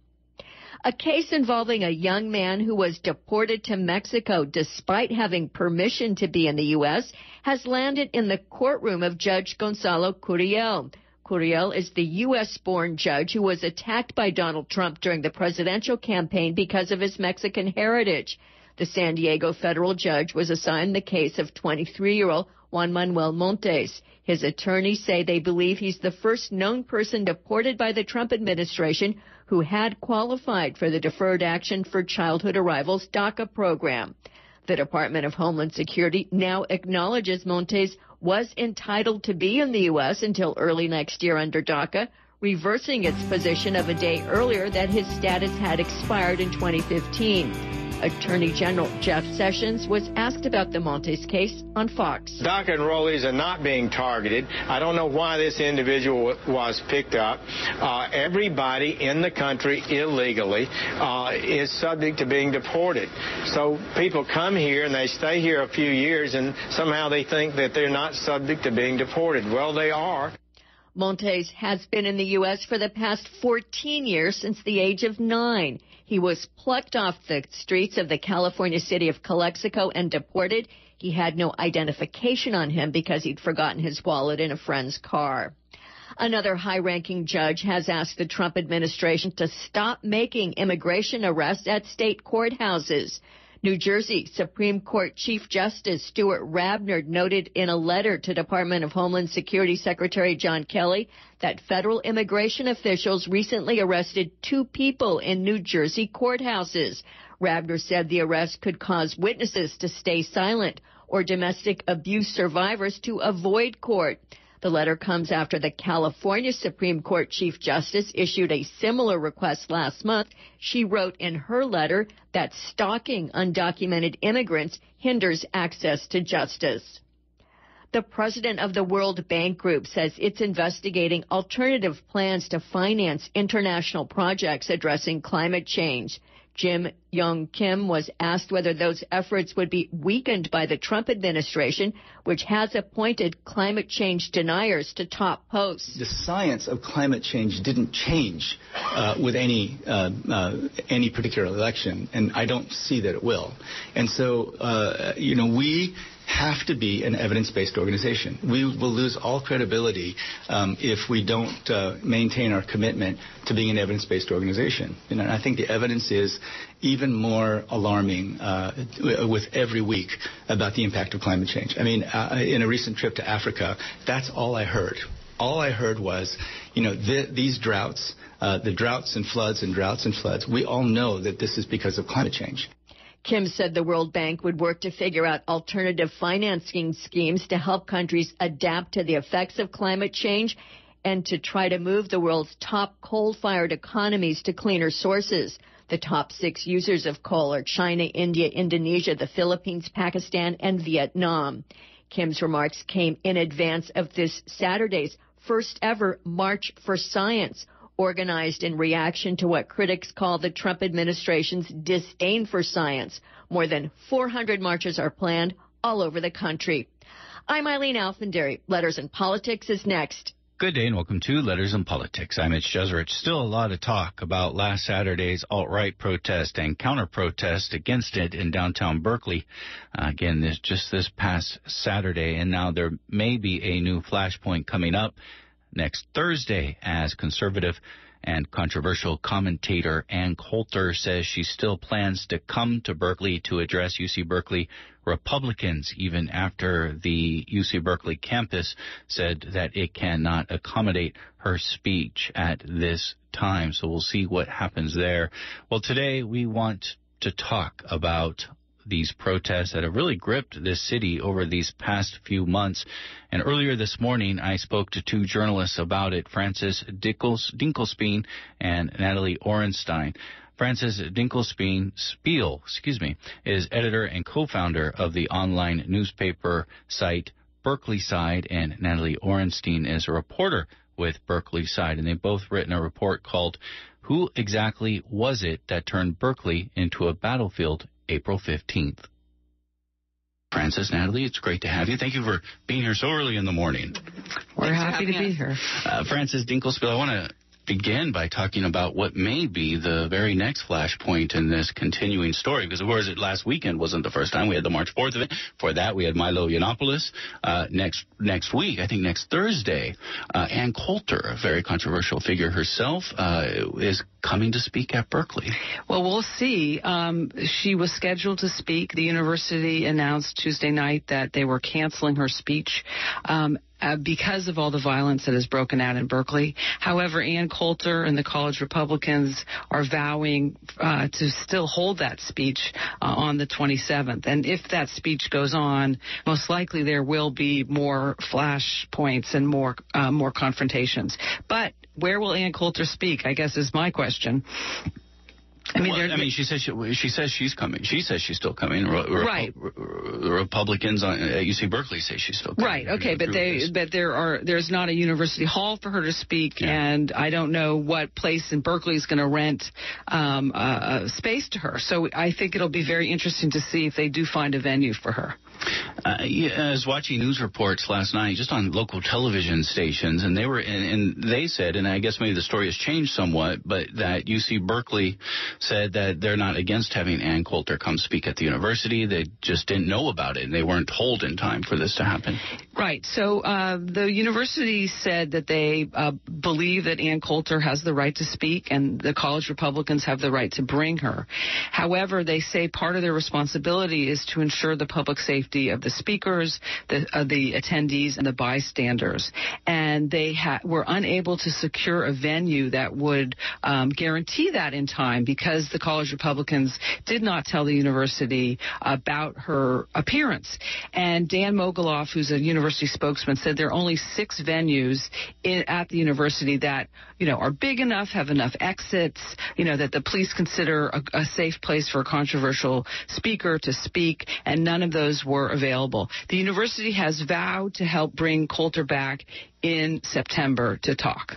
A case involving a young man who was deported to Mexico despite having permission to be in the U S has landed in the courtroom of Judge Gonzalo Curiel. Curiel is the U S-born judge who was attacked by Donald Trump during the presidential campaign because of his Mexican heritage. The San Diego federal judge was assigned the case of twenty-three-year-old Juan Manuel Montes. His attorneys say they believe he's the first known person deported by the Trump administration who had qualified for the Deferred Action for Childhood Arrivals DACA program. The Department of Homeland Security now acknowledges Montes was entitled to be in the U S until early next year under DACA, reversing its position of a day earlier that his status had expired in twenty fifteen. Attorney General Jeff Sessions was asked about the Montes case on Fox. DACA enrollees are not being targeted. I don't know why this individual was picked up. Uh, everybody in the country illegally uh, is subject to being deported. So people come here and they stay here a few years and somehow they think that they're not subject to being deported. Well, they are. Montes has been in the U S for the past fourteen years, since the age of nine. He was plucked off the streets of the California city of Calexico and deported. He had no identification on him because he'd forgotten his wallet in a friend's car. Another high-ranking judge has asked the Trump administration to stop making immigration arrests at state courthouses. New Jersey Supreme Court Chief Justice Stuart Rabner noted in a letter to Department of Homeland Security Secretary John Kelly that federal immigration officials recently arrested two people in New Jersey courthouses. Rabner said the arrest could cause witnesses to stay silent or domestic abuse survivors to avoid court. The letter comes after the California Supreme Court Chief Justice issued a similar request last month. She wrote in her letter that stalking undocumented immigrants hinders access to justice. The president of the World Bank Group says it's investigating alternative plans to finance international projects addressing climate change. Jim Yong Kim was asked whether those efforts would be weakened by the Trump administration, which has appointed climate change deniers to top posts. The science of climate change didn't change uh, with any uh, uh, any particular election, and I don't see that it will. And so, uh, you know, we have to be an evidence-based organization. We will lose all credibility um, if we don't uh, maintain our commitment to being an evidence-based organization. You know, and I think the evidence is even more alarming uh, with every week about the impact of climate change. I mean, uh, in a recent trip to Africa, that's all I heard. All I heard was, you know, th- these droughts, uh, the droughts and floods and droughts and floods, we all know that this is because of climate change. Kim said the World Bank would work to figure out alternative financing schemes to help countries adapt to the effects of climate change and to try to move the world's top coal-fired economies to cleaner sources. The top six users of coal are China, India, Indonesia, the Philippines, Pakistan, and Vietnam. Kim's remarks came in advance of this Saturday's first ever March for Science, organized in reaction to what critics call the Trump administration's disdain for science. More than four hundred marches are planned all over the country. I'm Eileen Alfandary. Letters and Politics is next. Good day and welcome to Letters and Politics. I'm Mitch Jeserich. Still a lot of talk about last Saturday's alt-right protest and counter-protest against it in downtown Berkeley. Uh, again, this just this past Saturday, and now there may be a new flashpoint coming up next Thursday as conservative and controversial commentator Ann Coulter says she still plans to come to Berkeley to address U C Berkeley Republicans, even after the U C Berkeley campus said that it cannot accommodate her speech at this time. So we'll see what happens there. Well, today we want to talk about these protests that have really gripped this city over these past few months. And earlier this morning, I spoke to two journalists about it, Frances Dinkelspiel and Natalie Orenstein. Francis Dinkelspiel, Spiel, excuse me, is editor and co-founder of the online newspaper site Berkeley Side, and Natalie Orenstein is a reporter with Berkeley Side, and they've both written a report called Who Exactly Was It That Turned Berkeley into a Battlefield April fifteenth? Francis, Natalie, it's great to have you. Thank you for being here so early in the morning. We're happy to be here. Uh, Francis Dinkelspiel, I want to begin by talking about what may be the very next flashpoint in this continuing story, because of course it last weekend wasn't the first time. We had the March fourth event. For that, we had Milo Yiannopoulos. Uh, next next week, I think next Thursday, uh, Ann Coulter, a very controversial figure herself, uh, is coming to speak at Berkeley. Well, we'll see. Um, she was scheduled to speak. The university announced Tuesday night that they were canceling her speech um, uh, because of all the violence that has broken out in Berkeley. However, Ann Coulter and the college Republicans are vowing uh, to still hold that speech uh, on the twenty-seventh. And if that speech goes on, most likely there will be more flash points and more uh, more confrontations. But where will Ann Coulter speak, I guess, is my question. I mean, well, I mean, she says she, she says she's coming. She says she's still coming. Re- right. Re- Republicans on, at U C Berkeley say she's still coming. Right. Okay, but they, this. but there are there's not a university hall for her to speak, yeah. and I don't know what place in Berkeley is going to rent um, uh, space to her. So I think it'll be very interesting to see if they do find a venue for her. Uh, yeah, I was watching news reports last night, just on local television stations, and they were, and, and they said, and I guess maybe the story has changed somewhat, but that U C Berkeley said that they're not against having Ann Coulter come speak at the university. They just didn't know about it, and they weren't told in time for this to happen. Right. So uh, the university said that they uh, believe that Ann Coulter has the right to speak, and the college Republicans have the right to bring her. However, they say part of their responsibility is to ensure the public safety of the speakers, the, uh, the attendees, and the bystanders. And they ha- were unable to secure a venue that would um, guarantee that in time because the college Republicans did not tell the university about her appearance. And Dan Mogulof, who's a university spokesman, said there are only six venues in, at the university that, you know, are big enough, have enough exits, you know, that the police consider a, a safe place for a controversial speaker to speak, and none of those were available. The university has vowed to help bring Coulter back in September to talk.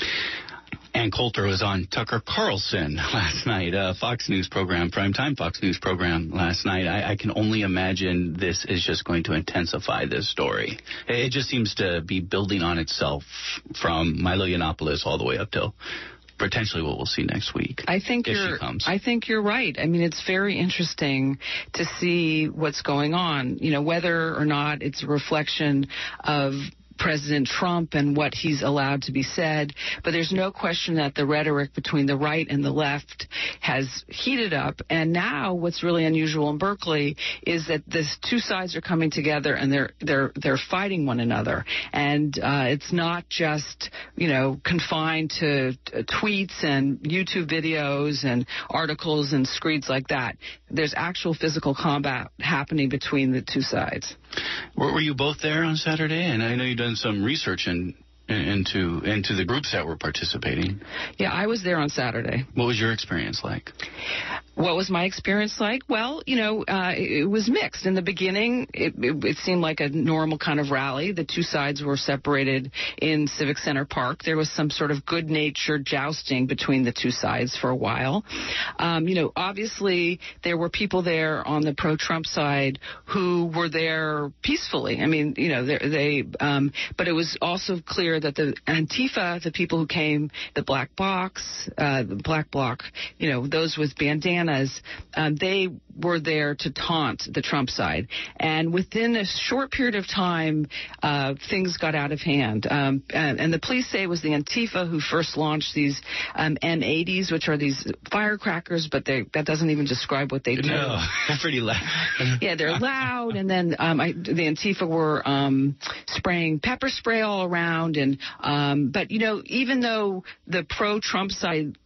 Ann Coulter was on Tucker Carlson last night, a Fox News program, primetime Fox News program last night. I, I can only imagine this is just going to intensify this story. It just seems to be building on itself from Milo Yiannopoulos all the way up till potentially what we'll see next week. I think if you're. She comes. I think you're right. I mean, it's very interesting to see what's going on. You know, whether or not it's a reflection of President Trump and what he's allowed to be said, but there's no question that the rhetoric between the right and the left has heated up. And now what's really unusual in Berkeley is that the two sides are coming together and they're they're they're fighting one another. And uh, it's not just, you know, confined to uh, tweets and YouTube videos and articles and screeds like that. There's actual physical combat happening between the two sides. Were, were you both there on Saturday? And I know you've done some research in, into into the groups that were participating. Yeah, I was there on Saturday. What was your experience like? What was my experience like? Well, you know, uh, it, it was mixed. In the beginning, it, it, it seemed like a normal kind of rally. The two sides were separated in Civic Center Park. There was some sort of good-natured jousting between the two sides for a while. Um, you know, obviously, there were people there on the pro-Trump side who were there peacefully. I mean, you know, they, they um, but it was also clear that the Antifa, the people who came, the Black Box, uh, the Black Bloc, you know, those with bandanas, Um, they were there to taunt the Trump side. And within a short period of time, uh, things got out of hand. Um, and, and the police say it was the Antifa who first launched these um, M eighties, which are these firecrackers, but they, that doesn't even describe what they do. No, they're pretty loud. Yeah, they're loud. And then um, I, the Antifa were um, spraying pepper spray all around. And um, but, you know, even though the pro-Trump side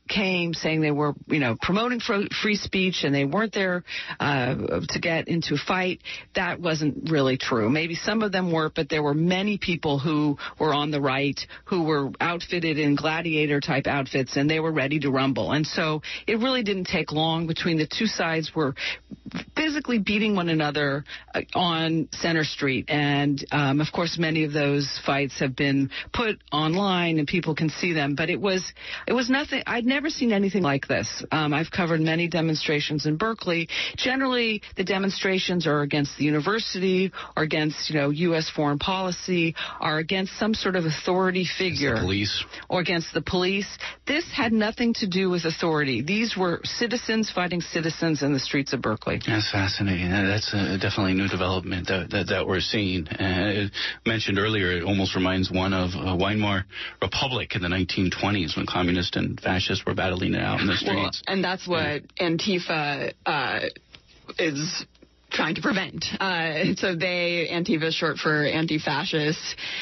came saying they were, you know, promoting free speech and they weren't there uh, to get into a fight. That wasn't really true. Maybe some of them were, but there were many people who were on the right who were outfitted in gladiator-type outfits, and they were ready to rumble. And so it really didn't take long between the two sides were physically beating one another uh, on Center Street. And, um, of course, many of those fights have been put online and people can see them. But it was it was nothing. I'd never seen anything like this. Um, I've covered many demonstrations in Berkeley. Generally, the demonstrations are against the university or against, you know, U S foreign policy, are against some sort of authority figure. The police. Or against the police. This had nothing to do with authority. These were citizens fighting citizens in the streets of Berkeley. That's fascinating. That's a, definitely a new development that, that, that we're seeing. Uh, mentioned earlier, it almost reminds one of uh, Weimar Republic in the nineteen twenties when communists and fascists were battling it out in the streets. Well, and that's what Antifa uh, is trying to prevent. Uh, so they, Antifa is short for anti-fascist,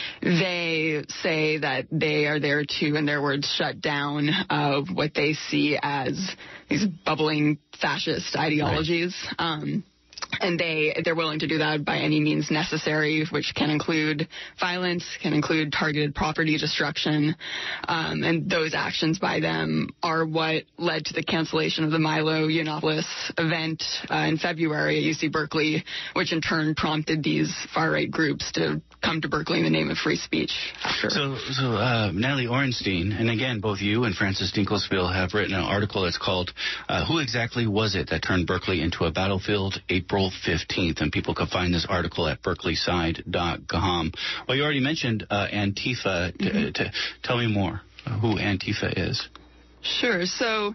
they say that they are there to, in their words, shut down uh, what they see as these bubbling fascist ideologies. Right. Um, and they, they're willing to do that by any means necessary, which can include violence, can include targeted property destruction. Um, and those actions by them are what led to the cancellation of the Milo Yiannopoulos event uh, in February at U C Berkeley, which in turn prompted these far-right groups to come to Berkeley in the name of free speech. After. So, so uh, Natalie Orenstein, and again, both you and Francis Dinklesville have written an article that's called uh, Who Exactly Was It That Turned Berkeley into a Battlefield, April fifteenth, and people can find this article at berkeley side dot com. Well, you already mentioned uh, Antifa. T- mm-hmm. t- tell me more uh, who Antifa is. Sure. So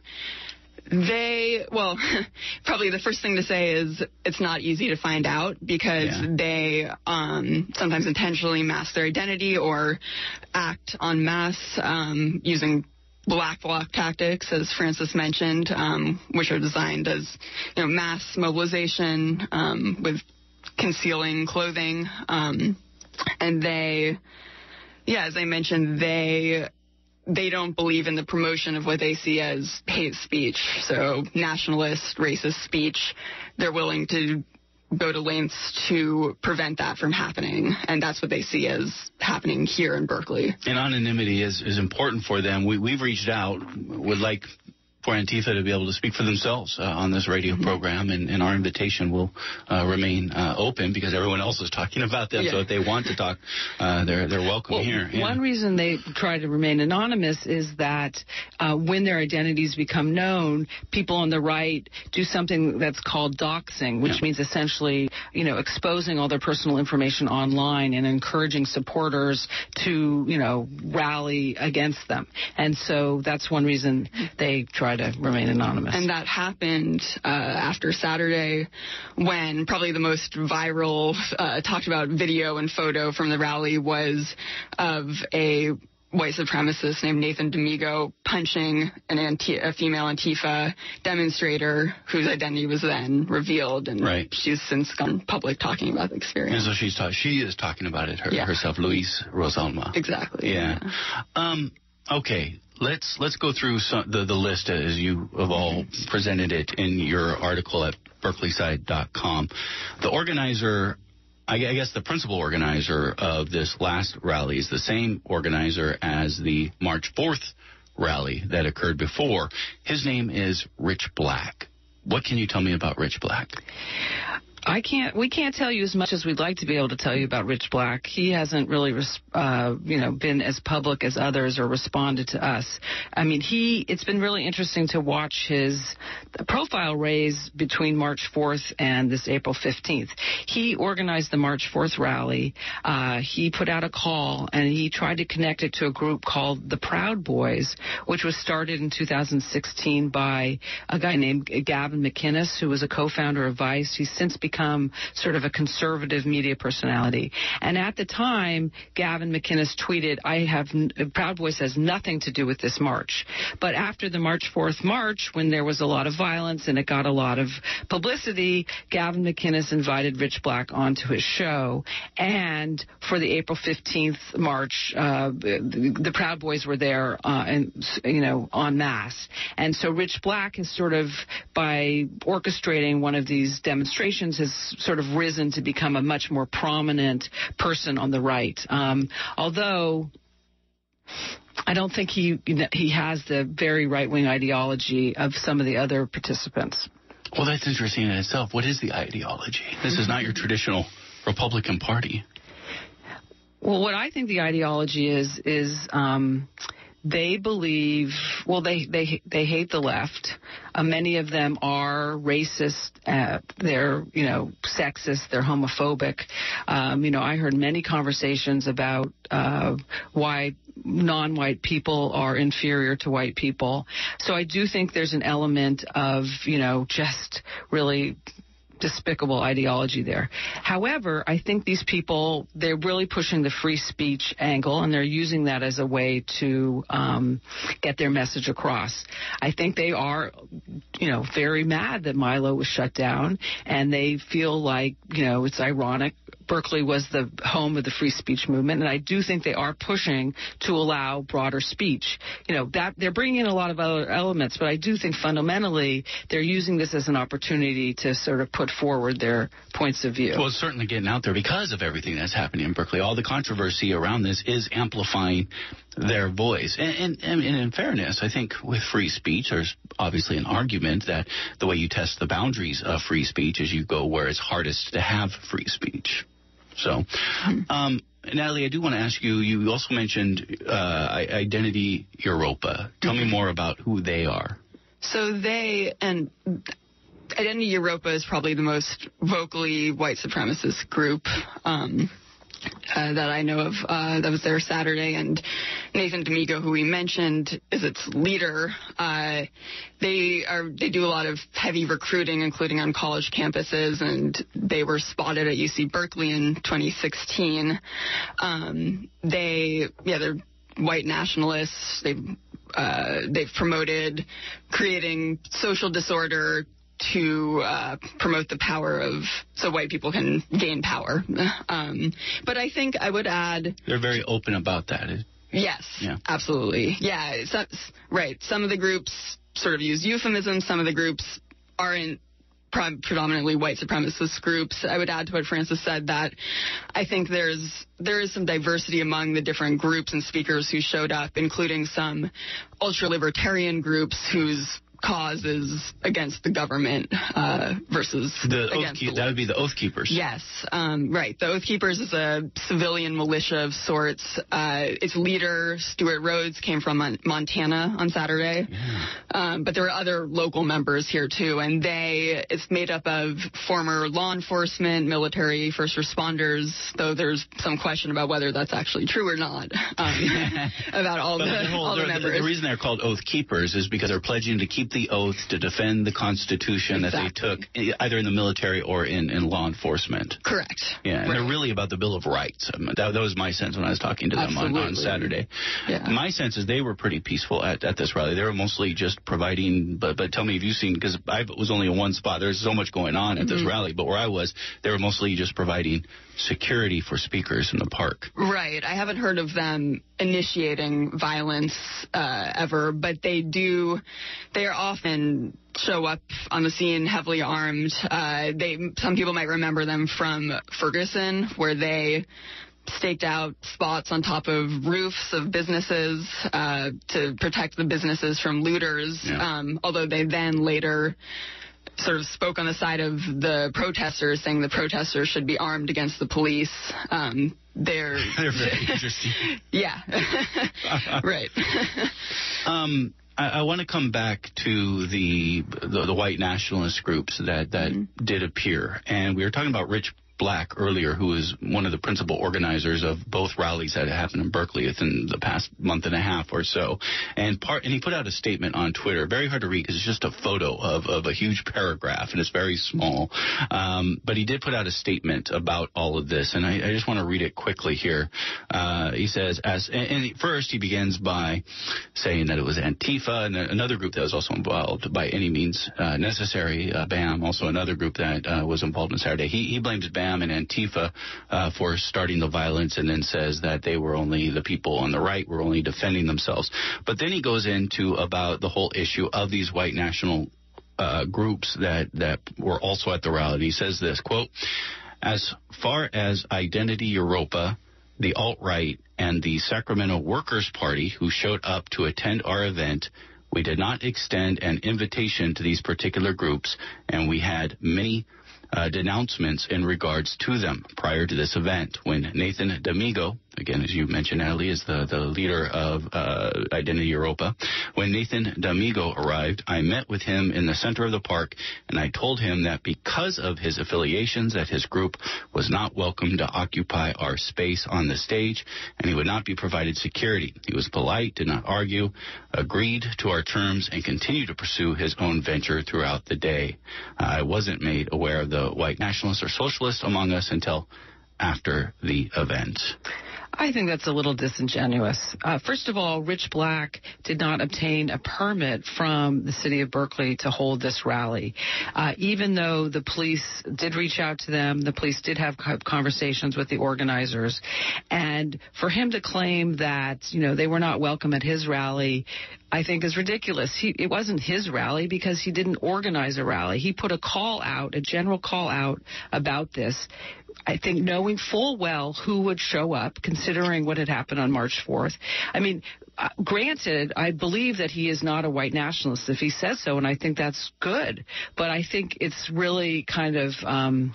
they, well, probably the first thing to say is it's not easy to find out because yeah. they um, sometimes intentionally mask their identity or act en masse um, using black bloc tactics, as Francis mentioned, um, which are designed as, you know, mass mobilization um, with concealing clothing. Um, and they, yeah, as I mentioned, they they don't believe in the promotion of what they see as hate speech. So nationalist, racist speech. They're willing to go to lengths to prevent that from happening, and that's what they see as happening here in Berkeley. And anonymity is, is important for them. We, we've reached out, would like for Antifa to be able to speak for themselves uh, on this radio mm-hmm. program, and, and our invitation will uh, remain uh, open because everyone else is talking about them. Yeah. So if they want to talk, uh, they're they're welcome well, here. One yeah. reason they try to remain anonymous is that uh, when their identities become known, people on the right do something that's called doxing, which yeah. means essentially, you know, exposing all their personal information online and encouraging supporters to, you know, rally against them. And so that's one reason they try to remain anonymous. And that happened uh, after Saturday when probably the most viral uh, talked about video and photo from the rally was of a white supremacist named Nathan D'Amigo punching an anti- a female Antifa demonstrator whose identity was then revealed, and right. she's since gone public talking about the experience. And so she's ta- she is talking about it her- yeah. herself, Luis Rosalma. Exactly. Yeah. yeah. Um, okay. Let's let's go through some, the, the list as you have all presented it in your article at berkeley side dot com. The organizer, I guess the principal organizer of this last rally is the same organizer as the March fourth rally that occurred before. His name is Rich Black. What can you tell me about Rich Black? I can't. We can't tell you as much as we'd like to be able to tell you about Rich Black. He hasn't really, uh, you know, been as public as others or responded to us. I mean, he. It's been really interesting to watch his profile raise between March fourth and this April fifteenth. He organized the March fourth rally. Uh, he put out a call and he tried to connect it to a group called the Proud Boys, which was started in two thousand sixteen by a guy named Gavin McInnes, who was a co-founder of Vice. He's since become become sort of a conservative media personality. And at the time, Gavin McInnes tweeted, I have, Proud Boys has nothing to do with this march. But after the March fourth march, when there was a lot of violence and it got a lot of publicity, Gavin McInnes invited Rich Black onto his show. And for the April fifteenth march, uh, the, the Proud Boys were there, uh, and, you know, en masse. And so Rich Black has sort of, by orchestrating one of these demonstrations, has sort of risen to become a much more prominent person on the right. Um, although I don't think he he has the very right-wing ideology of some of the other participants. Well, that's interesting in itself. What is the ideology? This is not your traditional Republican Party. Well, what I think the ideology is is um, they believe, well, they they they hate the left. Uh, many of them are racist. Uh, they're, you know, sexist. They're homophobic. Um, you know, I heard many conversations about uh, why non-white people are inferior to white people. So I do think there's an element of, you know, just really despicable ideology there. However, I think these people, they're really pushing the free speech angle, and they're using that as a way to um, get their message across. I think they are, you know, very mad that Milo was shut down, and they feel like, you know, it's ironic. Berkeley was the home of the free speech movement, and I do think they are pushing to allow broader speech. You know, that they're bringing in a lot of other elements, but I do think fundamentally they're using this as an opportunity to sort of put forward their points of view. Well, it's certainly getting out there because of everything that's happening in Berkeley. All the controversy around this is amplifying their voice. And, and, and in fairness, I think with free speech, there's obviously an argument that the way you test the boundaries of free speech is you go where it's hardest to have free speech. So, um, Natalie, I do want to ask you, you also mentioned uh, Identity Europa. Tell me more about who they are. So they, and Identity Europa is probably the most vocally white supremacist group um, uh, that I know of uh, that was there Saturday. And Nathan D'Amico, who we mentioned, is its leader. Uh, they are they do a lot of heavy recruiting, including on college campuses, and they were spotted at U C Berkeley in twenty sixteen. Um, they, yeah, they're white nationalists. They've uh, they've promoted creating social disorder to uh, promote the power of, so white people can gain power. Um, but I think I would add... They're very open about that. Yes, yeah. Absolutely. Yeah, it's, right. Some of the groups sort of use euphemisms. Some of the groups aren't pre- predominantly white supremacist groups. I would add to what Francis said that I think there's there is some diversity among the different groups and speakers who showed up, including some ultra-libertarian groups whose cause is against the government uh, versus the against oath keep, that would be the Oath Keepers. Yes, um, right. The Oath Keepers is a civilian militia of sorts. Uh, its leader, Stuart Rhodes, came from Mon- Montana on Saturday, yeah. um, but there were other local members here too, and they it's made up of former law enforcement, military, first responders. Though there's some question about whether that's actually true or not um, about all but the, the, whole, all the members. The reason they're called Oath Keepers is because they're pledging to keep the oath to defend the Constitution exactly. that they took either in the military or in, in law enforcement. Correct. Yeah, and right. they're really about the Bill of Rights. I mean, that, that was my sense when I was talking to them on, on Saturday. Yeah. My sense is they were pretty peaceful at, at this rally. They were mostly just providing, but but tell me, have you seen, because I was only in one spot, there's so much going on at mm-hmm. this rally, but where I was, they were mostly just providing security for speakers in the park. Right. I haven't heard of them initiating violence uh, ever, but they do, they are often show up on the scene heavily armed. Uh, they, some people might remember them from Ferguson, where they staked out spots on top of roofs of businesses uh, to protect the businesses from looters, yeah. um, although they then later sort of spoke on the side of the protesters, saying the protesters should be armed against the police. Um, they're they're very interesting. Yeah, right. um, I, I want to come back to the, the the white nationalist groups that that mm-hmm. did appear, and we were talking about Rich Black earlier, who is one of the principal organizers of both rallies that happened in Berkeley within the past month and a half or so. And part, and he put out a statement on Twitter, very hard to read because it's just a photo of, of a huge paragraph, and it's very small. Um, but he did put out a statement about all of this, and I, I just want to read it quickly here. Uh, he says, as and, and first he begins by saying that it was Antifa and another group that was also involved by any means uh, necessary, uh, BAM, also another group that uh, was involved on Saturday. He, he blames BAM and Antifa uh, for starting the violence, and then says that they were only, the people on the right were only defending themselves. But then he goes into about the whole issue of these white national uh, groups that, that were also at the rally. And he says this, quote, as far as Identity Europa, the alt-right, and the Sacramento Workers' Party, who showed up to attend our event, we did not extend an invitation to these particular groups, and we had many uh, denouncements in regards to them prior to this event. When Nathan D'Amigo, again, as you mentioned, Natalie, is the, the leader of uh, Identity Europa. When Nathan D'Amigo arrived, I met with him in the center of the park, and I told him that because of his affiliations, that his group was not welcome to occupy our space on the stage, and he would not be provided security. He was polite, did not argue, agreed to our terms, and continued to pursue his own venture throughout the day. Uh, I wasn't made aware of the white nationalists or socialists among us until after the event. I think that's a little disingenuous. Uh, first of all, Rich Black did not obtain a permit from the city of Berkeley to hold this rally. Uh, even though the police did reach out to them, the police did have conversations with the organizers. And for him to claim that, you know, they were not welcome at his rally, I think is ridiculous. He, it wasn't his rally because he didn't organize a rally. He put a call out, a general call out about this. I think knowing full well who would show up, considering what had happened on March fourth. I mean, uh, granted, I believe that he is not a white nationalist if he says so, and I think that's good. But I think it's really kind of, um,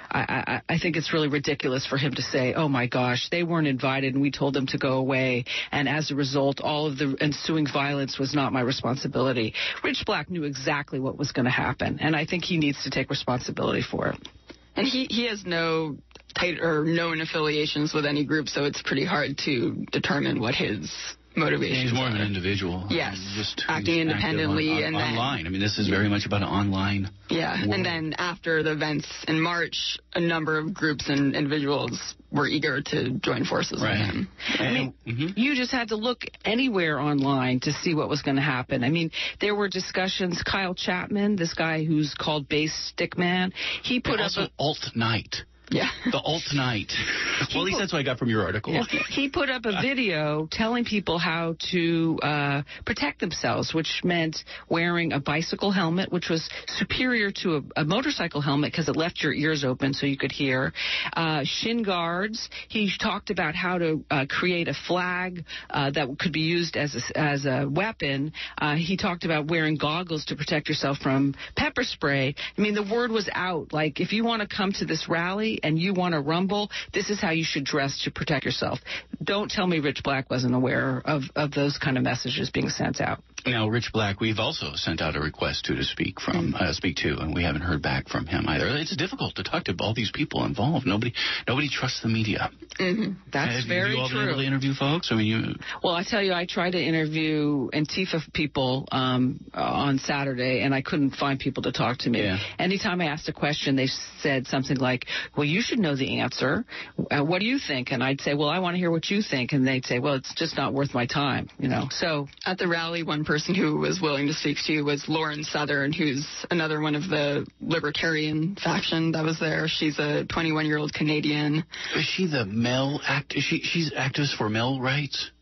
I, I, I think it's really ridiculous for him to say, oh, my gosh, they weren't invited and we told them to go away. And as a result, all of the ensuing violence was not my responsibility. Rich Black knew exactly what was going to happen, and I think he needs to take responsibility for it. And he, he has no tight or known affiliations with any group, so it's pretty hard to determine what his motivations yeah, he's more are. of an individual. Yes, just acting independently. On, on, and online. then, I mean, this is very much about an online Yeah, world. And then after the events in March, a number of groups and individuals were eager to join forces right. with him. I mean, mm-hmm. you just had to look anywhere online to see what was going to happen. I mean, there were discussions. Kyle Chapman, this guy who's called Base Stickman, he put and up also a alt-night. Yeah. The alt-night. Well, at least that's what I got from your article. Yeah. He put up a video telling people how to uh, protect themselves, which meant wearing a bicycle helmet, which was superior to a, a motorcycle helmet because it left your ears open so you could hear. Uh, shin guards. He talked about how to uh, create a flag uh, that could be used as a, as a weapon. Uh, he talked about wearing goggles to protect yourself from pepper spray. I mean, the word was out. Like, if you want to come to this rally and you want to rumble, this is how you should dress to protect yourself. Don't tell me Rich Black wasn't aware of, of those kind of messages being sent out. Now, Rich Black, we've also sent out a request to to speak from uh, speak to, and we haven't heard back from him either. It's difficult to talk to all these people involved. Nobody, nobody trusts the media. Mm-hmm. That's Have very you all true. been able to interview folks? I mean, you. Well, I tell you, I tried to interview Antifa people um, on Saturday, and I couldn't find people to talk to me. Yeah. Anytime I asked a question, they said something like, "Well, you should know the answer. Uh, what do you think?" And I'd say, "Well, I want to hear what you think." And they'd say, "Well, it's just not worth my time." You know. So at the rally, one person who was willing to speak to you was Lauren Southern, who's another one of the libertarian faction that was there. She's a twenty-one-year-old Canadian. Is she the male act? Is she she's activist for male rights?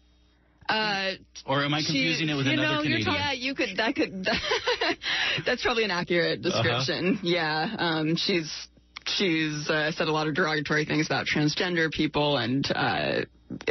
Uh, or am I confusing she, it with you another know, Canadian? You're, yeah, you could. That could. That's probably an accurate description. Uh-huh. Yeah, um, she's she's uh, said a lot of derogatory things about transgender people, and uh,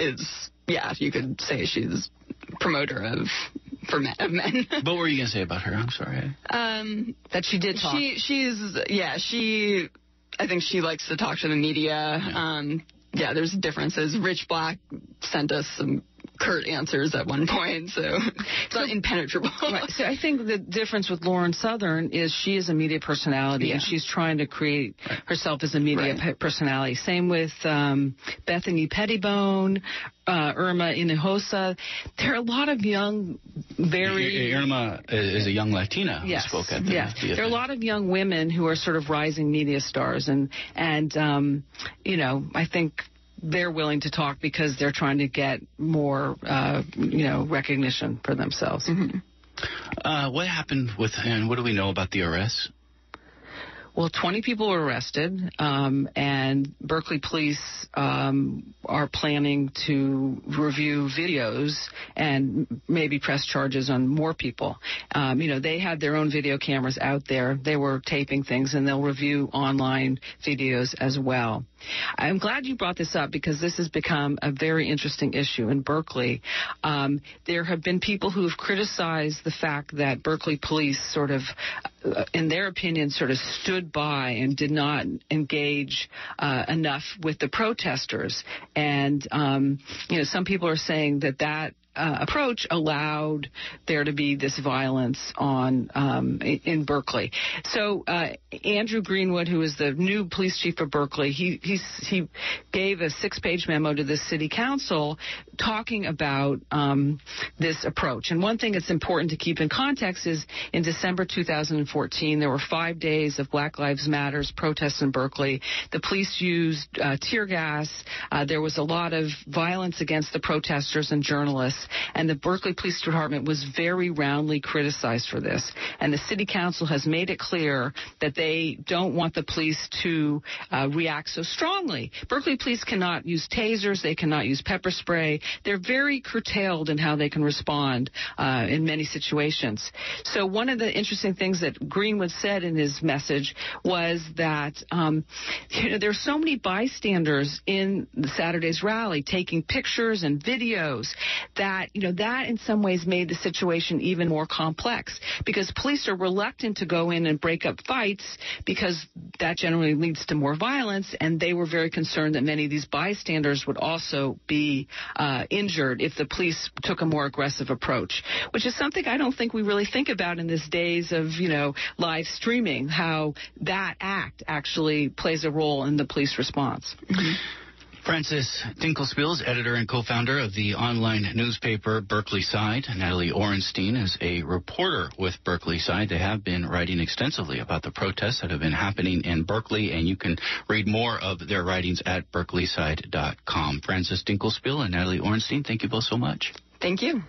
is yeah, you could say she's promoter of. For men, of men. What were you going to say about her? I'm sorry. Um, that she did talk. She, she's, yeah, she, I think she likes to talk to the media. Yeah. Um, yeah, there's differences. Rich Black sent us some curt answers at one point, so it's not impenetrable. Right. So I think the difference with Lauren Southern is she is a media personality, Yeah. and she's trying to create herself as a media Right. pe- personality. Same with um, Bethany Pettibone, uh, Irma Hinojosa. There are a lot of young, very... Irma is a young Latina Yes, who spoke at the, yeah. the There are a lot of young women who are sort of rising media stars, and and um, you know, I think they're willing to talk because they're trying to get more, uh, you know, recognition for themselves. Mm-hmm. Uh, what happened with, and what do we know about the arrest? Well, twenty people were arrested, um, and Berkeley police um, are planning to review videos and maybe press charges on more people. Um, you know, they had their own video cameras out there. They were taping things, and they'll review online videos as well. I'm glad you brought this up because this has become a very interesting issue in Berkeley. Um, there have been people who have criticized the fact that Berkeley police sort of, uh, in their opinion, sort of stood by and did not engage uh, enough with the protesters. And, um, you know, some people are saying that that Uh, approach allowed there to be this violence on um, in, in Berkeley. So uh, Andrew Greenwood, who is the new police chief of Berkeley, he he's, he gave a six-page memo to the city council talking about um, this approach. And one thing that's important to keep in context is in December two thousand fourteen, there were five days of Black Lives Matters protests in Berkeley. The police used uh, tear gas. Uh, there was a lot of violence against the protesters and journalists. And the Berkeley Police Department was very roundly criticized for this. And the city council has made it clear that they don't want the police to uh, react so strongly. Berkeley police cannot use tasers. They cannot use pepper spray. They're very curtailed in how they can respond uh, in many situations. So one of the interesting things that Greenwood said in his message was that um, you know, there's so many bystanders in Saturday's rally taking pictures and videos that That, you know, that in some ways made the situation even more complex because police are reluctant to go in and break up fights because that generally leads to more violence, and they were very concerned that many of these bystanders would also be uh, injured if the police took a more aggressive approach, which is something I don't think we really think about in these days of, you know, live streaming, how that act actually plays a role in the police response. Mm-hmm. Frances Dinkelspiel is editor and co-founder of the online newspaper Berkeley Side. Natalie Orenstein is a reporter with Berkeley Side. They have been writing extensively about the protests that have been happening in Berkeley, and you can read more of their writings at berkeley side dot com. Frances Dinkelspiel and Natalie Orenstein, thank you both so much. Thank you.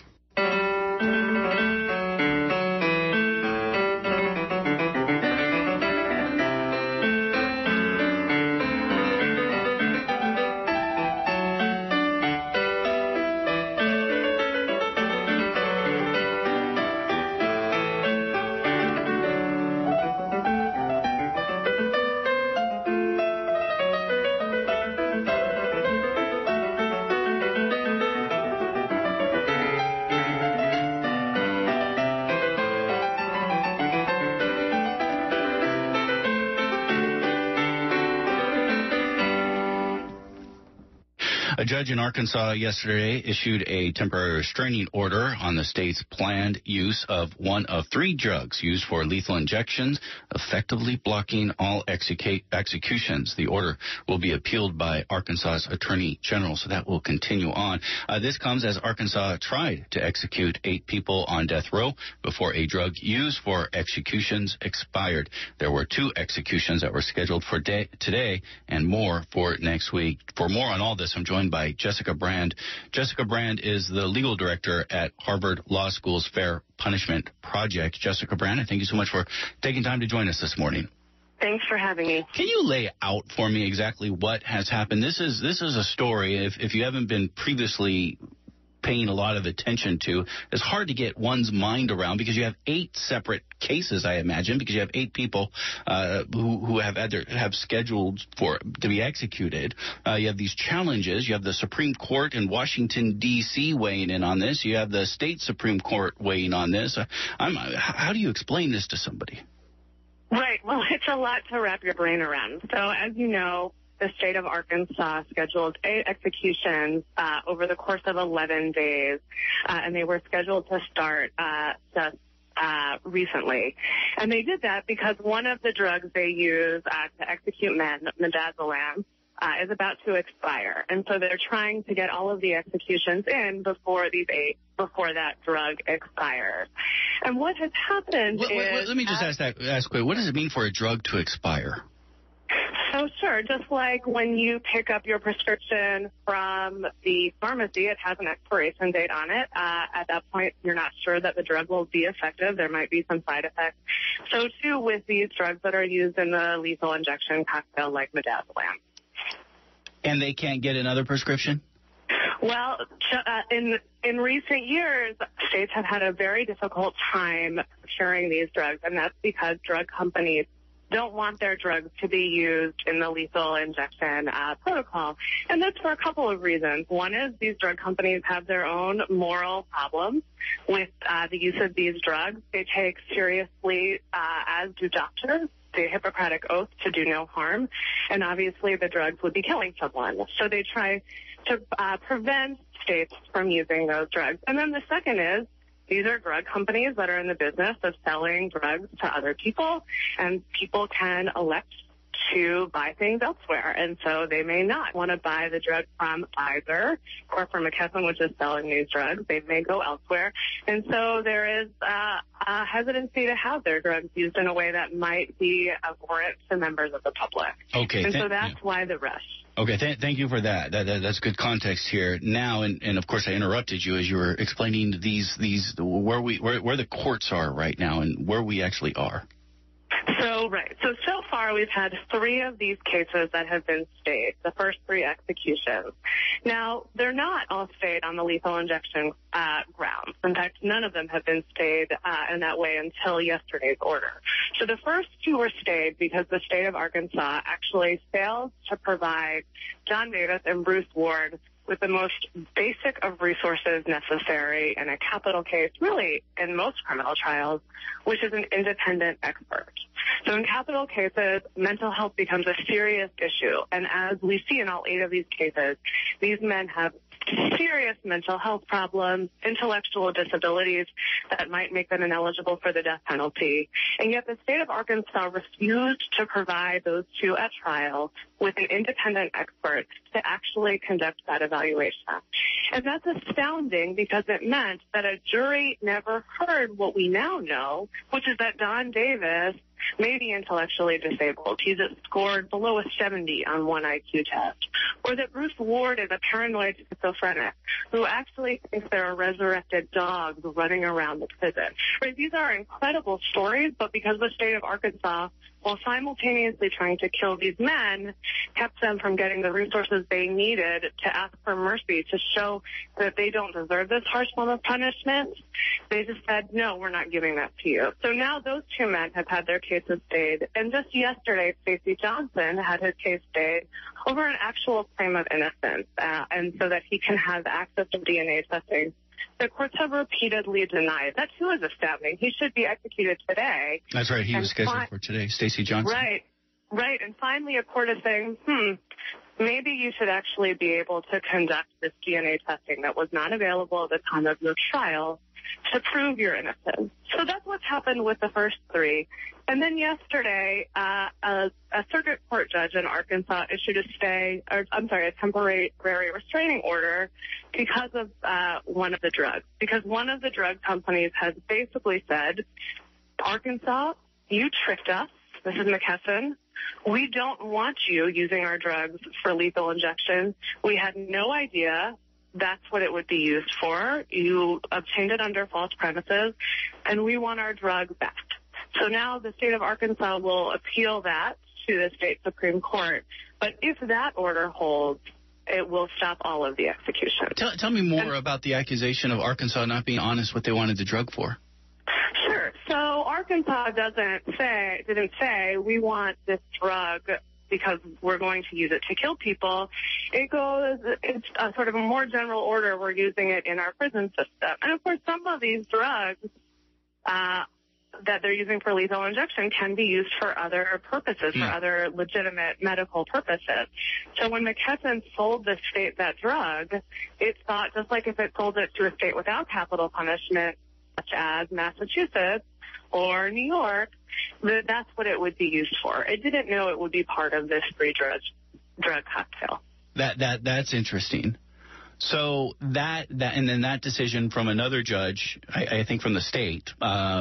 A judge in Arkansas yesterday issued a temporary restraining order on the state's planned use of one of three drugs used for lethal injections, effectively blocking all execu- executions. The order will be appealed by Arkansas's Attorney General, so that will continue on. Uh, this comes as Arkansas tried to execute eight people on death row before a drug used for executions expired. There were two executions that were scheduled for day- today and more for next week. For more on all this, I'm joined by Jessica Brand. Jessica Brand is the legal director at Harvard Law School's Fair Punishment Project. Jessica Brand, I thank you so much for taking time to join us this morning. Thanks for having me. Can you lay out for me exactly what has happened? This is this is a story, if, if you haven't been previously paying a lot of attention to, it's hard to get one's mind around because you have eight separate cases, I imagine, because you have eight people uh, who, who have either have scheduled for to be executed. Uh, you have these challenges. You have the Supreme Court in Washington, D C weighing in on this. You have the state Supreme Court weighing on this. Uh, I'm, how do you explain this to somebody? Right. Well, it's a lot to wrap your brain around. So, as you know, the state of Arkansas scheduled eight executions uh, over the course of eleven days, uh, and they were scheduled to start uh, just uh, recently. And they did that because one of the drugs they use uh, to execute men, midazolam, uh, is about to expire. And so they're trying to get all of the executions in before these eight, before that drug expires. And what has happened wait, is... wait, wait, let me just ask that ask quick. What does it mean for a drug to expire? Oh, sure. Just like when you pick up your prescription from the pharmacy, it has an expiration date on it. Uh, at that point, you're not sure that the drug will be effective. There might be some side effects. So, too, with these drugs that are used in the lethal injection cocktail like midazolam. And they can't get another prescription? Well, uh, in in recent years, states have had a very difficult time procuring these drugs, and that's because drug companies don't want their drugs to be used in the lethal injection uh, protocol. And that's for a couple of reasons. One is these drug companies have their own moral problems with uh, the use of these drugs. They take seriously, uh, as do doctors, the Hippocratic oath to do no harm. And obviously the drugs would be killing someone. So they try to uh, prevent states from using those drugs. And then the second is, these are drug companies that are in the business of selling drugs to other people, and people can elect to buy things elsewhere. And so they may not want to buy the drug from Pfizer or from McKesson, which is selling these drugs. They may go elsewhere. And so there is uh, a hesitancy to have their drugs used in a way that might be abhorrent to members of the public. Okay. And th- so that's yeah. why the rush. Okay, th- thank you for that. That, that. That's good context here. Now, and, and of course, I interrupted you as you were explaining these these where we where, where the courts are right now and where we actually are. So, right. So, so far we've had three of these cases that have been stayed, the first three executions. Now, they're not all stayed on the lethal injection uh, grounds. In fact, none of them have been stayed uh, in that way until yesterday's order. So the first two were stayed because the state of Arkansas actually failed to provide John Davis and Bruce Ward with the most basic of resources necessary in a capital case, really in most criminal trials, which is an independent expert. So in capital cases, mental health becomes a serious issue. And as we see in all eight of these cases, these men have serious mental health problems, intellectual disabilities that might make them ineligible for the death penalty. And yet the state of Arkansas refused to provide those two at trial with an independent expert to actually conduct that evaluation. And that's astounding because it meant that a jury never heard what we now know, which is that Don Davis may be intellectually disabled. He's scored below a seventy on one I Q test. Or that Bruce Ward is a paranoid schizophrenic who actually thinks there are resurrected dogs running around the prison. Right? These are incredible stories, but because the state of Arkansas, while simultaneously trying to kill these men, kept them from getting the resources they needed to ask for mercy, to show that they don't deserve this harsh form of punishment, they just said, no, we're not giving that to you. So now those two men have had their cases stayed. And just yesterday, Stacey Johnson had his case stayed over an actual claim of innocence, uh, and so that he can have access to D N A testing. The courts have repeatedly denied. That, too, is astounding. He should be executed today. That's right. He and was scheduled fi- for today. Stacey Johnson. Right. Right. And finally, a court is saying, hmm, maybe you should actually be able to conduct this D N A testing that was not available at the time of your trial to prove your innocence. So that's what's happened with the first three. And then yesterday, uh, a, a circuit court judge in Arkansas issued a stay, or I'm sorry, a temporary restraining order because of uh, one of the drugs. Because one of the drug companies has basically said, Arkansas, you tricked us. This is McKesson. We don't want you using our drugs for lethal injection. We had no idea that's what it would be used for. You obtained it under false premises, and we want our drug back. So now the state of Arkansas will appeal that to the state Supreme Court. But if that order holds, it will stop all of the executions. Tell, tell me more and, about the accusation of Arkansas not being honest what they wanted the drug for. Sure. So Arkansas doesn't say, didn't say, we want this drug because we're going to use it to kill people. It goes, it's a sort of a more general order. We're using it in our prison system. And of course, some of these drugs uh, that they're using for lethal injection can be used for other purposes, Hmm. for other legitimate medical purposes. So when McKesson sold the state that drug, it thought, just like if it sold it to a state without capital punishment, such as Massachusetts or New York, that that's what it would be used for. It didn't know it would be part of this free drug, drug cocktail. That that that's interesting. So that that and then that decision from another judge, I, I think from the state,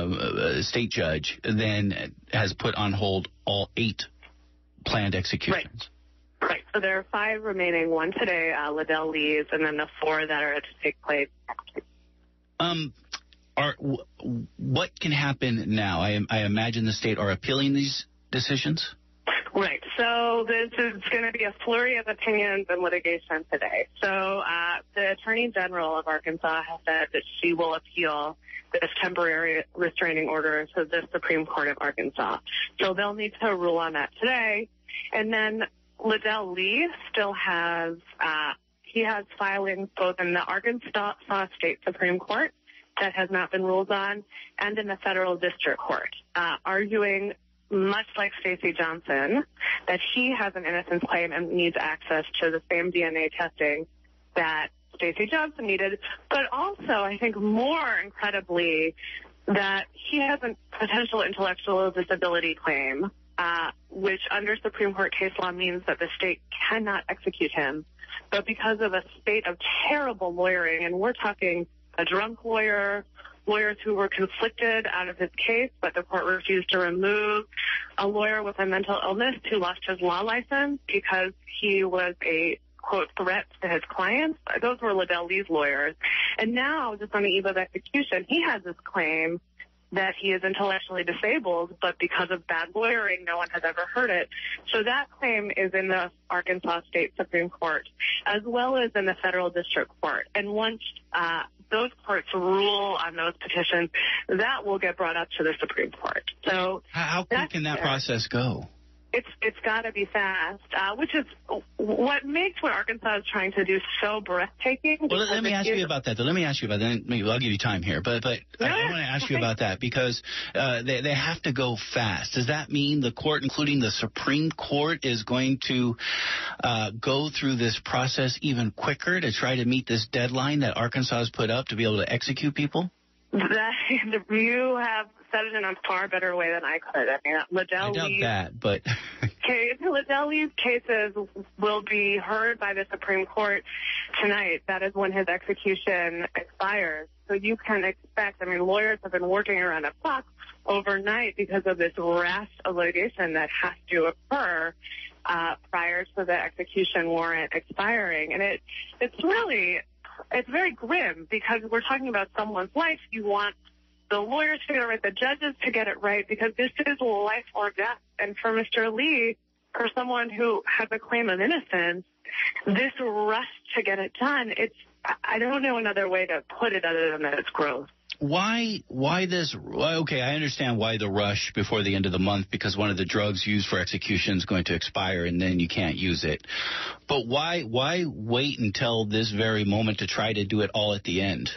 uh, state judge, then has put on hold all eight planned executions. Right. Right. So there are five remaining. One today, uh, Liddell Lee's, and then the four that are to take place next week. Um, are w- what can happen now? I I imagine the state are appealing these decisions. Right. So this is going to be a flurry of opinions and litigation today. So uh, the Attorney General of Arkansas has said that she will appeal this temporary restraining order to the Supreme Court of Arkansas. So they'll need to rule on that today. And then Liddell Lee still has, uh, he has filings both in the Arkansas State Supreme Court that has not been ruled on and in the federal district court, uh, arguing much like Stacey Johnson, that he has an innocence claim and needs access to the same D N A testing that Stacey Johnson needed, but also, I think more incredibly, that he has a potential intellectual disability claim, uh, which under Supreme Court case law means that the state cannot execute him. But because of a spate of terrible lawyering, and we're talking a drunk lawyer, lawyers who were conflicted out of his case, but the court refused to remove, a lawyer with a mental illness who lost his law license because he was a, quote, threat to his clients. Those were Liddell Lee's lawyers. And now, just on the eve of execution, he has this claim that he is intellectually disabled, but because of bad lawyering, no one has ever heard it. So that claim is in the Arkansas State Supreme Court, as well as in the federal district court. And once uh, those courts rule on those petitions, that will get brought up to the Supreme Court. So How, how quick can that there. process go? It's it's got to be fast, uh, which is what makes what Arkansas is trying to do so breathtaking. Well, let, let me because ask it you is- about that. Though. Let me ask you about that. Maybe I'll give you time here, but but I, I want to ask you about that because uh, they they have to go fast. Does that mean the court, including the Supreme Court, is going to uh, go through this process even quicker to try to meet this deadline that Arkansas has put up to be able to execute people? That, you have said it in a far better way than I could. I mean, Liddell I doubt Lee's that, but case, Liddell Lee's cases will be heard by the Supreme Court tonight. That is when his execution expires. So you can expect, I mean, lawyers have been working around the clock overnight because of this rash of litigation that has to occur uh, prior to the execution warrant expiring. And it it's really, it's very grim because we're talking about someone's life. You want the lawyers to get it right, the judges to get it right, because this is life or death. And for Mister Lee, for someone who has a claim of innocence, this rush to get it done, it's, I don't know another way to put it other than that it's gross. Why why this? Okay, I understand why the rush before the end of the month, because one of the drugs used for execution is going to expire and then you can't use it. But why why wait until this very moment to try to do it all at the end?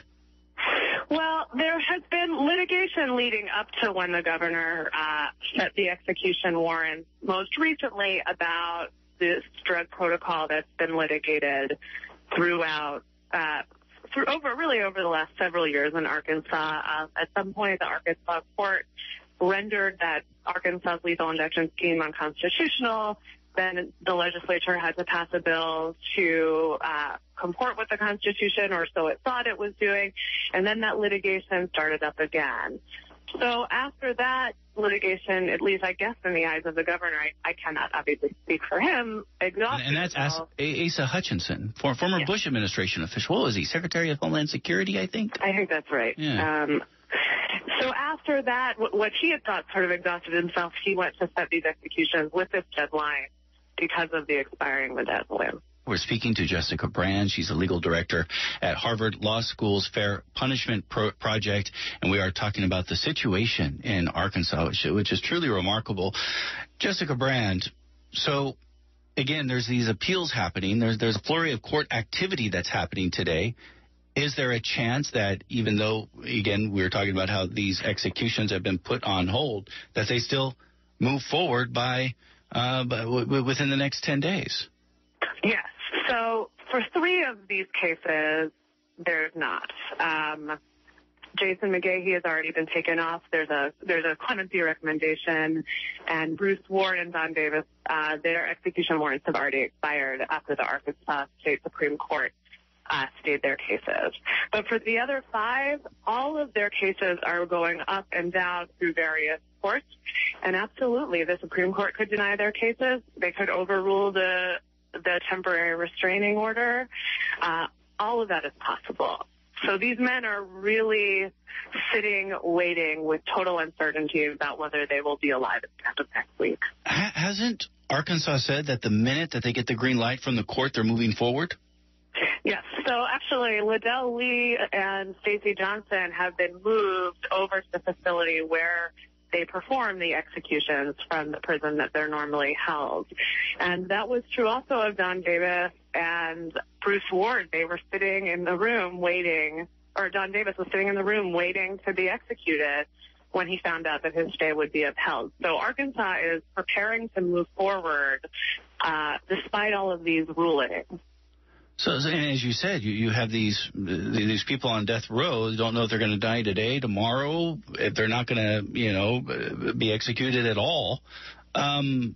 Well, there has been litigation leading up to when the governor uh, set the execution warrant, most recently about this drug protocol that's been litigated throughout, uh, through over really over the last several years in Arkansas. Uh, at some point, the Arkansas court rendered that Arkansas's lethal injection scheme unconstitutional. Then the legislature had to pass a bill to uh, comport with the Constitution, or so it thought it was doing, and then that litigation started up again. So after that litigation, at least I guess in the eyes of the governor, I, I cannot obviously speak for him, exhausted. And that's Asa, Asa Hutchinson, for, former Yeah. Bush administration official. What was he, Secretary of Homeland Security, I think? I think that's right. Yeah. Um, so after that, what, what he had thought sort of exhausted himself, he went to set these executions with this deadline because of the expiring Liddell Lee. We're speaking to Jessica Brand. She's a legal director at Harvard Law School's Fair Punishment Pro- Project, and we are talking about the situation in Arkansas, which, which is truly remarkable. Jessica Brand, so again, there's these appeals happening. There's, there's a flurry of court activity that's happening today. Is there a chance that even though, again, we were talking about how these executions have been put on hold, that they still move forward by, uh, by w- within the next ten days? Yes. So for three of these cases, there's not. Um, Jason McGahee has already been taken off. There's a there's a clemency recommendation, and Bruce Ward and Don Davis, uh, their execution warrants have already expired after the Arkansas State Supreme Court uh, stayed their cases. But for the other five, all of their cases are going up and down through various courts, and absolutely, the Supreme Court could deny their cases. They could overrule the the temporary restraining order. Uh, all of that is possible. So these men are really sitting, waiting with total uncertainty about whether they will be alive at the end of next week. Ha- hasn't Arkansas said that the minute that they get the green light from the court, they're moving forward? Yes. So actually, Liddell Lee and Stacey Johnson have been moved over to the facility where they perform the executions from the prison that they're normally held. And that was true also of Don Davis and Bruce Ward. They were sitting in the room waiting, or Don Davis was sitting in the room waiting to be executed when he found out that his stay would be upheld. So Arkansas is preparing to move forward uh, despite all of these rulings. So, and as you said, you, you have these these people on death row who don't know if they're going to die today, tomorrow, if they're not going to, you know, be executed at all. Um,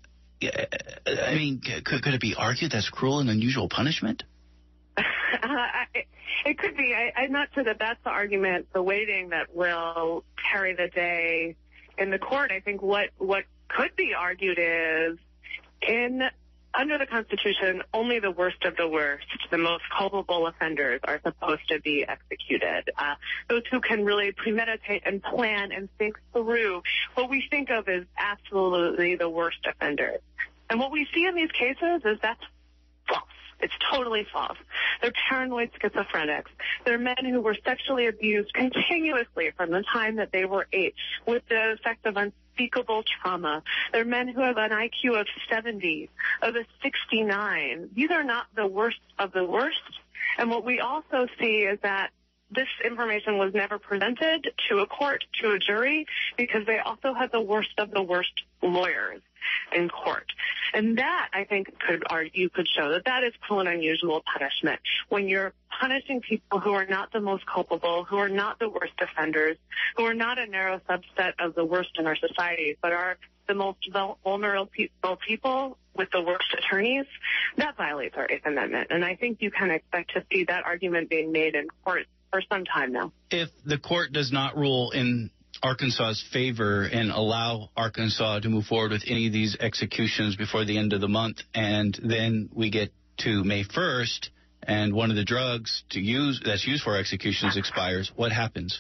I mean, could, could it be argued that's cruel and unusual punishment? Uh, it, it could be. I, I'm not sure that that's the argument, the waiting that will carry the day in the court. I think what, what could be argued is in under the Constitution, only the worst of the worst, the most culpable offenders are supposed to be executed. Uh, those who can really premeditate and plan and think through what we think of as absolutely the worst offenders. And what we see in these cases is that's false. It's totally false. They're paranoid schizophrenics. They're men who were sexually abused continuously from the time that they were eight with the effect of unspeakable trauma. They're men who have an I Q of seventy, of a sixty-nine. These are not the worst of the worst. And what we also see is that this information was never presented to a court, to a jury, because they also had the worst of the worst lawyers in court. And that, I think, could argue, could show that that is cruel and unusual punishment. When you're punishing people who are not the most culpable, who are not the worst offenders, who are not a narrow subset of the worst in our society, but are the most vulnerable people with the worst attorneys, that violates our Eighth Amendment. And I think you can expect to see that argument being made in court for some time now. If the court does not rule in Arkansas's favor and allow Arkansas to move forward with any of these executions before the end of the month, and then we get to May first and one of the drugs to use that's used for executions expires, what happens?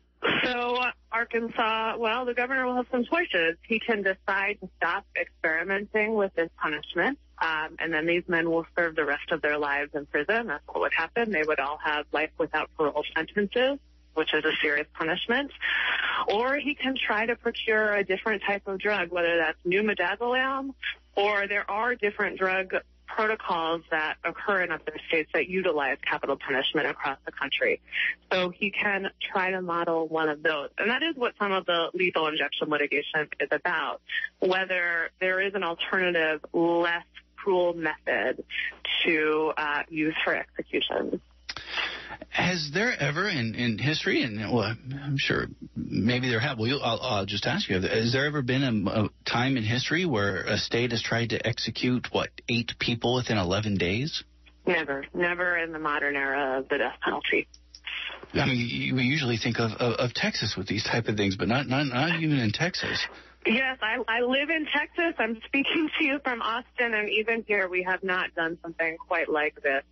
So uh, Arkansas, well, the governor will have some choices. He can decide to stop experimenting with this punishment, um, and then these men will serve the rest of their lives in prison. That's what would happen. They would all have life without parole sentences, which is a serious punishment. Or he can try to procure a different type of drug, whether that's new midazolam, or there are different drug protocols that occur in other states that utilize capital punishment across the country. So he can try to model one of those. And that is what some of the lethal injection litigation is about, whether there is an alternative, less cruel method to uh, use for execution. Has there ever in, in history, and well, I'm sure maybe there have, well, you, I'll, I'll just ask you, has there ever been a, a time in history where a state has tried to execute, what, eight people within eleven days? Never. Never in the modern era of the death penalty. I mean, you, we usually think of, of, of Texas with these type of things, but not, not, not even in Texas. Yes, I, I live in Texas. I'm speaking to you from Austin, and even here we have not done something quite like this.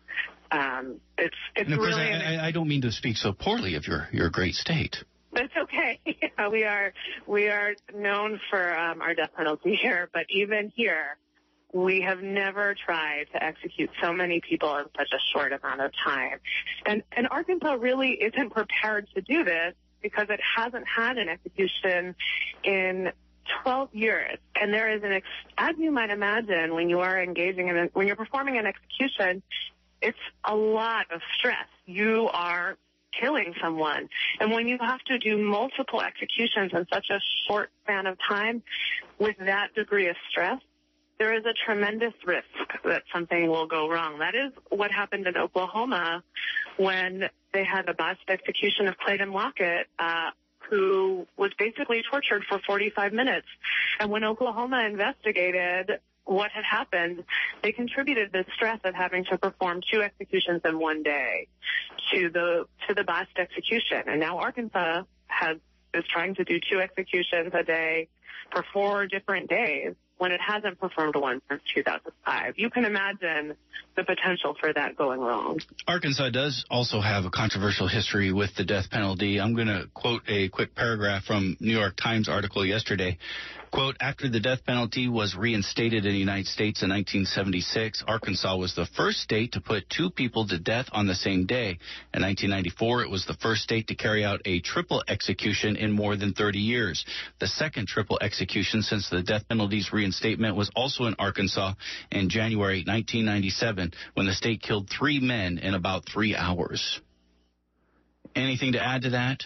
Um, it's it's and of course, really. I, I don't mean to speak so poorly of your, your great state. That's okay. Yeah, we are we are known for um, our death penalty here, but even here, we have never tried to execute so many people in such a short amount of time. And and Arkansas really isn't prepared to do this because it hasn't had an execution in twelve years. And there is an, ex- as you might imagine, when you are engaging in, a, when you're performing an execution, it's a lot of stress. you are killing someone. And when you have to do multiple executions in such a short span of time with that degree of stress, there is a tremendous risk that something will go wrong. That is what happened in Oklahoma when they had a botched execution of Clayton Lockett, uh, who was basically tortured for forty-five minutes. And when Oklahoma investigated what had happened, they contributed the stress of having to perform two executions in one day to the to the botched execution. And now Arkansas has is trying to do two executions a day for four different days when it hasn't performed one since two thousand five. You can imagine the potential for that going wrong. Arkansas does also have a controversial history with the death penalty. I'm going to quote a quick paragraph from New York Times article yesterday. Quote, after the death penalty was reinstated in the United States in nineteen seventy-six, Arkansas was the first state to put two people to death on the same day. In nineteen ninety-four, it was the first state to carry out a triple execution in more than thirty years. The second triple execution since the death penalty's reinstatement was also in Arkansas in January nineteen ninety-seven, when the state killed three men in about three hours. Anything to add to that?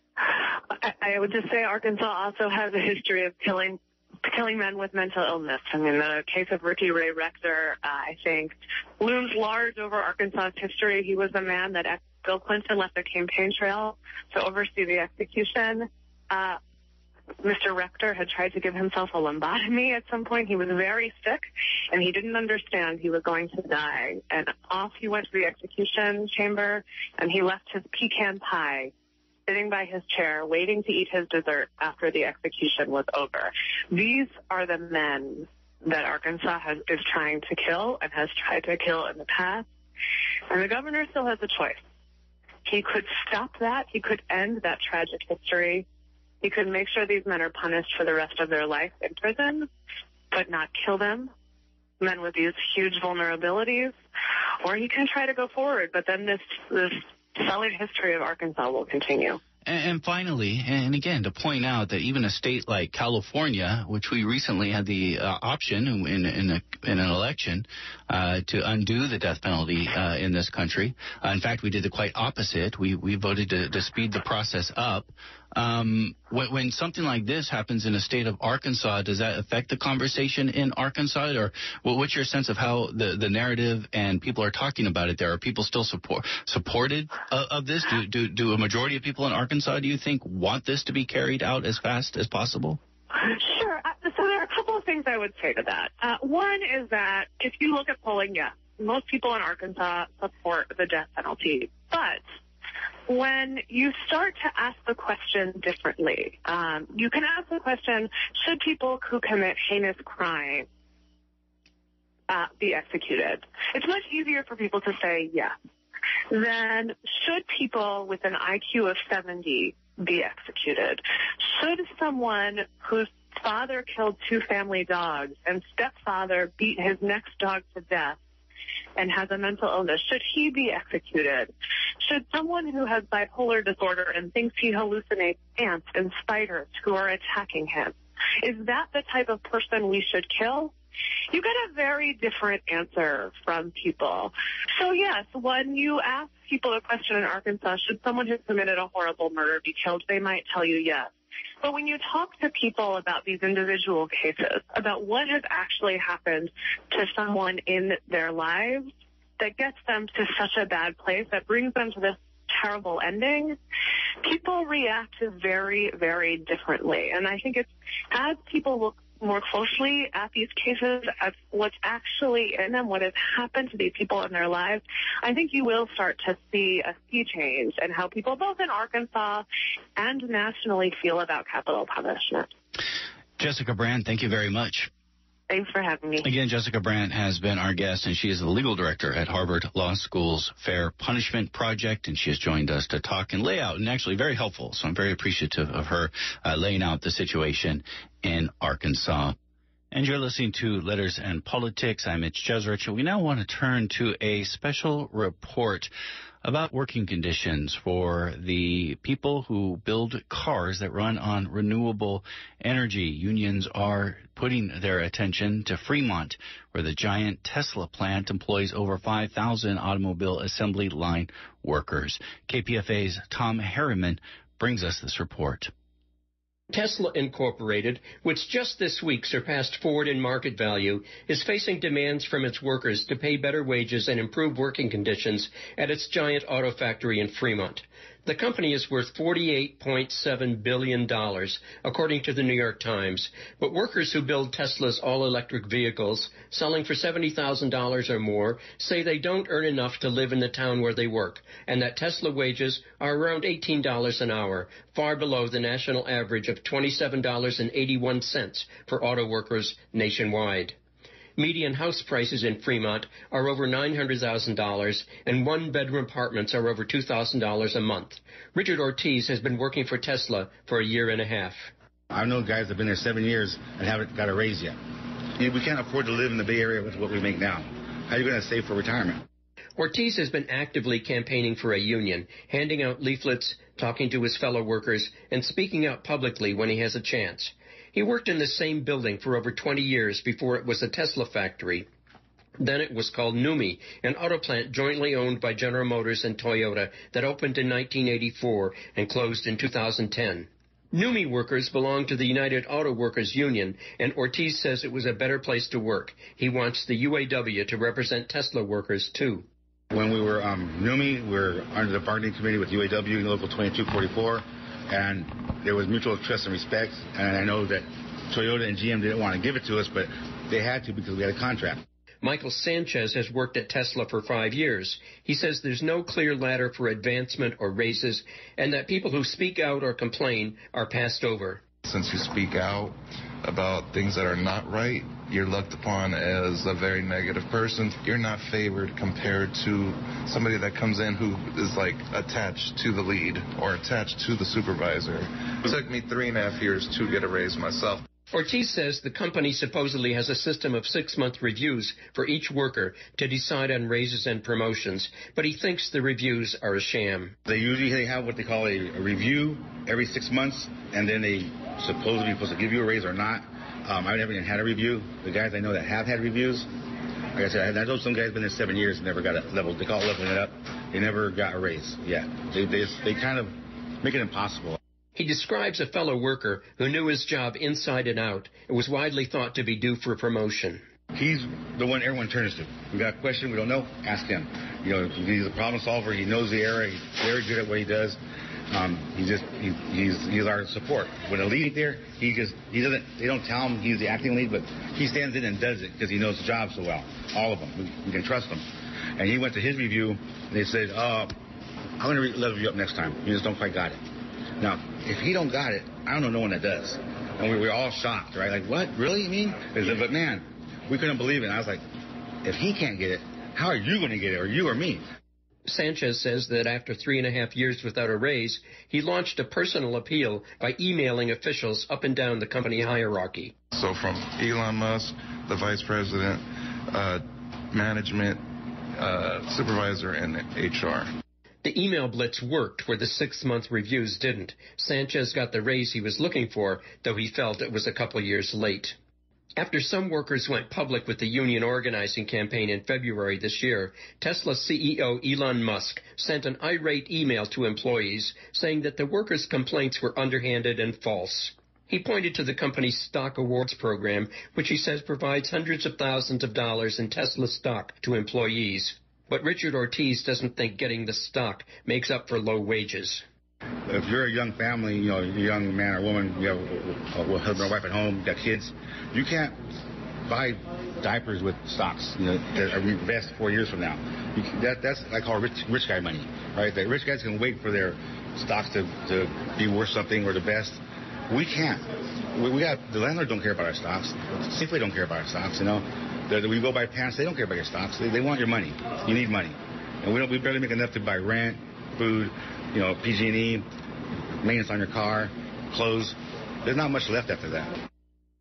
I would just say Arkansas also has a history of killing killing men with mental illness. I mean, the case of Ricky Ray Rector, uh, I think, looms large over Arkansas's history. He was the man that Bill Clinton left the campaign trail to oversee the execution. Uh, Mister Rector had tried to give himself a lobotomy at some point. He was very sick, and he didn't understand he was going to die. And off he went to the execution chamber, and he left his pecan pie sitting by his chair, waiting to eat his dessert after the execution was over. These are the men that Arkansas has, is trying to kill and has tried to kill in the past. And the governor still has a choice. He could stop that. He could end that tragic history. He could make sure these men are punished for the rest of their life in prison, but not kill them, men with these huge vulnerabilities. Or he can try to go forward, but then this this solid history of Arkansas will continue. And finally, and again, to point out that even a state like California, which we recently had the uh, option in, in, a, in an election uh, to undo the death penalty uh, in this country. Uh, in fact, we did the quite opposite. We we voted to, to speed the process up. Um, when, when something like this happens in a state of Arkansas, does that affect the conversation in Arkansas? Or well, what's your sense of how the, the narrative and people are talking about it there? Are people still support, supported of, of this? Do, do, do a majority of people in Arkansas, do you think, want this to be carried out as fast as possible? Sure. Uh, so there are a couple of things I would say to that. Uh, one is that if you look at polling, yes, most people in Arkansas support the death penalty. But when you start to ask the question differently, um, you can ask the question, should people who commit heinous crime uh, be executed? It's much easier for people to say yes. Then should people with an I Q of seventy be executed? Should someone whose father killed two family dogs and stepfather beat his next dog to death and has a mental illness, should he be executed? Should someone who has bipolar disorder and thinks he hallucinates ants and spiders who are attacking him, is that the type of person we should kill? You get a very different answer from people. So yes, when you ask people a question in Arkansas, should someone who committed a horrible murder be killed, they might tell you yes. But when you talk to people about these individual cases, about what has actually happened to someone in their lives that gets them to such a bad place, that brings them to this terrible ending, people react very, very differently. And I think it's as people look more closely at these cases, at what's actually in them, what has happened to these people in their lives, I think you will start to see a sea change in how people both in Arkansas and nationally feel about capital punishment. Jessica Brandt, thank you very much. Thanks for having me. Again, Jessica Brandt has been our guest, and she is the legal director at Harvard Law School's Fair Punishment Project, and she has joined us to talk and lay out, and actually very helpful, so I'm very appreciative of her uh, laying out the situation in Arkansas. And you're listening to Letters and Politics. I'm Mitch Jeserich. We now want to turn to a special report about working conditions for the people who build cars that run on renewable energy. Unions are putting their attention to Fremont, where the giant Tesla plant employs over five thousand automobile assembly line workers. K P F A's Tom Harriman brings us this report. Tesla Incorporated, which just this week surpassed Ford in market value, is facing demands from its workers to pay better wages and improve working conditions at its giant auto factory in Fremont. The company is worth forty-eight point seven billion dollars, according to the New York Times. But workers who build Tesla's all-electric vehicles, selling for seventy thousand dollars or more, say they don't earn enough to live in the town where they work, and that Tesla wages are around eighteen dollars an hour, far below the national average of twenty-seven dollars and eighty-one cents for auto workers nationwide. Median house prices in Fremont are over nine hundred thousand dollars, and one-bedroom apartments are over two thousand dollars a month. Richard Ortiz has been working for Tesla for a year and a half. I know guys that have been there seven years and haven't got a raise yet. We can't afford to live in the Bay Area with what we make now. How are you going to save for retirement? Ortiz has been actively campaigning for a union, handing out leaflets, talking to his fellow workers, and speaking out publicly when he has a chance. He worked in the same building for over twenty years before it was a Tesla factory. Then it was called NUMMI, an auto plant jointly owned by General Motors and Toyota that opened in nineteen eighty-four and closed in two thousand ten. NUMMI workers belong to the United Auto Workers Union, and Ortiz says it was a better place to work. He wants the U A W to represent Tesla workers, too. When we were um, NUMMI, we were under the bargaining committee with U A W, Local twenty-two forty-four, and there was mutual trust and respect, and I know that Toyota and G M didn't want to give it to us, but they had to because we had a contract. Michael Sanchez has worked at Tesla for five years. He says there's no clear ladder for advancement or raises, and that people who speak out or complain are passed over. Since you speak out about things that are not right, you're looked upon as a very negative person. You're not favored compared to somebody that comes in who is like attached to the lead or attached to the supervisor. It took me three and a half years to get a raise myself. Ortiz says the company supposedly has a system of six-month reviews for each worker to decide on raises and promotions, but he thinks the reviews are a sham. They usually they have what they call a, a review every six months, and then they supposedly supposed to give you a raise or not. Um, I've never even had a review. The guys I know that have had reviews, like I said, I know some guys been there seven years and never got a level. They call it leveling it up. They never got a raise. Yeah, they they they kind of make it impossible. He describes a fellow worker who knew his job inside and out and was widely thought to be due for promotion. He's the one everyone turns to. We got a question we don't know, ask him. You know, he's a problem solver. He knows the area. He's very good at what he does. Um, he just he, he's he's our support. When a lead ain't there, he just he doesn't. They don't tell him he's the acting lead, but he stands in and does it because he knows the job so well. All of them, we, we can trust him. And he went to his review. And they said, uh, "I'm going to re- level you up next time. You just don't quite got it." Now, if he don't got it, I don't know no one that does. And we were all shocked, right? Like, what? Really? You mean? But man, we couldn't believe it. And I was like, if he can't get it, how are you going to get it, or you or me? Sanchez says that after three and a half years without a raise, he launched a personal appeal by emailing officials up and down the company hierarchy. So from Elon Musk, the vice president, uh, management, uh, supervisor, and H R. The email blitz worked where the six-month reviews didn't. Sanchez got the raise he was looking for, though he felt it was a couple years late. After some workers went public with the union organizing campaign in February this year, Tesla C E O Elon Musk sent an irate email to employees saying that the workers' complaints were underhanded and false. He pointed to the company's stock awards program, which he says provides hundreds of thousands of dollars in Tesla stock to employees. But Richard Ortiz doesn't think getting the stock makes up for low wages. If you're a young family, you know, a young man or woman, you have a husband or wife at home, you got kids, you can't buy diapers with stocks, you know, that are invest four years from now. You can, that, that's like call rich, rich guy money, right? The rich guys can wait for their stocks to, to be worth something or the best. We can't. We, we got, the landlords don't care about our stocks. Safeway don't care about our stocks, you know. The, we go buy pants, they don't care about your stocks. They, they want your money. You need money. And we don't, we barely make enough to buy rent, food, you know, P G and E, maintenance on your car, clothes. There's not much left after that.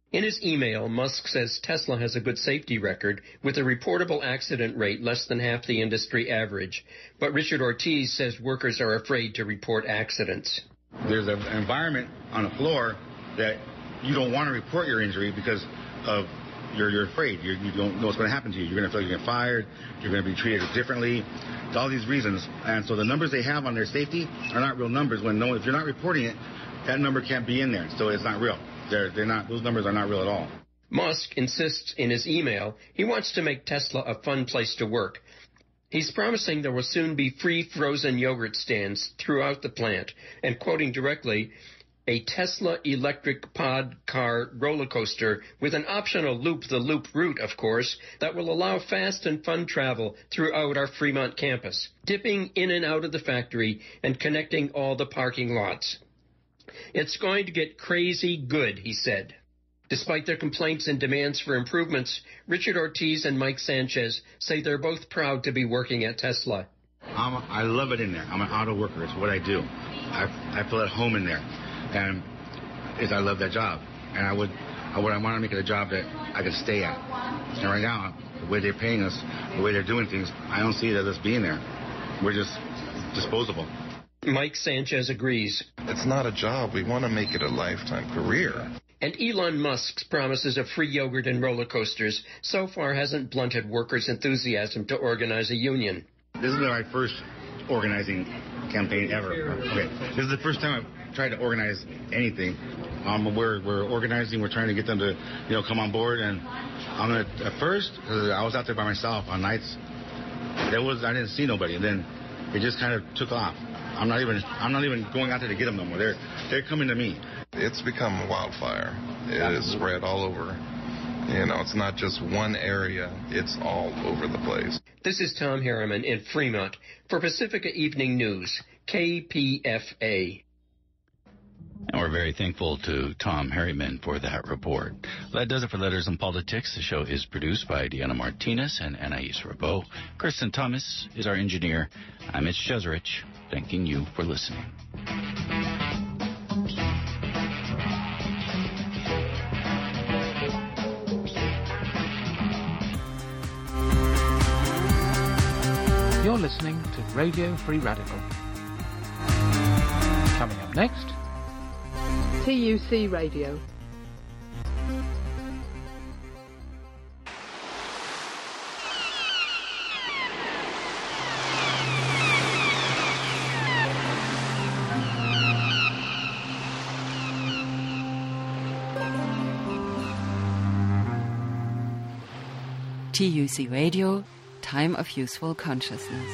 In his email, Musk says Tesla has a good safety record with a reportable accident rate less than half the industry average. But Richard Ortiz says workers are afraid to report accidents. There's an environment on the floor that you don't want to report your injury because of you're, you're afraid. You're, you don't know what's going to happen to you. You're going to feel like you're getting fired. You're going to be treated differently. All these reasons. And so the numbers they have on their safety are not real numbers. When no, if you're not reporting it, that number can't be in there. So it's not real. They're, they're not, those numbers are not real at all. Musk insists in his email he wants to make Tesla a fun place to work. He's promising there will soon be free frozen yogurt stands throughout the plant, and quoting directly, a Tesla electric pod car roller coaster with an optional loop-the-loop route, of course, that will allow fast and fun travel throughout our Fremont campus, dipping in and out of the factory and connecting all the parking lots. It's going to get crazy good, he said. Despite their complaints and demands for improvements, Richard Ortiz and Mike Sanchez say they're both proud to be working at Tesla. I'm a, I love it in there. I'm an auto worker. It's what I do. I, I feel at home in there. And it's, I love that job. And I would, I would I want to make it a job that I could stay at. And right now, the way they're paying us, the way they're doing things, I don't see it as us being there. We're just disposable. Mike Sanchez agrees. It's not a job. We want to make it a lifetime career. And Elon Musk's promises of free yogurt and roller coasters so far hasn't blunted workers' enthusiasm to organize a union. This is my first organizing campaign ever. Okay, this is the first time I've tried to organize anything. Um, we're we're organizing. We're trying to get them to, you know, come on board. And I'm gonna at first I was out there by myself on nights. There was I didn't see nobody. And then it just kind of took off. I'm not even I'm not even going out there to get them no more. They're they're coming to me. It's become a wildfire. It is spread all over. You know, it's not just one area. It's all over the place. This is Tom Harriman in Fremont for Pacifica Evening News, K P F A. And we're very thankful to Tom Harriman for that report. That does it for Letters and Politics. The show is produced by Deanna Martinez and Anais Rabeau. Kristen Thomas is our engineer. I'm Mitch Jeserich, thanking you for listening. You're listening to Radio Free Radical. Coming up next, T U C Radio. T U C Radio, Time of Useful Consciousness.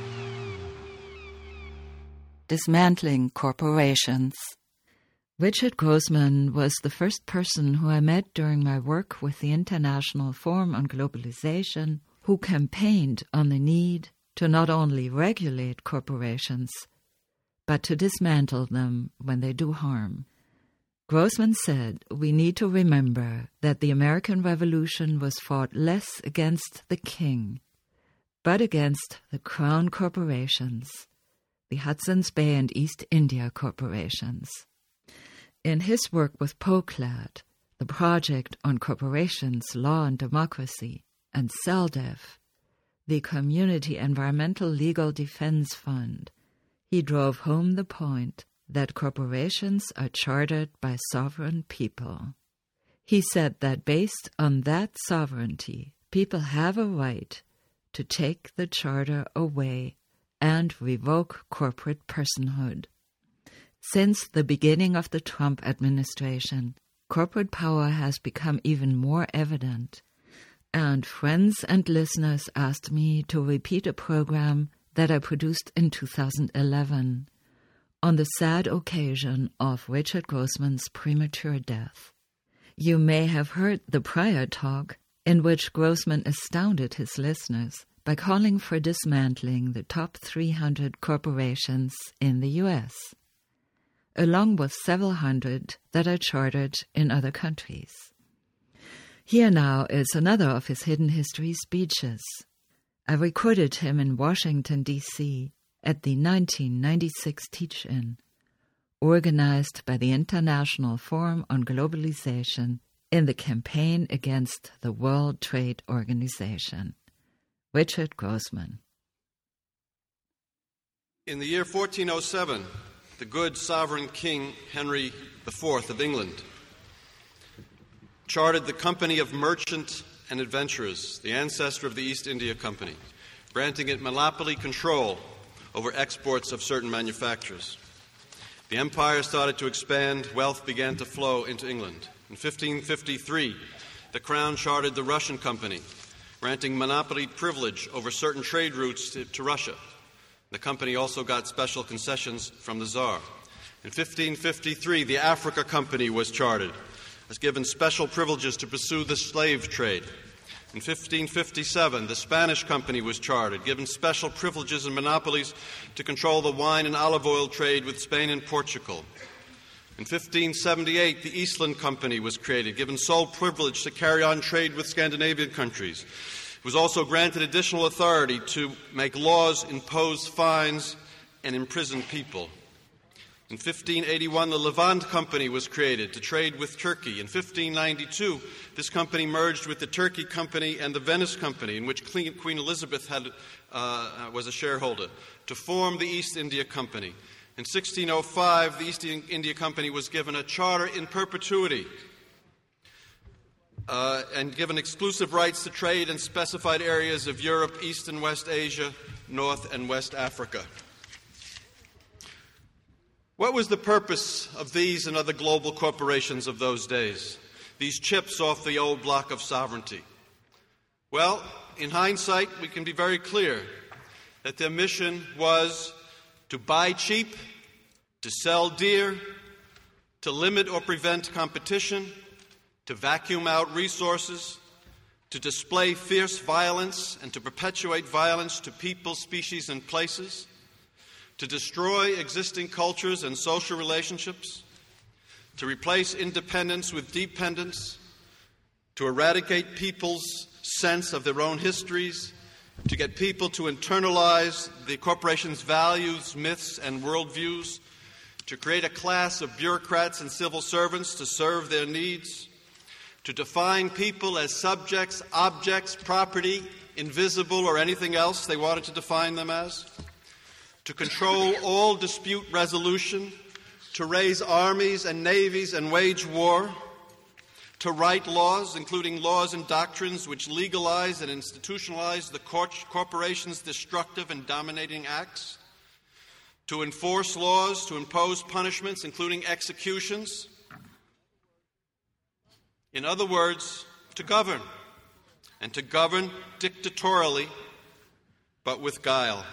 Dismantling corporations. Richard Grossman was the first person who I met during my work with the International Forum on Globalization who campaigned on the need to not only regulate corporations, but to dismantle them when they do harm. Grossman said, we need to remember that the American Revolution was fought less against the king, but against the crown corporations, the Hudson's Bay and East India corporations. In his work with POCLAD, the Project on Corporations, Law and Democracy, and CELDEF, the Community Environmental Legal Defense Fund, he drove home the point that corporations are chartered by sovereign people. He said that based on that sovereignty, people have a right to take the charter away and revoke corporate personhood. Since the beginning of the Trump administration, corporate power has become even more evident, and friends and listeners asked me to repeat a program that I produced in two thousand eleven on the sad occasion of Richard Grossman's premature death. You may have heard the prior talk in which Grossman astounded his listeners by calling for dismantling the top three hundred corporations in the U S, along with several hundred that are chartered in other countries. Here now is another of his Hidden History speeches. I recorded him in Washington, D C at the nineteen ninety-six Teach-In, organized by the International Forum on Globalization in the campaign against the World Trade Organization. Richard Grossman. In the year fourteen oh seven, the good sovereign King Henry the Fourth of England chartered the Company of Merchant and Adventurers, the ancestor of the East India Company, granting it monopoly control over exports of certain manufactures. The empire started to expand, wealth began to flow into England. In fifteen fifty-three, the Crown chartered the Russian Company, granting monopoly privilege over certain trade routes to, to Russia. The company also got special concessions from the Tsar. In fifteen fifty-three, the Africa Company was chartered, was given special privileges to pursue the slave trade. In fifteen fifty-seven, the Spanish Company was chartered, given special privileges and monopolies to control the wine and olive oil trade with Spain and Portugal. In fifteen seventy-eight, the Eastland Company was created, given sole privilege to carry on trade with Scandinavian countries. It was also granted additional authority to make laws, impose fines, and imprison people. In fifteen eighty-one, the Levant Company was created to trade with Turkey. In fifteen ninety-two, this company merged with the Turkey Company and the Venice Company, in which Queen Elizabeth had, uh, was a shareholder, to form the East India Company. In sixteen oh five, the East India Company was given a charter in perpetuity uh, and given exclusive rights to trade in specified areas of Europe, East and West Asia, North and West Africa. What was the purpose of these and other global corporations of those days, these chips off the old block of sovereignty? Well, in hindsight, we can be very clear that their mission was to buy cheap, to sell dear, to limit or prevent competition, to vacuum out resources, to display fierce violence and to perpetuate violence to people, species, and places, to destroy existing cultures and social relationships, to replace independence with dependence, to eradicate people's sense of their own histories, to get people to internalize the corporation's values, myths, and worldviews, to create a class of bureaucrats and civil servants to serve their needs, to define people as subjects, objects, property, invisible, or anything else they wanted to define them as, to control all dispute resolution, to raise armies and navies and wage war, to write laws, including laws and doctrines which legalize and institutionalize the corporation's destructive and dominating acts, to enforce laws, to impose punishments, including executions. In other words, to govern, and to govern dictatorially, but with guile.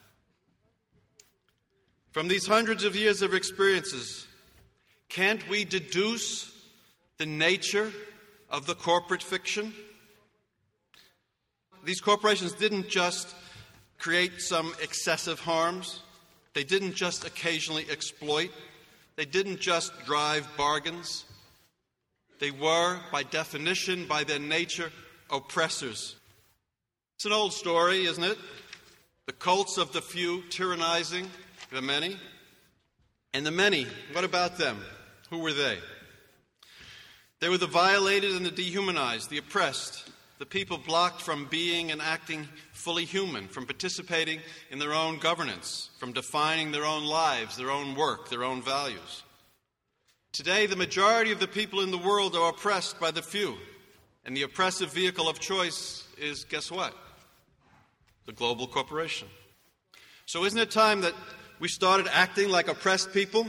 From these hundreds of years of experiences, can't we deduce the nature of the corporate fiction? These corporations didn't just create some excessive harms. They didn't just occasionally exploit. They didn't just drive bargains. They were, by definition, by their nature, oppressors. It's an old story, isn't it? The cults of the few tyrannizing the many. And the many, what about them? Who were they? They were the violated and the dehumanized, the oppressed, the people blocked from being and acting fully human, from participating in their own governance, from defining their own lives, their own work, their own values. Today, the majority of the people in the world are oppressed by the few, and the oppressive vehicle of choice is, guess what? The global corporation. So isn't it time that we started acting like oppressed people?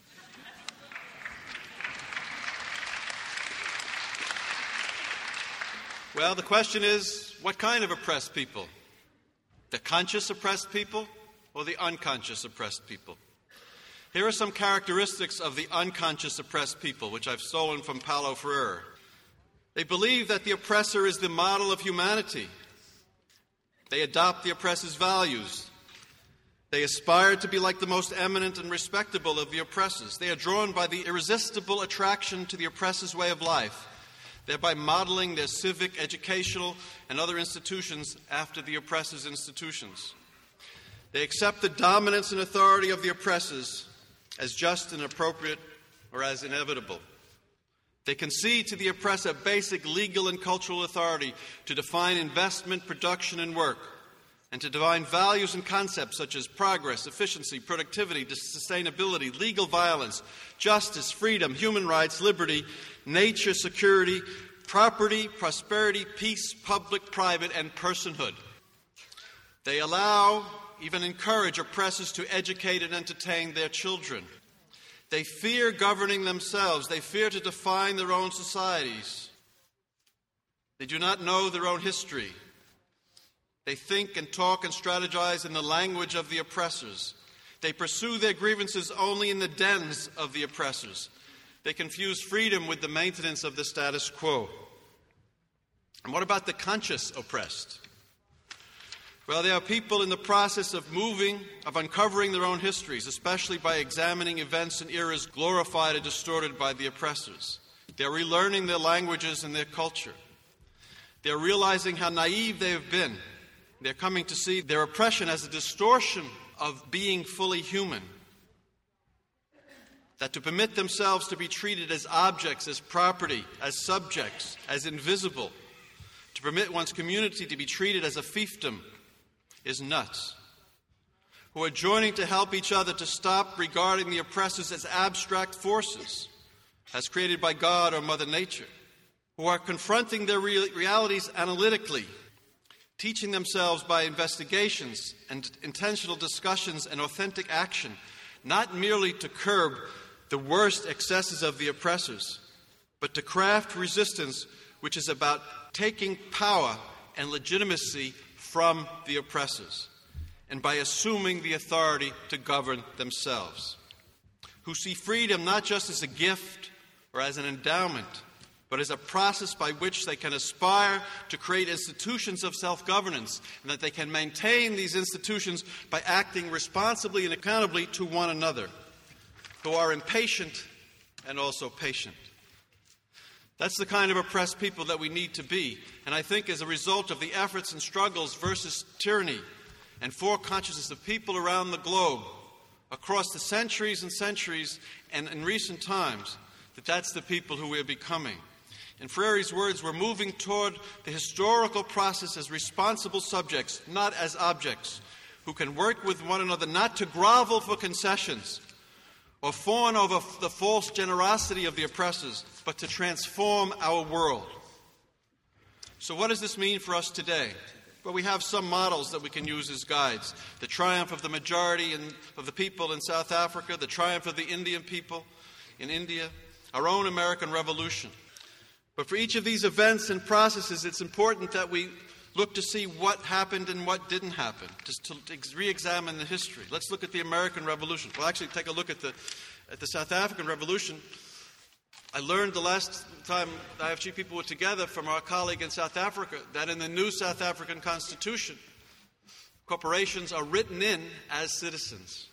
Well, the question is, what kind of oppressed people? The conscious oppressed people or the unconscious oppressed people? Here are some characteristics of the unconscious oppressed people, which I've stolen from Paulo Freire. They believe that the oppressor is the model of humanity. They adopt the oppressor's values. They aspire to be like the most eminent and respectable of the oppressors. They are drawn by the irresistible attraction to the oppressor's way of life, thereby modeling their civic, educational, and other institutions after the oppressor's institutions. They accept the dominance and authority of the oppressors as just and appropriate or as inevitable. They concede to the oppressor basic legal and cultural authority to define investment, production, and work, and to define values and concepts such as progress, efficiency, productivity, sustainability, legal violence, justice, freedom, human rights, liberty, nature, security, property, prosperity, peace, public, private, and personhood. They allow, even encourage oppressors to educate and entertain their children. They fear governing themselves. They fear to define their own societies. They do not know their own history. They think and talk and strategize in the language of the oppressors. They pursue their grievances only in the dens of the oppressors. They confuse freedom with the maintenance of the status quo. And what about the conscious oppressed? Well, there are people in the process of moving, of uncovering their own histories, especially by examining events and eras glorified and distorted by the oppressors. They're relearning their languages and their culture. They're realizing how naive they have been. They're coming to see their oppression as a distortion of being fully human. That to permit themselves to be treated as objects, as property, as subjects, as invisible, to permit one's community to be treated as a fiefdom, is nuts. Who are joining to help each other to stop regarding the oppressors as abstract forces, as created by God or Mother Nature. Who are confronting their real- realities analytically, teaching themselves by investigations and intentional discussions and authentic action, not merely to curb the worst excesses of the oppressors, but to craft resistance which is about taking power and legitimacy from the oppressors, and by assuming the authority to govern themselves. Who see freedom not just as a gift or as an endowment, but as a process by which they can aspire to create institutions of self-governance, and that they can maintain these institutions by acting responsibly and accountably to one another. Who are impatient and also patient. That's the kind of oppressed people that we need to be. And I think as a result of the efforts and struggles versus tyranny and for consciousness of people around the globe, across the centuries and centuries and in recent times, that that's the people who we're becoming. In Freire's words, we're moving toward the historical process as responsible subjects, not as objects, who can work with one another not to grovel for concessions or fawn over the false generosity of the oppressors, but to transform our world. So what does this mean for us today? Well, we have some models that we can use as guides. The triumph of the majority in, of the people in South Africa, the triumph of the Indian people in India, our own American Revolution. But for each of these events and processes, it's important that we look to see what happened and what didn't happen, just to re-examine the history. Let's look at the American Revolution. Well, actually, take a look at the at the South African Revolution. I learned the last time the I F G people were together from our colleague in South Africa that in the new South African Constitution, corporations are written in as citizens.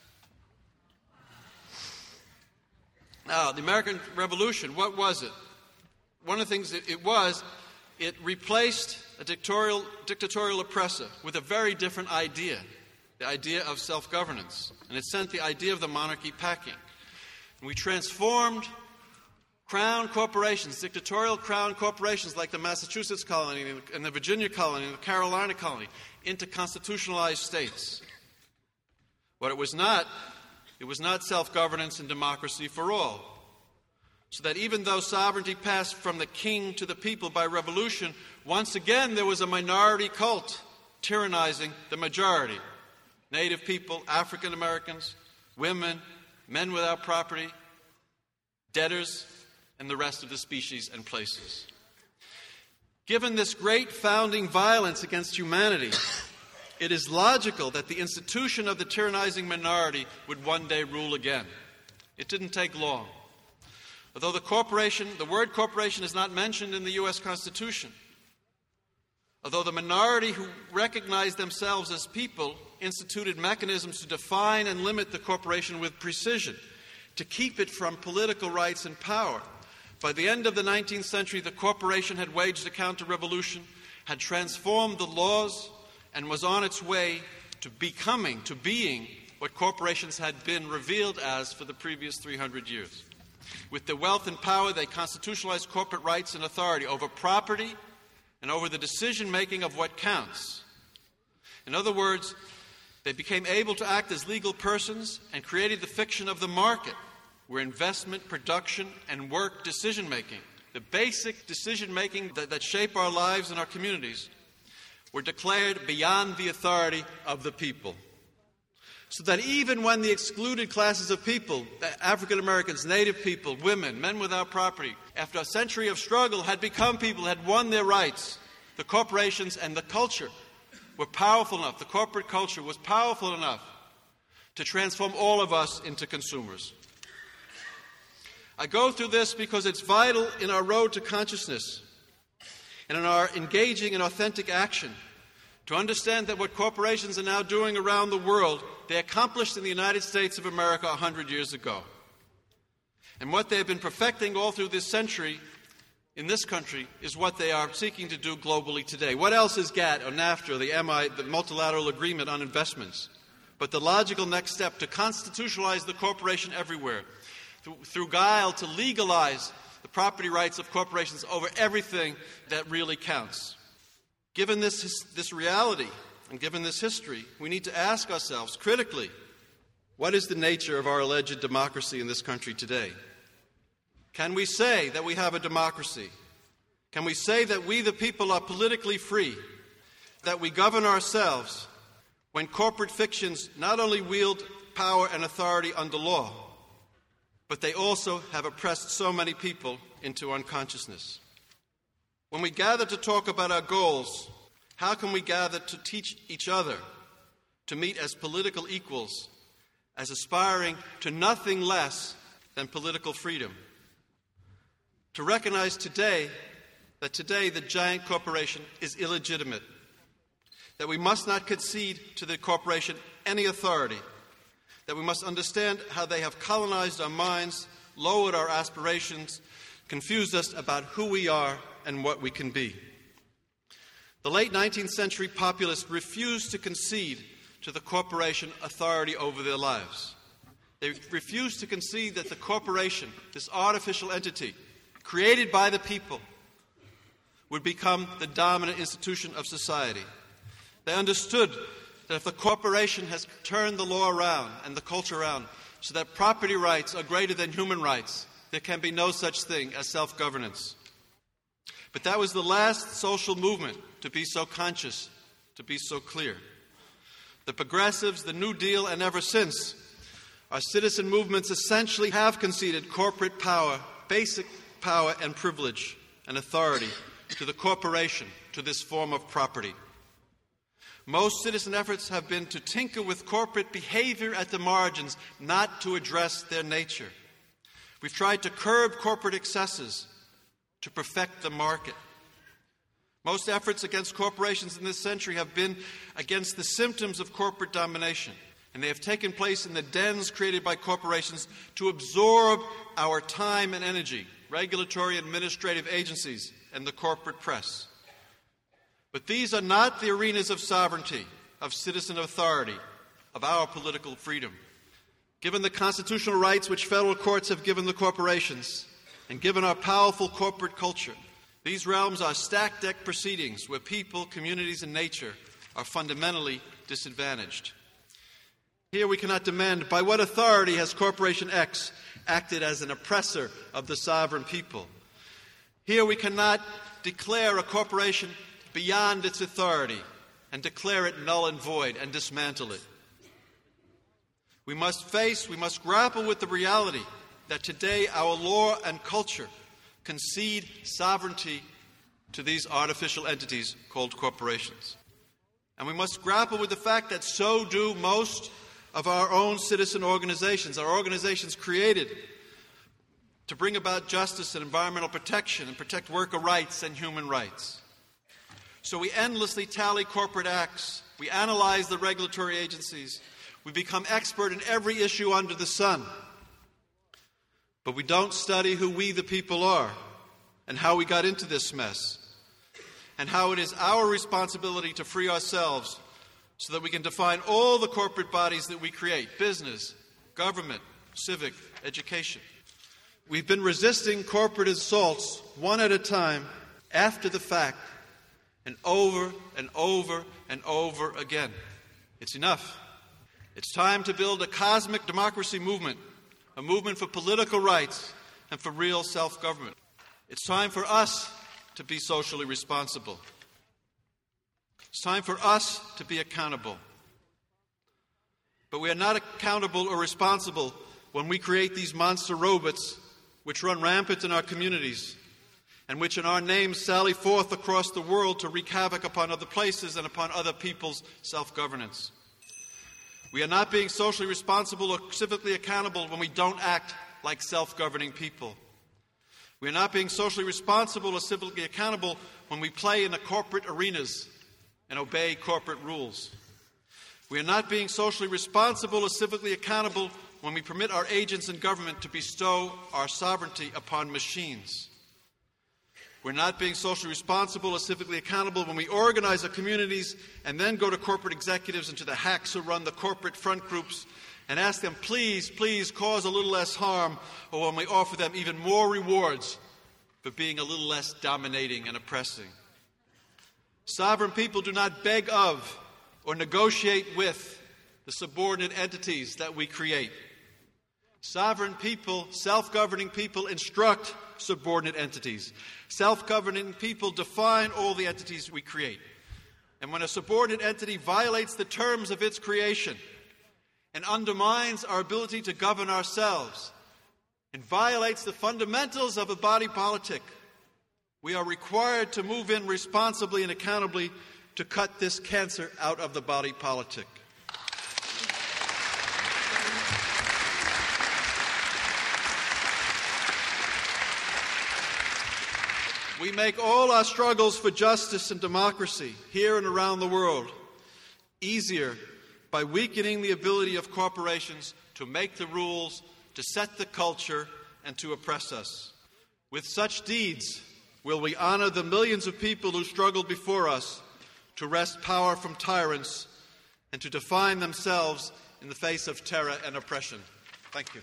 Now, the American Revolution, what was it? One of the things it, it was, it replaced a dictatorial, dictatorial oppressor with a very different idea, the idea of self-governance. And it sent the idea of the monarchy packing. And we transformed crown corporations, dictatorial crown corporations like the Massachusetts colony and the Virginia colony and the Carolina colony, into constitutionalized states. What it was not, it was not self-governance and democracy for all. So that even though sovereignty passed from the king to the people by revolution, once again there was a minority cult tyrannizing the majority. Native people, African Americans, women, men without property, debtors, and the rest of the species and places. Given this great founding violence against humanity, it is logical that the institution of the tyrannizing minority would one day rule again. It didn't take long. Although the corporation, the word corporation is not mentioned in the U S Constitution, although the minority who recognized themselves as people instituted mechanisms to define and limit the corporation with precision, to keep it from political rights and power. By the end of the nineteenth century, the corporation had waged a counter-revolution, had transformed the laws, and was on its way to becoming, to being, what corporations had been revealed as for the previous three hundred years. With their wealth and power, they constitutionalized corporate rights and authority over property and over the decision-making of what counts. In other words, they became able to act as legal persons and created the fiction of the market, where investment, production, and work decision-making, the basic decision-making that, that shape our lives and our communities, were declared beyond the authority of the people. So that even when the excluded classes of people, African Americans, Native people, women, men without property, after a century of struggle had become people, had won their rights, the corporations and the culture were powerful enough, the corporate culture was powerful enough to transform all of us into consumers. I go through this because it's vital in our road to consciousness and in our engaging in authentic action to understand that what corporations are now doing around the world, they accomplished in the United States of America a hundred years ago. And what they have been perfecting all through this century in this country is what they are seeking to do globally today. What else is GATT or NAFTA or the M I, the Multilateral Agreement on Investments, but the logical next step to constitutionalize the corporation everywhere, through, through guile to legalize the property rights of corporations over everything that really counts. Given this, this reality and given this history, we need to ask ourselves critically, what is the nature of our alleged democracy in this country today? Can we say that we have a democracy? Can we say that we, the people, are politically free, that we govern ourselves when corporate fictions not only wield power and authority under law, but they also have oppressed so many people into unconsciousness? When we gather to talk about our goals, how can we gather to teach each other to meet as political equals, as aspiring to nothing less than political freedom? To recognize today that today the giant corporation is illegitimate, that we must not concede to the corporation any authority, that we must understand how they have colonized our minds, lowered our aspirations, confused us about who we are and what we can be. The late nineteenth century populists refused to concede to the corporation authority over their lives. They refused to concede that the corporation, this artificial entity created by the people, would become the dominant institution of society. They understood that if the corporation has turned the law around and the culture around so that property rights are greater than human rights, there can be no such thing as self-governance. But that was the last social movement to be so conscious, to be so clear. The progressives, the New Deal, and ever since, our citizen movements essentially have conceded corporate power, basic power and privilege and authority to the corporation, to this form of property. Most citizen efforts have been to tinker with corporate behavior at the margins, not to address their nature. We've tried to curb corporate excesses to perfect the market. Most efforts against corporations in this century have been against the symptoms of corporate domination, and they have taken place in the dens created by corporations to absorb our time and energy, regulatory and administrative agencies, and the corporate press. But these are not the arenas of sovereignty, of citizen authority, of our political freedom. Given the constitutional rights which federal courts have given the corporations, and given our powerful corporate culture, these realms are stacked deck proceedings where people, communities, and nature are fundamentally disadvantaged. Here we cannot demand, by what authority has Corporation X acted as an oppressor of the sovereign people? Here we cannot declare a corporation beyond its authority and declare it null and void and dismantle it. We must face, we must grapple with the reality that today our law and culture concede sovereignty to these artificial entities called corporations. And we must grapple with the fact that so do most of our own citizen organizations, our organizations created to bring about justice and environmental protection and protect worker rights and human rights. So we endlessly tally corporate acts, we analyze the regulatory agencies, we become expert in every issue under the sun. But we don't study who we the people are and how we got into this mess and how it is our responsibility to free ourselves so that we can define all the corporate bodies that we create, business, government, civic, education. We've been resisting corporate assaults one at a time, after the fact, and over and over and over again. It's enough. It's time to build a cosmic democracy movement, a movement for political rights and for real self-government. It's time for us to be socially responsible. It's time for us to be accountable. But we are not accountable or responsible when we create these monster robots which run rampant in our communities and which in our name sally forth across the world to wreak havoc upon other places and upon other people's self-governance. We are not being socially responsible or civically accountable when we don't act like self-governing people. We are not being socially responsible or civically accountable when we play in the corporate arenas and obey corporate rules. We are not being socially responsible or civically accountable when we permit our agents in government to bestow our sovereignty upon machines. We're not being socially responsible or civically accountable when we organize our communities and then go to corporate executives and to the hacks who run the corporate front groups and ask them, please, please cause a little less harm, or when we offer them even more rewards for being a little less dominating and oppressing. Sovereign people do not beg of or negotiate with the subordinate entities that we create. Sovereign people, self-governing people instruct subordinate entities. Self-governing people define all the entities we create. And when a subordinate entity violates the terms of its creation and undermines our ability to govern ourselves and violates the fundamentals of a body politic, we are required to move in responsibly and accountably to cut this cancer out of the body politic. We make all our struggles for justice and democracy here and around the world easier by weakening the ability of corporations to make the rules, to set the culture, and to oppress us. With such deeds, will we honor the millions of people who struggled before us to wrest power from tyrants and to define themselves in the face of terror and oppression. Thank you.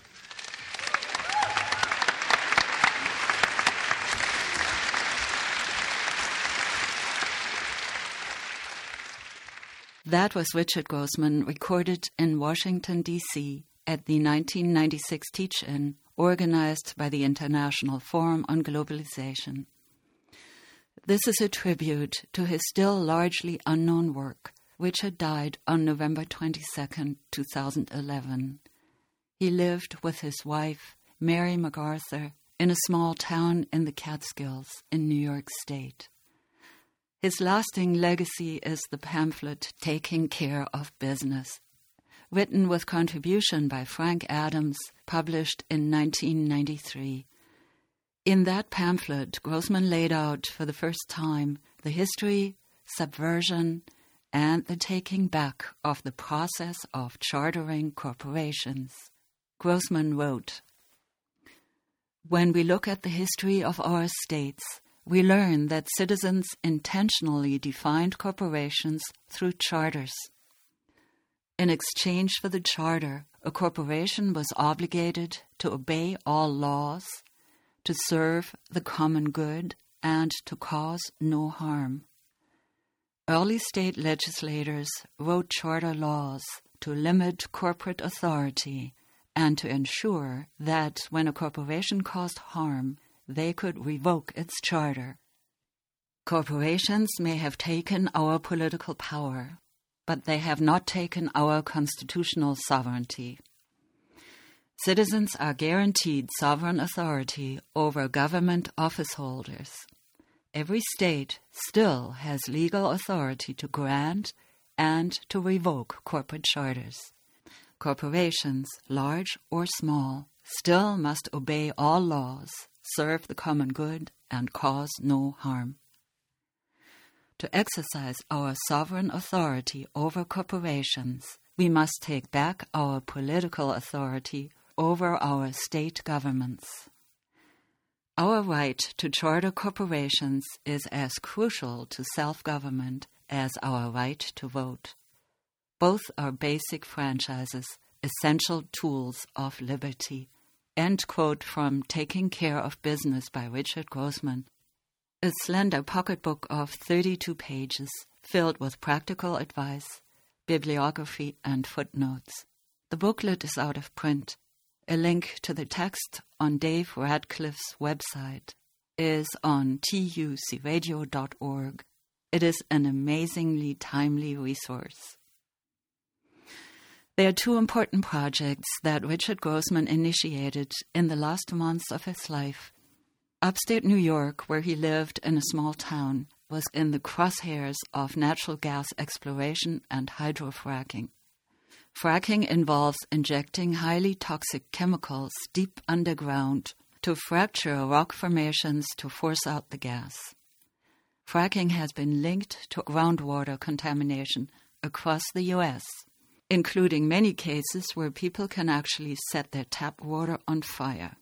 That was Richard Grossman, recorded in Washington, D C at the nineteen ninety-six Teach-In, organized by the International Forum on Globalization. This is a tribute to his still largely unknown work, which had died on November twenty-second, two thousand eleven. He lived with his wife, Mary MacArthur, in a small town in the Catskills in New York State. His lasting legacy is the pamphlet Taking Care of Business, written with contribution by Frank Adams, published in nineteen ninety-three. In that pamphlet, Grossman laid out for the first time the history, subversion, and the taking back of the process of chartering corporations. Grossman wrote, "When we look at the history of our states, we learn that citizens intentionally defined corporations through charters. In exchange for the charter, a corporation was obligated to obey all laws, to serve the common good, and to cause no harm. Early state legislators wrote charter laws to limit corporate authority and to ensure that when a corporation caused harm, they could revoke its charter. Corporations may have taken our political power, but they have not taken our constitutional sovereignty. Citizens are guaranteed sovereign authority over government office holders. Every state still has legal authority to grant and to revoke corporate charters. Corporations, large or small, still must obey all laws, serve the common good, and cause no harm. To exercise our sovereign authority over corporations, we must take back our political authority over our state governments. Our right to charter corporations is as crucial to self-government as our right to vote. Both are basic franchises, essential tools of liberty." End quote from Taking Care of Business by Richard Grossman. A slender pocketbook of thirty-two pages filled with practical advice, bibliography, and footnotes. The booklet is out of print. A link to the text on Dave Radcliffe's website is on T U C radio dot org. It is an amazingly timely resource. There are two important projects that Richard Grossman initiated in the last months of his life. Upstate New York, where he lived in a small town, was in the crosshairs of natural gas exploration and hydrofracking. Fracking involves injecting highly toxic chemicals deep underground to fracture rock formations to force out the gas. Fracking has been linked to groundwater contamination across the U S, including many cases where people can actually set their tap water on fire.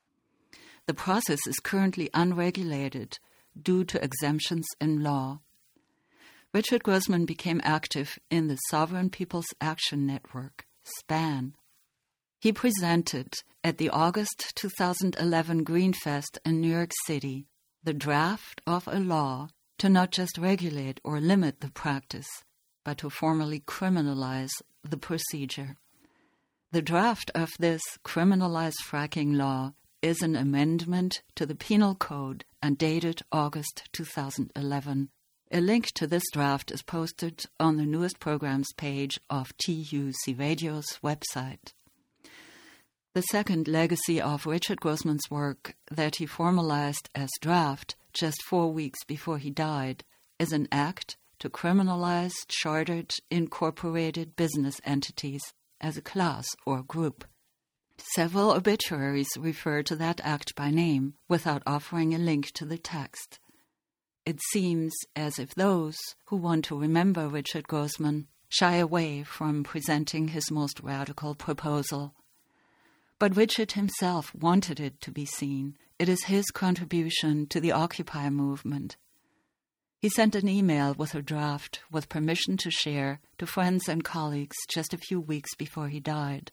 The process is currently unregulated due to exemptions in law. Richard Grossman became active in the Sovereign People's Action Network, SPAN. He presented at the August two thousand eleven Greenfest in New York City the draft of a law to not just regulate or limit the practice, but to formally criminalize the procedure. The draft of this criminalized fracking law is an amendment to the Penal Code and dated August two thousand eleven. A link to this draft is posted on the newest programs page of T U C Radio's website. The second legacy of Richard Grossman's work that he formalized as draft just four weeks before he died is an act to criminalize chartered, incorporated business entities as a class or group. Several obituaries refer to that act by name without offering a link to the text. It seems as if those who want to remember Richard Grossman shy away from presenting his most radical proposal. But Richard himself wanted it to be seen. It is his contribution to the Occupy movement. He sent an email with a draft with permission to share to friends and colleagues just a few weeks before he died.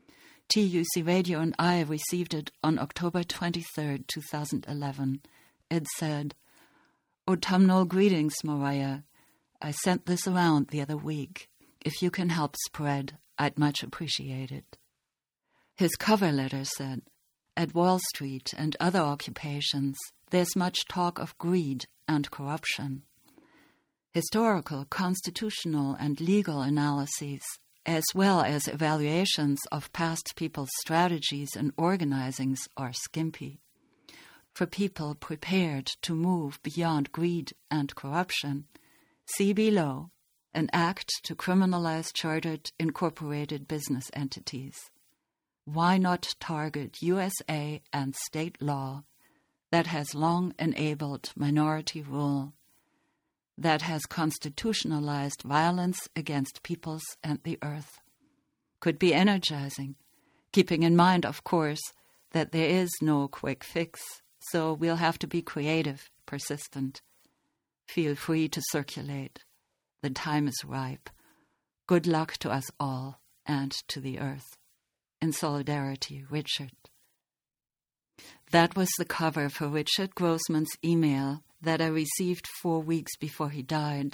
T U C Radio and I received it on October twenty-third, two thousand eleven. It said, "Autumnal greetings, Mariah. I sent this around the other week. If you can help spread, I'd much appreciate it." His cover letter said, "At Wall Street and other occupations, there's much talk of greed and corruption. Historical, constitutional, and legal analyses, as well as evaluations of past people's strategies and organizings, are skimpy. For people prepared to move beyond greed and corruption, see below an act to criminalize chartered, incorporated business entities. Why not target U S A and state law that has long enabled minority rule, that has constitutionalized violence against peoples and the earth? Could be energizing, keeping in mind, of course, that there is no quick fix, so we'll have to be creative, persistent. Feel free to circulate. The time is ripe. Good luck to us all and to the earth. In solidarity, Richard." That was the cover for Richard Grossman's email that I received four weeks before he died.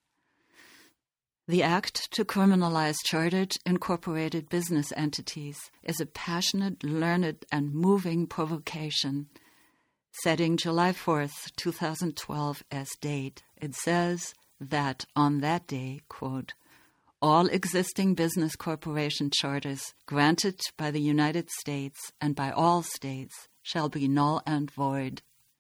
The act to criminalize chartered, incorporated business entities is a passionate, learned, and moving provocation. Setting July fourth, two thousand twelve as date, it says that on that day, quote, "all existing business corporation charters granted by the United States and by all states shall be null and void."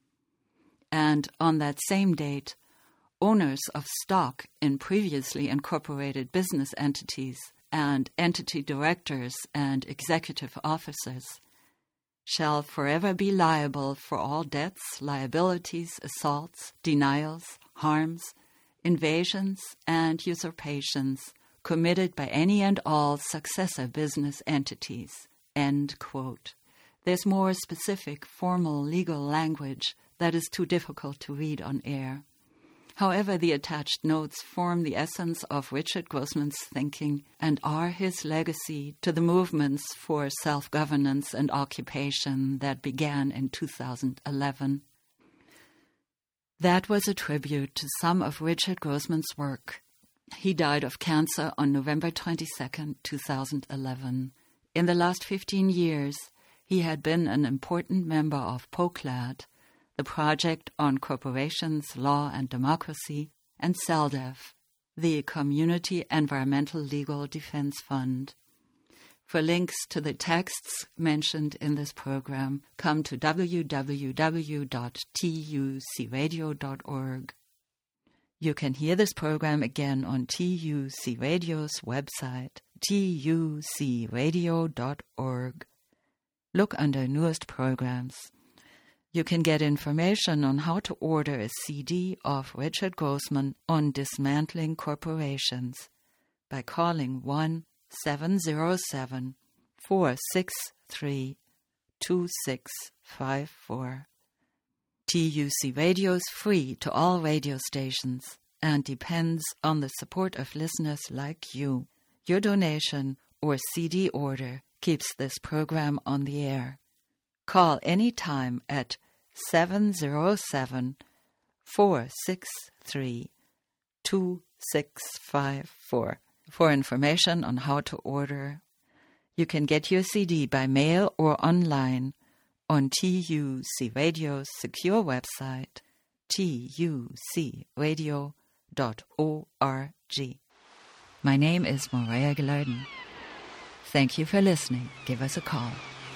And on that same date, owners of stock in previously incorporated business entities and entity directors and executive officers shall forever be liable for all debts, liabilities, assaults, denials, harms, invasions, and usurpations committed by any and all successor business entities. End quote. There's more specific, formal legal language that is too difficult to read on air. However, the attached notes form the essence of Richard Grossman's thinking and are his legacy to the movements for self-governance and occupation that began in two thousand eleven. That was a tribute to some of Richard Grossman's work. He died of cancer on November twenty-second, two thousand eleven. In the last fifteen years, he had been an important member of POCLAD, the Project on Corporations, Law and Democracy, and CELDEF, the Community Environmental Legal Defense Fund. For links to the texts mentioned in this program, come to w w w dot t u c radio dot org. You can hear this program again on T U C Radio's website, t u c radio dot org. Look under Newest Programs. You can get information on how to order a C D of Richard Grossman on dismantling corporations by calling one seven zero seven, four six three, two six five four. T U C Radio is free to all radio stations and depends on the support of listeners like you. Your donation or C D order keeps this program on the air. Call any time at seven zero seven, four six three, two six five four for information on how to order. You can get your C D by mail or online on T U C Radio's secure website, t u c radio dot org. My name is Maria Gilardin. Thank you for listening. Give us a call.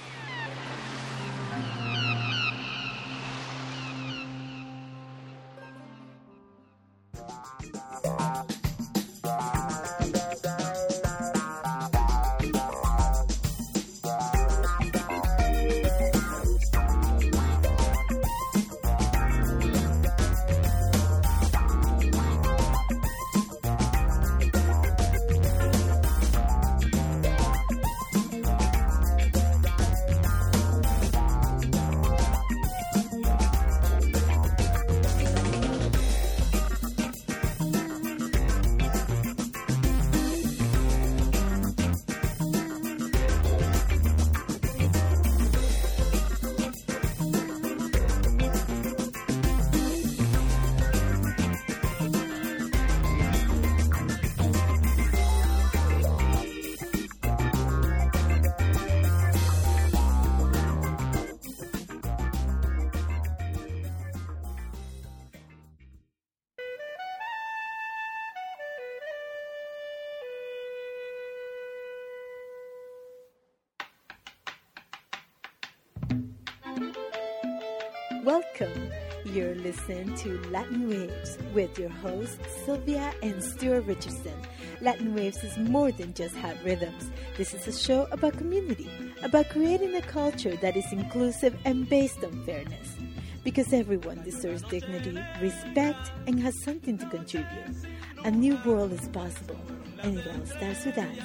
Welcome. You're listening to Latin Waves with your hosts Sylvia and Stuart Richardson. Latin Waves is more than just hot rhythms. This is a show about community, about creating a culture that is inclusive and based on fairness. Because everyone deserves dignity, respect, and has something to contribute. A new world is possible, and it all starts with us.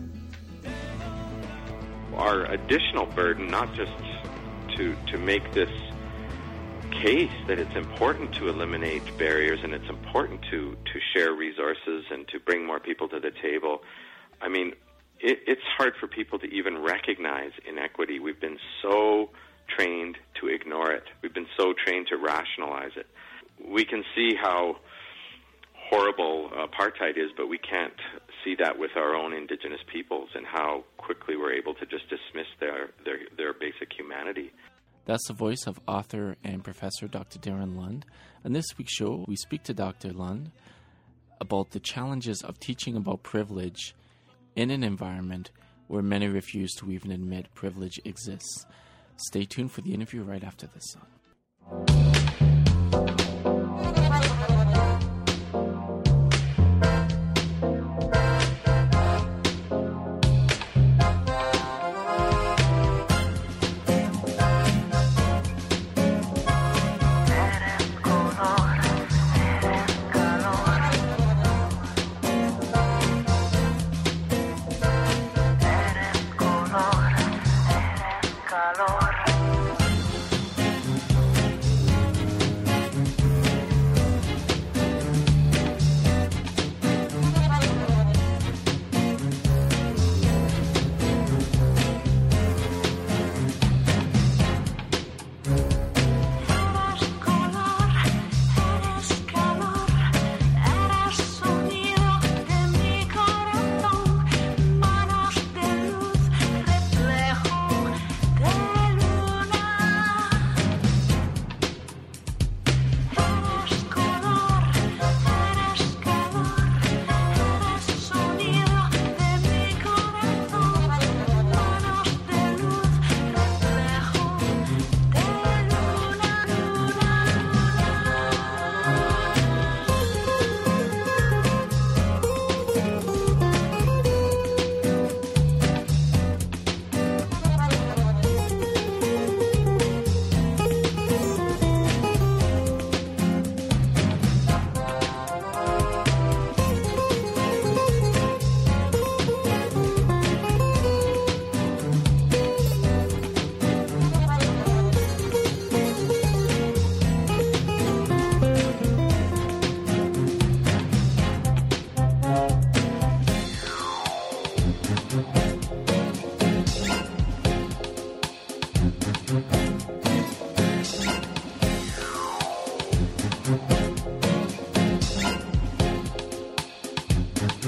Our additional burden, not just to, to make this case that it's important to eliminate barriers and it's important to, to share resources and to bring more people to the table. I mean, it, it's hard for people to even recognize inequity. We've been so trained to ignore it. We've been so trained to rationalize it. We can see how horrible apartheid is, but we can't see that with our own indigenous peoples and how quickly we're able to just dismiss their, their, their basic humanity. That's the voice of author and professor Doctor Darren Lund. On this week's show, we speak to Doctor Lund about the challenges of teaching about privilege in an environment where many refuse to even admit privilege exists. Stay tuned for the interview right after this song.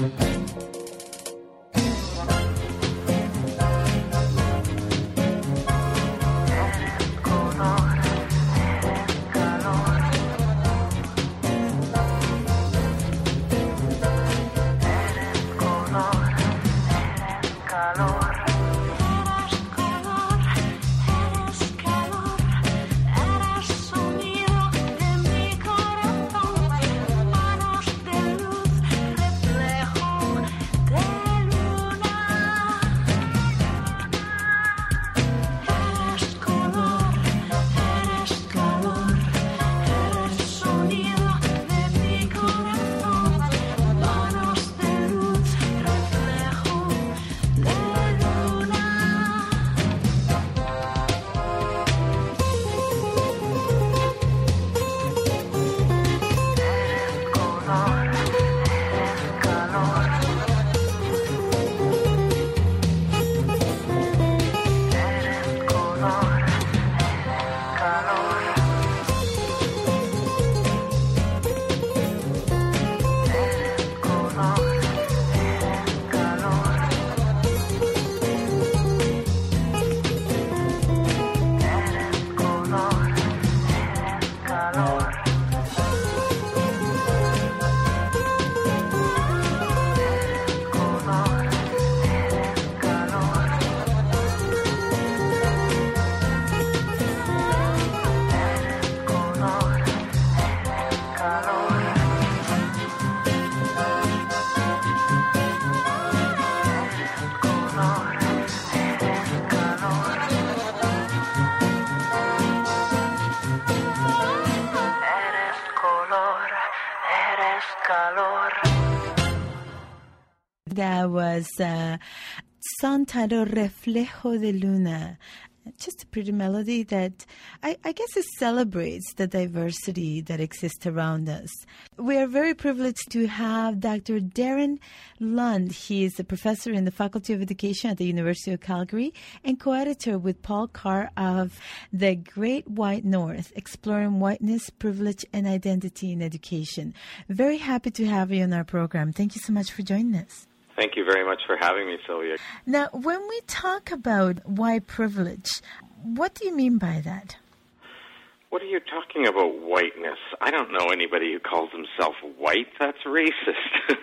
That was uh, song titled Reflejo de Luna. Just a pretty melody that I, I guess it celebrates the diversity that exists around us. We are very privileged to have Doctor Darren Lund. He is a professor in the Faculty of Education at the University of Calgary and co-editor with Paul Carr of The Great White North, Exploring Whiteness, Privilege, and Identity in Education. Very happy to have you on our program. Thank you so much for joining us. Thank you very much for having me, Sylvia. Now, when we talk about white privilege, what do you mean by that? What are you talking about, whiteness? I don't know anybody who calls himself white. That's racist.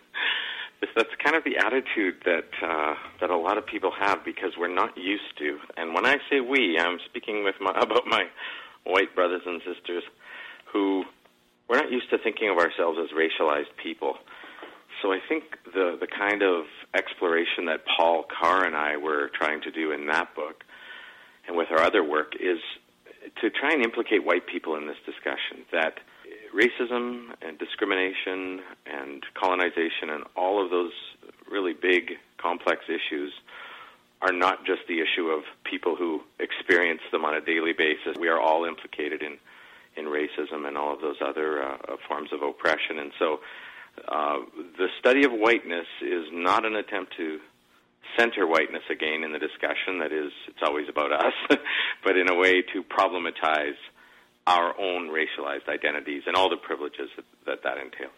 That's kind of the attitude that uh, that a lot of people have because we're not used to. And when I say we, I'm speaking with my, about my white brothers and sisters who we're not used to thinking of ourselves as racialized people. So I think the, the kind of exploration that Paul Carr and I were trying to do in that book and with our other work is to try and implicate white people in this discussion, that racism and discrimination and colonization and all of those really big, complex issues are not just the issue of people who experience them on a daily basis. We are all implicated in, in racism and all of those other uh, forms of oppression. And so Uh, the study of whiteness is not an attempt to center whiteness again in the discussion. That is, it's always about us, but in a way to problematize our own racialized identities and all the privileges that that, that entails.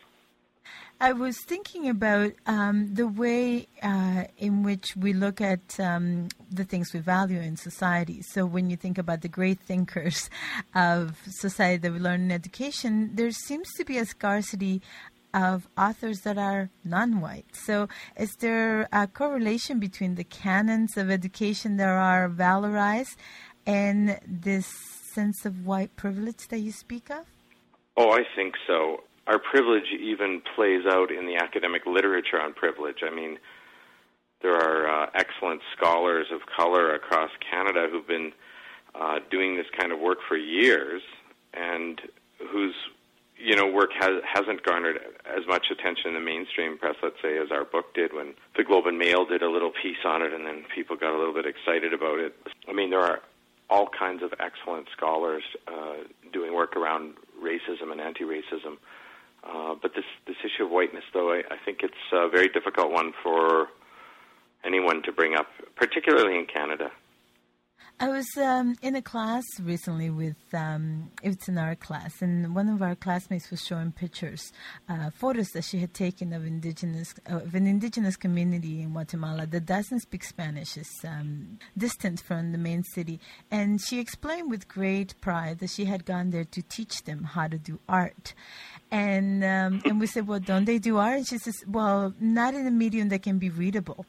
I was thinking about um, the way uh, in which we look at um, the things we value in society. So when you think about the great thinkers of society that we learn in education, there seems to be a scarcity of authors that are non-white. So is there a correlation between the canons of education that are valorized and this sense of white privilege that you speak of? Oh, I think so. Our privilege even plays out in the academic literature on privilege. I mean, there are uh, excellent scholars of color across Canada who've been uh, doing this kind of work for years and whose you know, work has, hasn't garnered as much attention in the mainstream press, let's say, as our book did when the Globe and Mail did a little piece on it and then people got a little bit excited about it. I mean, there are all kinds of excellent scholars uh, doing work around racism and anti-racism. Uh, but this, this issue of whiteness, though, I, I think it's a very difficult one for anyone to bring up, particularly in Canada. I was um, in a class recently with, um, it's an art class, and one of our classmates was showing pictures, uh, photos that she had taken of indigenous, of an indigenous community in Guatemala that doesn't speak Spanish, is um, distant from the main city. And she explained with great pride that she had gone there to teach them how to do art. And um, and we said, well, don't they do art? And she says, well, not in a medium that can be readable.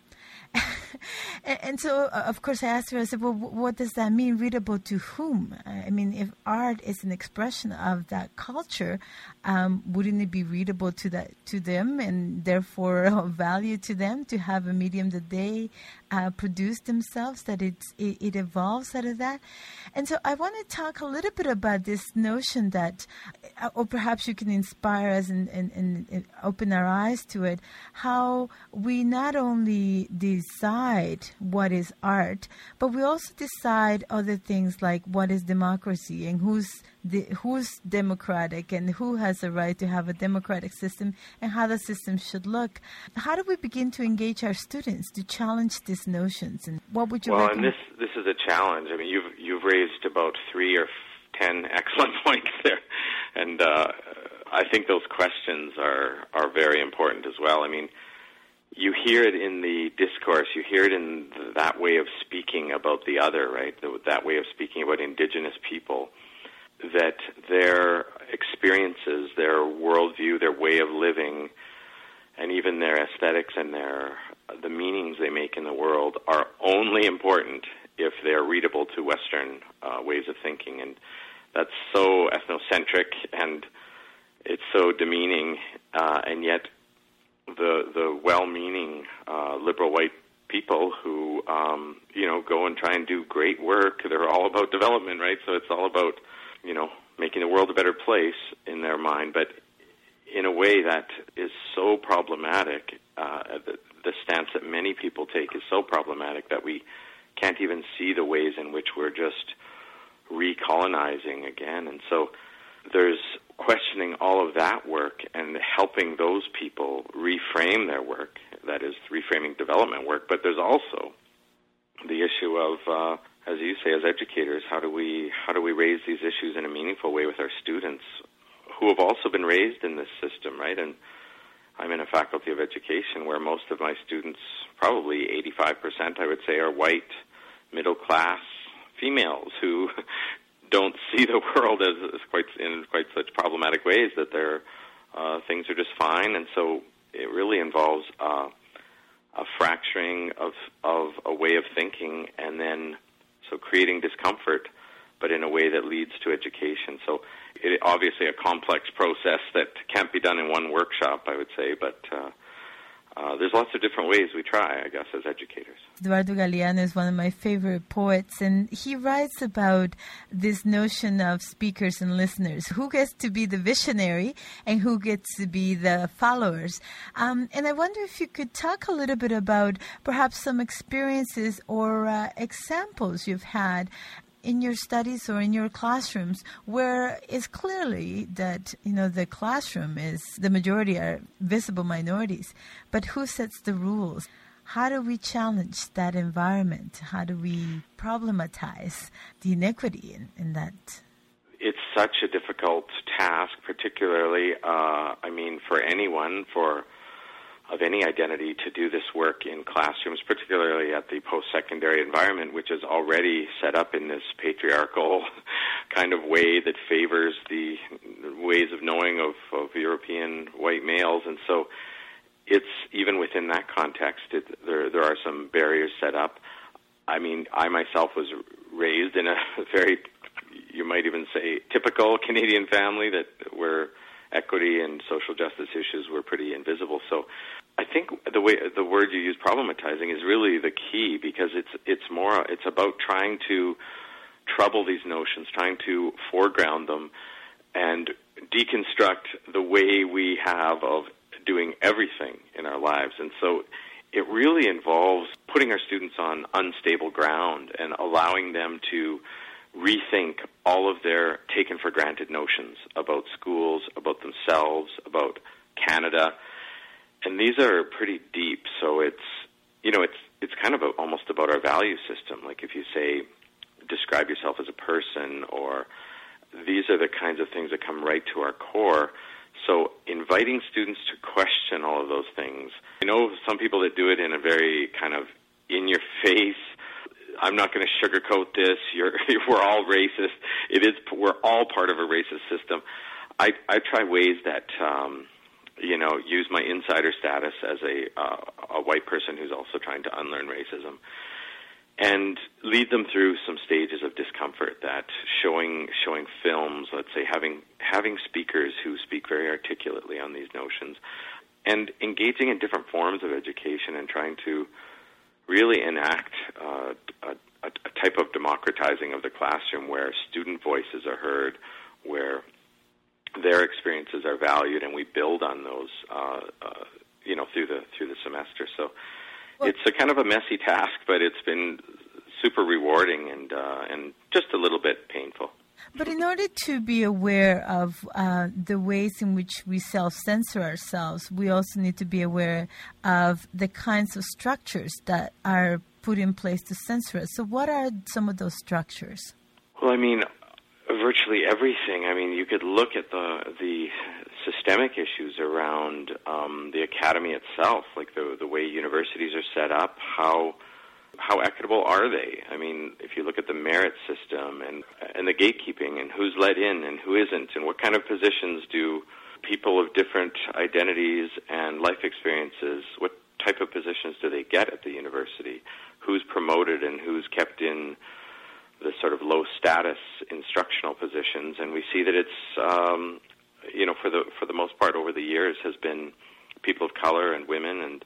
and, and so, uh, of course, I asked her, I said, well, w- what does that mean, readable to whom? I mean, if art is an expression of that culture, um, wouldn't it be readable to that to them and therefore of value to them to have a medium that they uh, produce themselves, that it's, it, it evolves out of that? And so I want to talk a little bit about this notion that, uh, or perhaps you can inspire us and, and, and, and open our eyes to it, how we not only decide what is art, but we also decide other things like what is democracy and who's the, who's democratic and who has a right to have a democratic system and how the system should look. How do we begin to engage our students to challenge these notions? And what would you well, recommend? and this this is a challenge. I mean, you've you've raised about three or ten excellent points there, and uh, I think those questions are are very important as well. I mean, you hear it in the discourse, you hear it in that way of speaking about the other, right? That way of speaking about indigenous people, that their experiences, their worldview, their way of living, and even their aesthetics and their the meanings they make in the world are only important if they're readable to Western uh, ways of thinking. And that's so ethnocentric and it's so demeaning, uh, and yet the the well-meaning uh, liberal white people who um, you know go and try and do great work, they're all about development, right? So it's all about you know making the world a better place in their mind, but in a way that is so problematic. Uh, the, the stance that many people take is so problematic that we can't even see the ways in which we're just recolonizing again. And so there's questioning all of that work and helping those people reframe their work, that is, reframing development work. But there's also the issue of, uh, as you say, as educators, how do we how do we raise these issues in a meaningful way with our students who have also been raised in this system, right? And I'm in a faculty of education where most of my students, probably eighty-five percent, I would say, are white, middle-class females who don't see the world as, as quite in quite such problematic ways that their uh, things are just fine. And so it really involves uh, a fracturing of of a way of thinking, and then so creating discomfort, but in a way that leads to education. So it obviously a complex process that can't be done in one workshop, I would say, but uh, uh, there's lots of different ways we try, I guess, as educators. Eduardo Galeano is one of my favorite poets, and he writes about this notion of speakers and listeners. Who gets to be the visionary and who gets to be the followers? Um, and I wonder if you could talk a little bit about perhaps some experiences or uh, examples you've had in your studies or in your classrooms where it's clearly that, you know, the classroom is, the majority are visible minorities, but who sets the rules? How do we challenge that environment? How do we problematize the inequity in, in that? It's such a difficult task, particularly, uh, I mean, for anyone, for of any identity to do this work in classrooms, particularly at the post-secondary environment, which is already set up in this patriarchal kind of way that favors the ways of knowing of, of European white males. And so it's, even within that context, it, there, there are some barriers set up. I mean, I myself was raised in a very, you might even say, typical Canadian family that where equity and social justice issues were pretty invisible. So I think the way the word you use, problematizing, is really the key, because it's it's more it's about trying to trouble these notions, trying to foreground them, and deconstruct the way we have of doing everything in our lives. And so it really involves putting our students on unstable ground and allowing them to rethink all of their taken-for-granted notions about schools, about themselves, about Canada. And these are pretty deep, so it's, you know, it's it's kind of a, almost about our value system. Like if you say, describe yourself as a person, or these are the kinds of things that come right to our core. So inviting students to question all of those things. I know some people that do it in a very kind of in-your-face, I'm not going to sugarcoat this, You're, we're all racist. It is, we're all part of a racist system. I, I try ways that, um, you know, use my insider status as a, uh, a white person who's also trying to unlearn racism, and lead them through some stages of discomfort, that showing showing films, let's say having having speakers who speak very articulately on these notions, and engaging in different forms of education and trying to really enact uh, a, a type of democratizing of the classroom where student voices are heard, where their experiences are valued, and we build on those, uh, uh, you know, through the through the semester. So. Well, it's a kind of a messy task, but it's been super rewarding and uh, and just a little bit painful. But in order to be aware of uh, the ways in which we self-censor ourselves, we also need to be aware of the kinds of structures that are put in place to censor us. So what are some of those structures? Well, I mean, virtually everything. I mean, you could look at the the systemic issues around um, the academy itself, like the the way universities are set up. How how equitable are they? I mean, if you look at the merit system and and the gatekeeping and who's let in and who isn't, and what kind of positions do people of different identities and life experiences, what type of positions do they get at the university? Who's promoted and who's kept in the sort of low status instructional positions? And we see that it's, um, you know, for the for the most part over the years has been people of color and women and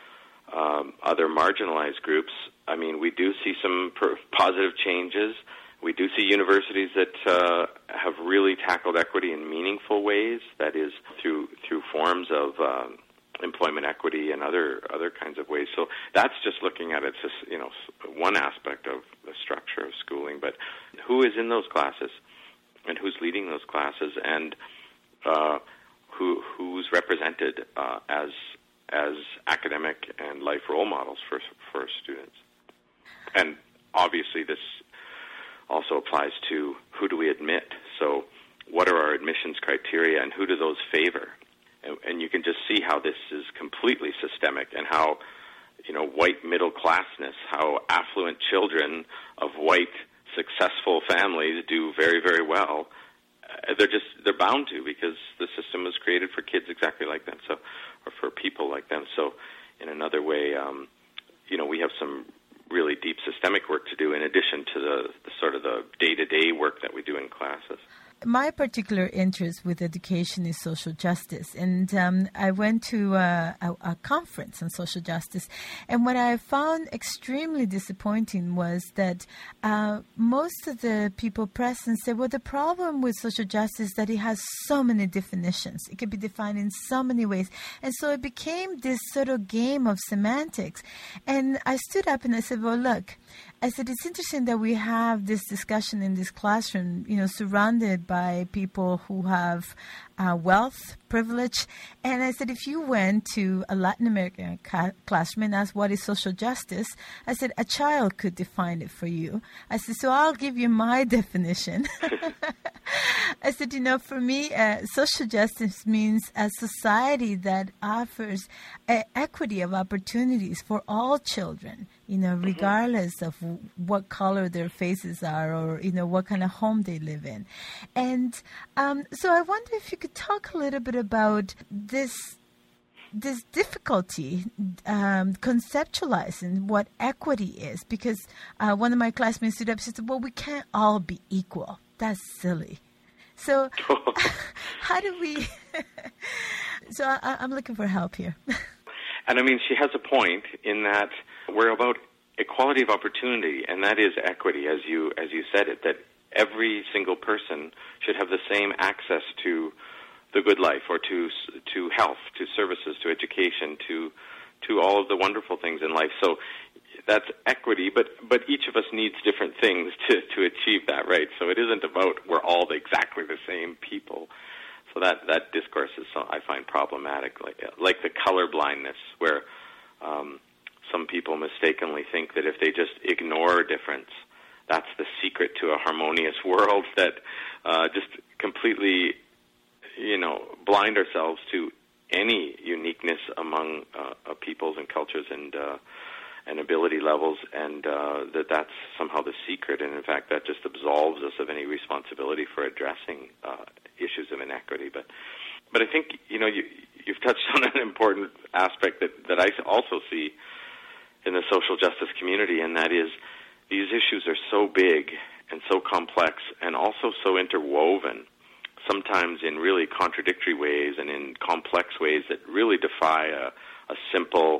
um, other marginalized groups. I mean, we do see some per- positive changes. We do see universities that uh, have really tackled equity in meaningful ways. That is through through forms of um, employment equity and other other kinds of ways. So that's just looking at it, just, you know, one aspect of the structure of schooling. But who is in those classes, and who's leading those classes, and uh, who who's represented uh, as as academic and life role models for for students. And obviously, this also applies to who do we admit. So, what are our admissions criteria, and who do those favor? And you can just see how this is completely systemic, and how, you know, white middle classness, how affluent children of white successful families do very, very well. Uh, they're just, they're bound to, because the system was created for kids exactly like them, so, or for people like them. So in another way, um, you know, we have some really deep systemic work to do in addition to the, the sort of the day-to-day work that we do in classes. My particular interest with education is social justice, and um, I went to a, a, a conference on social justice, and what I found extremely disappointing was that uh, most of the people present said, well, the problem with social justice is that it has so many definitions. It can be defined in so many ways, and so it became this sort of game of semantics. And I stood up and I said, well, look, I said, it's interesting that we have this discussion in this classroom, you know, surrounded by people who have uh, wealth, privilege. And I said, if you went to a Latin American ca- classroom and asked what is social justice, I said, a child could define it for you. I said, so I'll give you my definition. I said, you know, for me, uh, social justice means a society that offers uh, equity of opportunities for all children, you know, regardless of w- what color their faces are, or, you know, what kind of home they live in. And um, so I wonder if you could talk a little bit about this this difficulty um, conceptualizing what equity is, because uh, one of my classmates stood up and said, well, we can't all be equal. That's silly. So how do we – so I, I'm looking for help here. And, I mean, she has a point in that we're about equality of opportunity, and that is equity, as you as you said it, that every single person should have the same access to the good life, or to to health, to services, to education, to to all of the wonderful things in life. So that's equity, but but each of us needs different things to, to achieve that, right? So it isn't about we're all exactly the same people. So that, that discourse is, I find, problematic, like, like the color blindness, where um, some people mistakenly think that if they just ignore difference, that's the secret to a harmonious world, that uh, just completely, you know, blind ourselves to any uniqueness among uh, uh, peoples and cultures and uh, and ability levels, and uh, that that's somehow the secret. And in fact, that just absolves us of any responsibility for addressing uh, issues of inequity. But but I think, you know, you, you've touched on an important aspect that, that I also see in the social justice community, and that is these issues are so big and so complex and also so interwoven, sometimes in really contradictory ways and in complex ways that really defy a, a simple,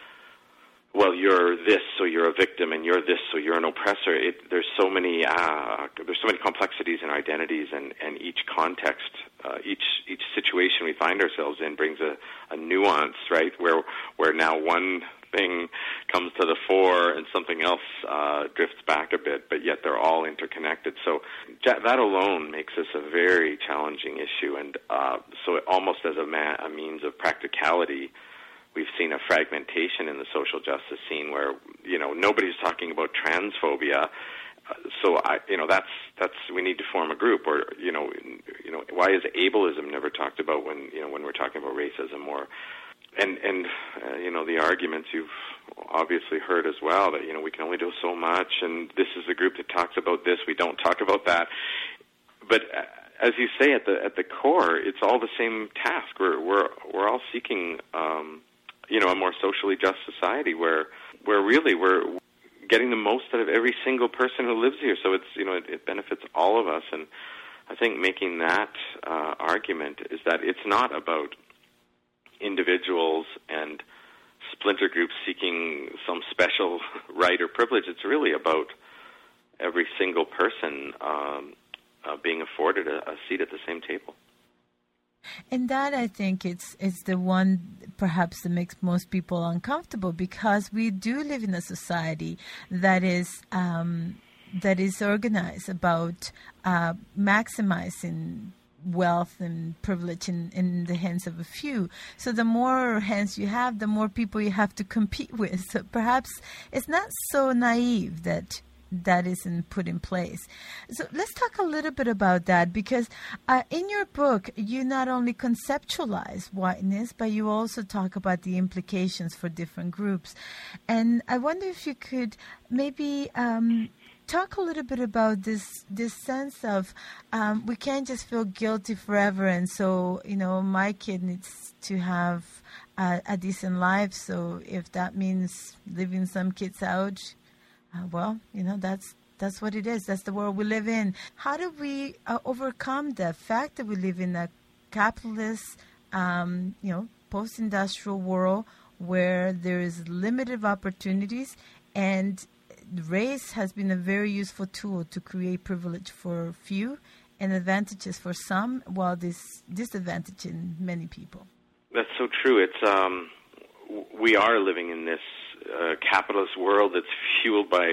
well, you're this, so you're a victim, and you're this, so you're an oppressor. It, there's so many uh, there's so many complexities in our identities, and, and each context, uh, each each situation we find ourselves in brings a, a nuance, right? Where where now one thing comes to the fore and something else uh, drifts back a bit, but yet they're all interconnected. So that alone makes this a very challenging issue, and uh, so it almost as a, ma- a means of practicality, we've seen a fragmentation in the social justice scene where, you know, nobody's talking about transphobia. Uh, so I, you know, that's that's we need to form a group. Or you know, you know, why is ableism never talked about when you know when we're talking about racism? Or and and uh, you know, the arguments you've obviously heard as well, that you know we can only do so much, and this is a group that talks about this, we don't talk about that. But uh, as you say, at the at the core, it's all the same task. We're we're we're all seeking. Um, you know, a more socially just society where, where really we're getting the most out of every single person who lives here. So it's, you know, it, it benefits all of us. And I think making that uh, argument is that it's not about individuals and splinter groups seeking some special right or privilege. It's really about every single person um, uh, being afforded a, a seat at the same table. And that, I think, it's it's the one perhaps that makes most people uncomfortable, because we do live in a society that is um, that is organized about uh, maximizing wealth and privilege in, in the hands of a few. So the more hands you have, the more people you have to compete with. So perhaps it's not so naive that that isn't put in place. So let's talk a little bit about that, because uh, in your book, you not only conceptualize whiteness, but you also talk about the implications for different groups. And I wonder if you could maybe um, talk a little bit about this this sense of um, we can't just feel guilty forever, and so, you know, my kid needs to have a, a decent life, so if that means leaving some kids out, Uh, well, you know, that's that's what it is. That's the world we live in. How do we uh, overcome the fact that we live in a capitalist, um, you know, post-industrial world where there is limited opportunities, and race has been a very useful tool to create privilege for few and advantages for some, while this disadvantage in many people? That's so true. It's um, we are living in this Uh, capitalist world that's fueled by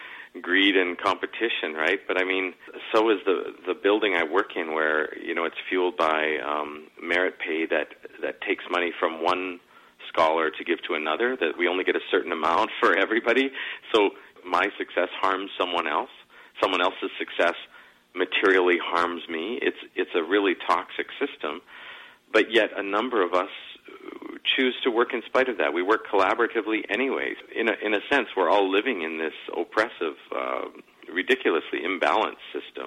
greed and competition, right? But I mean, so is the the building I work in, where you know it's fueled by um, merit pay that that takes money from one scholar to give to another. That we only get a certain amount for everybody. So my success harms someone else. Someone else's success materially harms me. It's it's a really toxic system. But yet, a number of us choose to work in spite of that. We work collaboratively anyways. In a, in a sense, we're all living in this oppressive, uh, ridiculously imbalanced system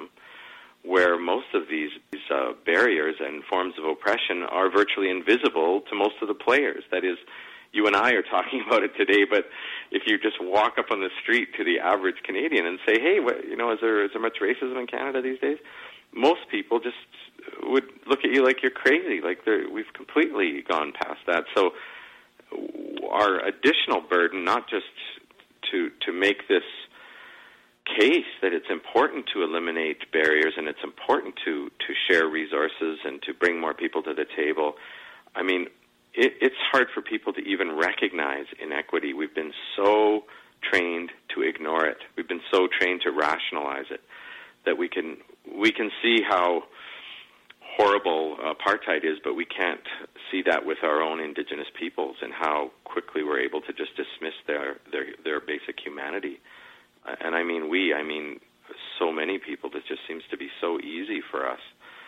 where most of these, these uh, barriers and forms of oppression are virtually invisible to most of the players. That is, you and I are talking about it today, but if you just walk up on the street to the average Canadian and say, hey, what, you know, is there, is there much racism in Canada these days? Most people just would look at you like you're crazy, like we've completely gone past that. So our additional burden, not just to to make this case that it's important to eliminate barriers and it's important to, to share resources and to bring more people to the table, I mean, it, it's hard for people to even recognize inequity. We've been so trained to ignore it. We've been so trained to rationalize it that we can we can see how horrible apartheid is, but we can't see that with our own Indigenous peoples and how quickly we're able to just dismiss their their, their basic humanity and I mean we, I mean so many people, this just seems to be so easy for us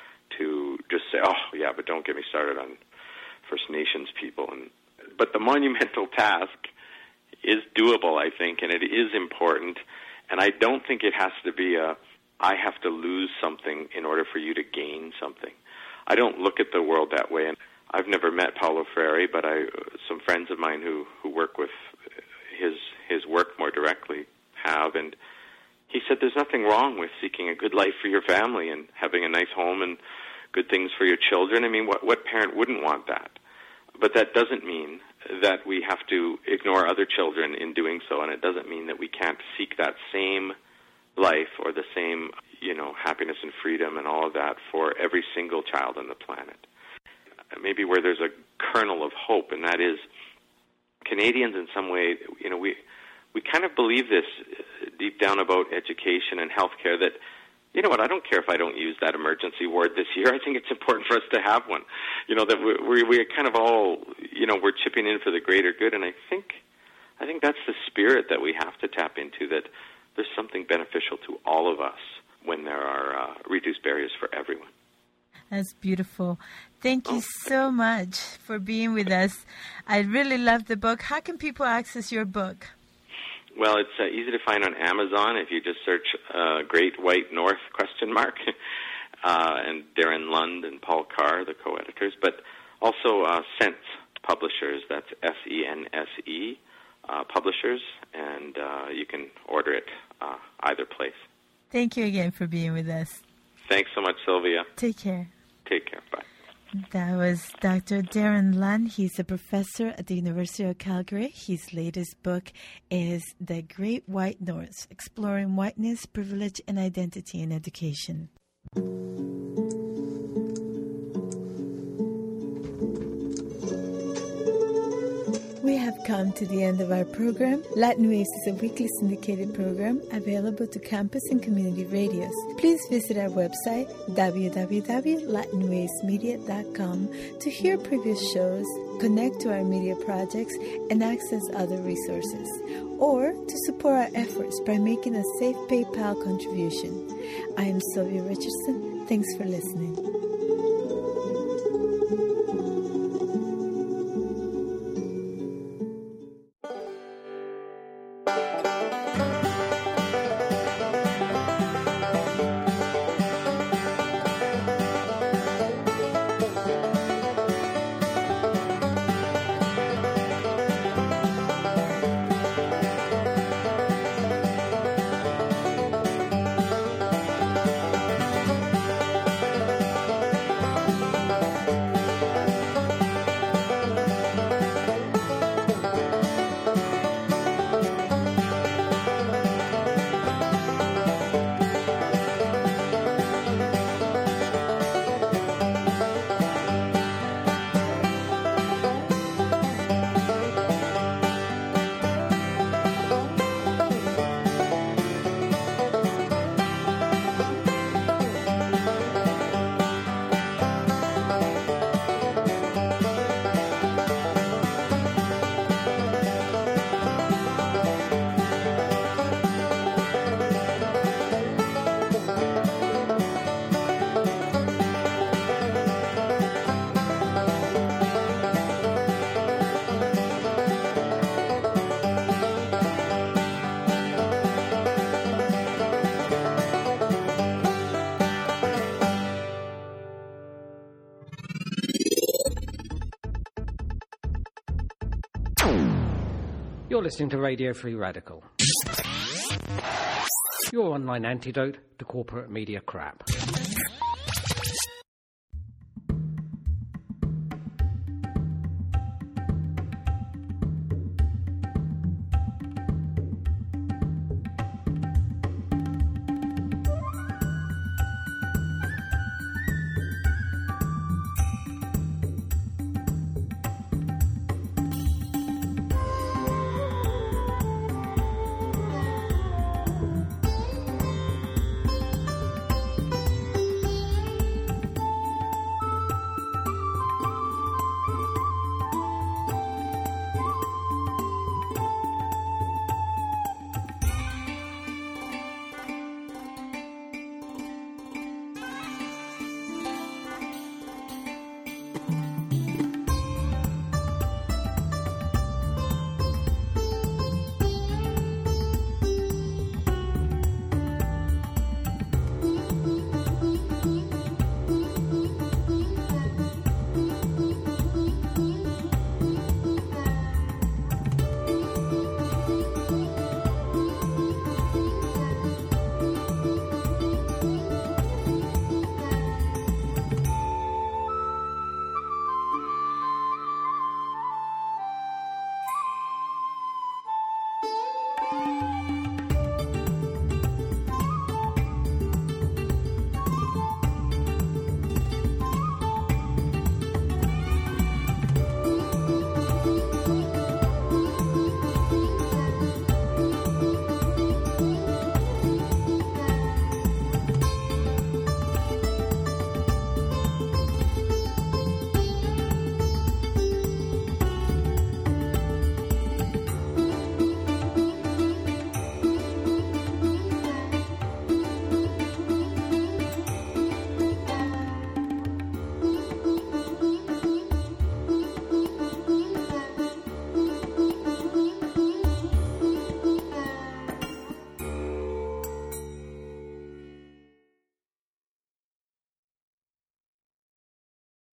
to just say, oh, yeah, but don't get me started on First Nations people. And But the monumental task is doable, I think, and it is important, and I don't think it has to be a, I have to lose something in order for you to gain something. I don't look at the world that way, and I've never met Paulo Freire, but I, some friends of mine who, who work with his his work more directly have, and he said there's nothing wrong with seeking a good life for your family and having a nice home and good things for your children. I mean, what, what parent wouldn't want that? But that doesn't mean that we have to ignore other children in doing so, and it doesn't mean that we can't seek that same life or the same, you know, happiness and freedom and all of that for every single child on the planet. Maybe where there's a kernel of hope, and that is Canadians in some way, you know, we we kind of believe this deep down about education and healthcare that, you know what, I don't care if I don't use that emergency ward this year. I think it's important for us to have one. You know, that we we we're kind of all, you know, we're chipping in for the greater good, and I think I think that's the spirit that we have to tap into, that there's something beneficial to all of us when there are uh, reduced barriers for everyone. That's beautiful. Thank you so much for being with us. I really love the book. How can people access your book? Well, it's uh, easy to find on Amazon if you just search uh, Great White North question mark, uh, and Darren Lund and Paul Carr, the co-editors, but also uh, Sense Publishers. That's S E N S E uh, Publishers, and uh, you can order it uh, either place. Thank you again for being with us. Thanks so much, Sylvia. Take care. Take care. Bye. That was Doctor Darren Lund. He's a professor at the University of Calgary. His latest book is The Great White North, Exploring Whiteness, Privilege, and Identity in Education. We have come to the end of our program. Latin Waves is a weekly syndicated program available to campus and community radios. Please visit our website, w w w dot latin waves media dot com, to hear previous shows, connect to our media projects, and access other resources, or to support our efforts by making a safe PayPal contribution. I am Sylvia Richardson. Thanks for listening. You're listening to Radio Free Radical, your online antidote to corporate media crap.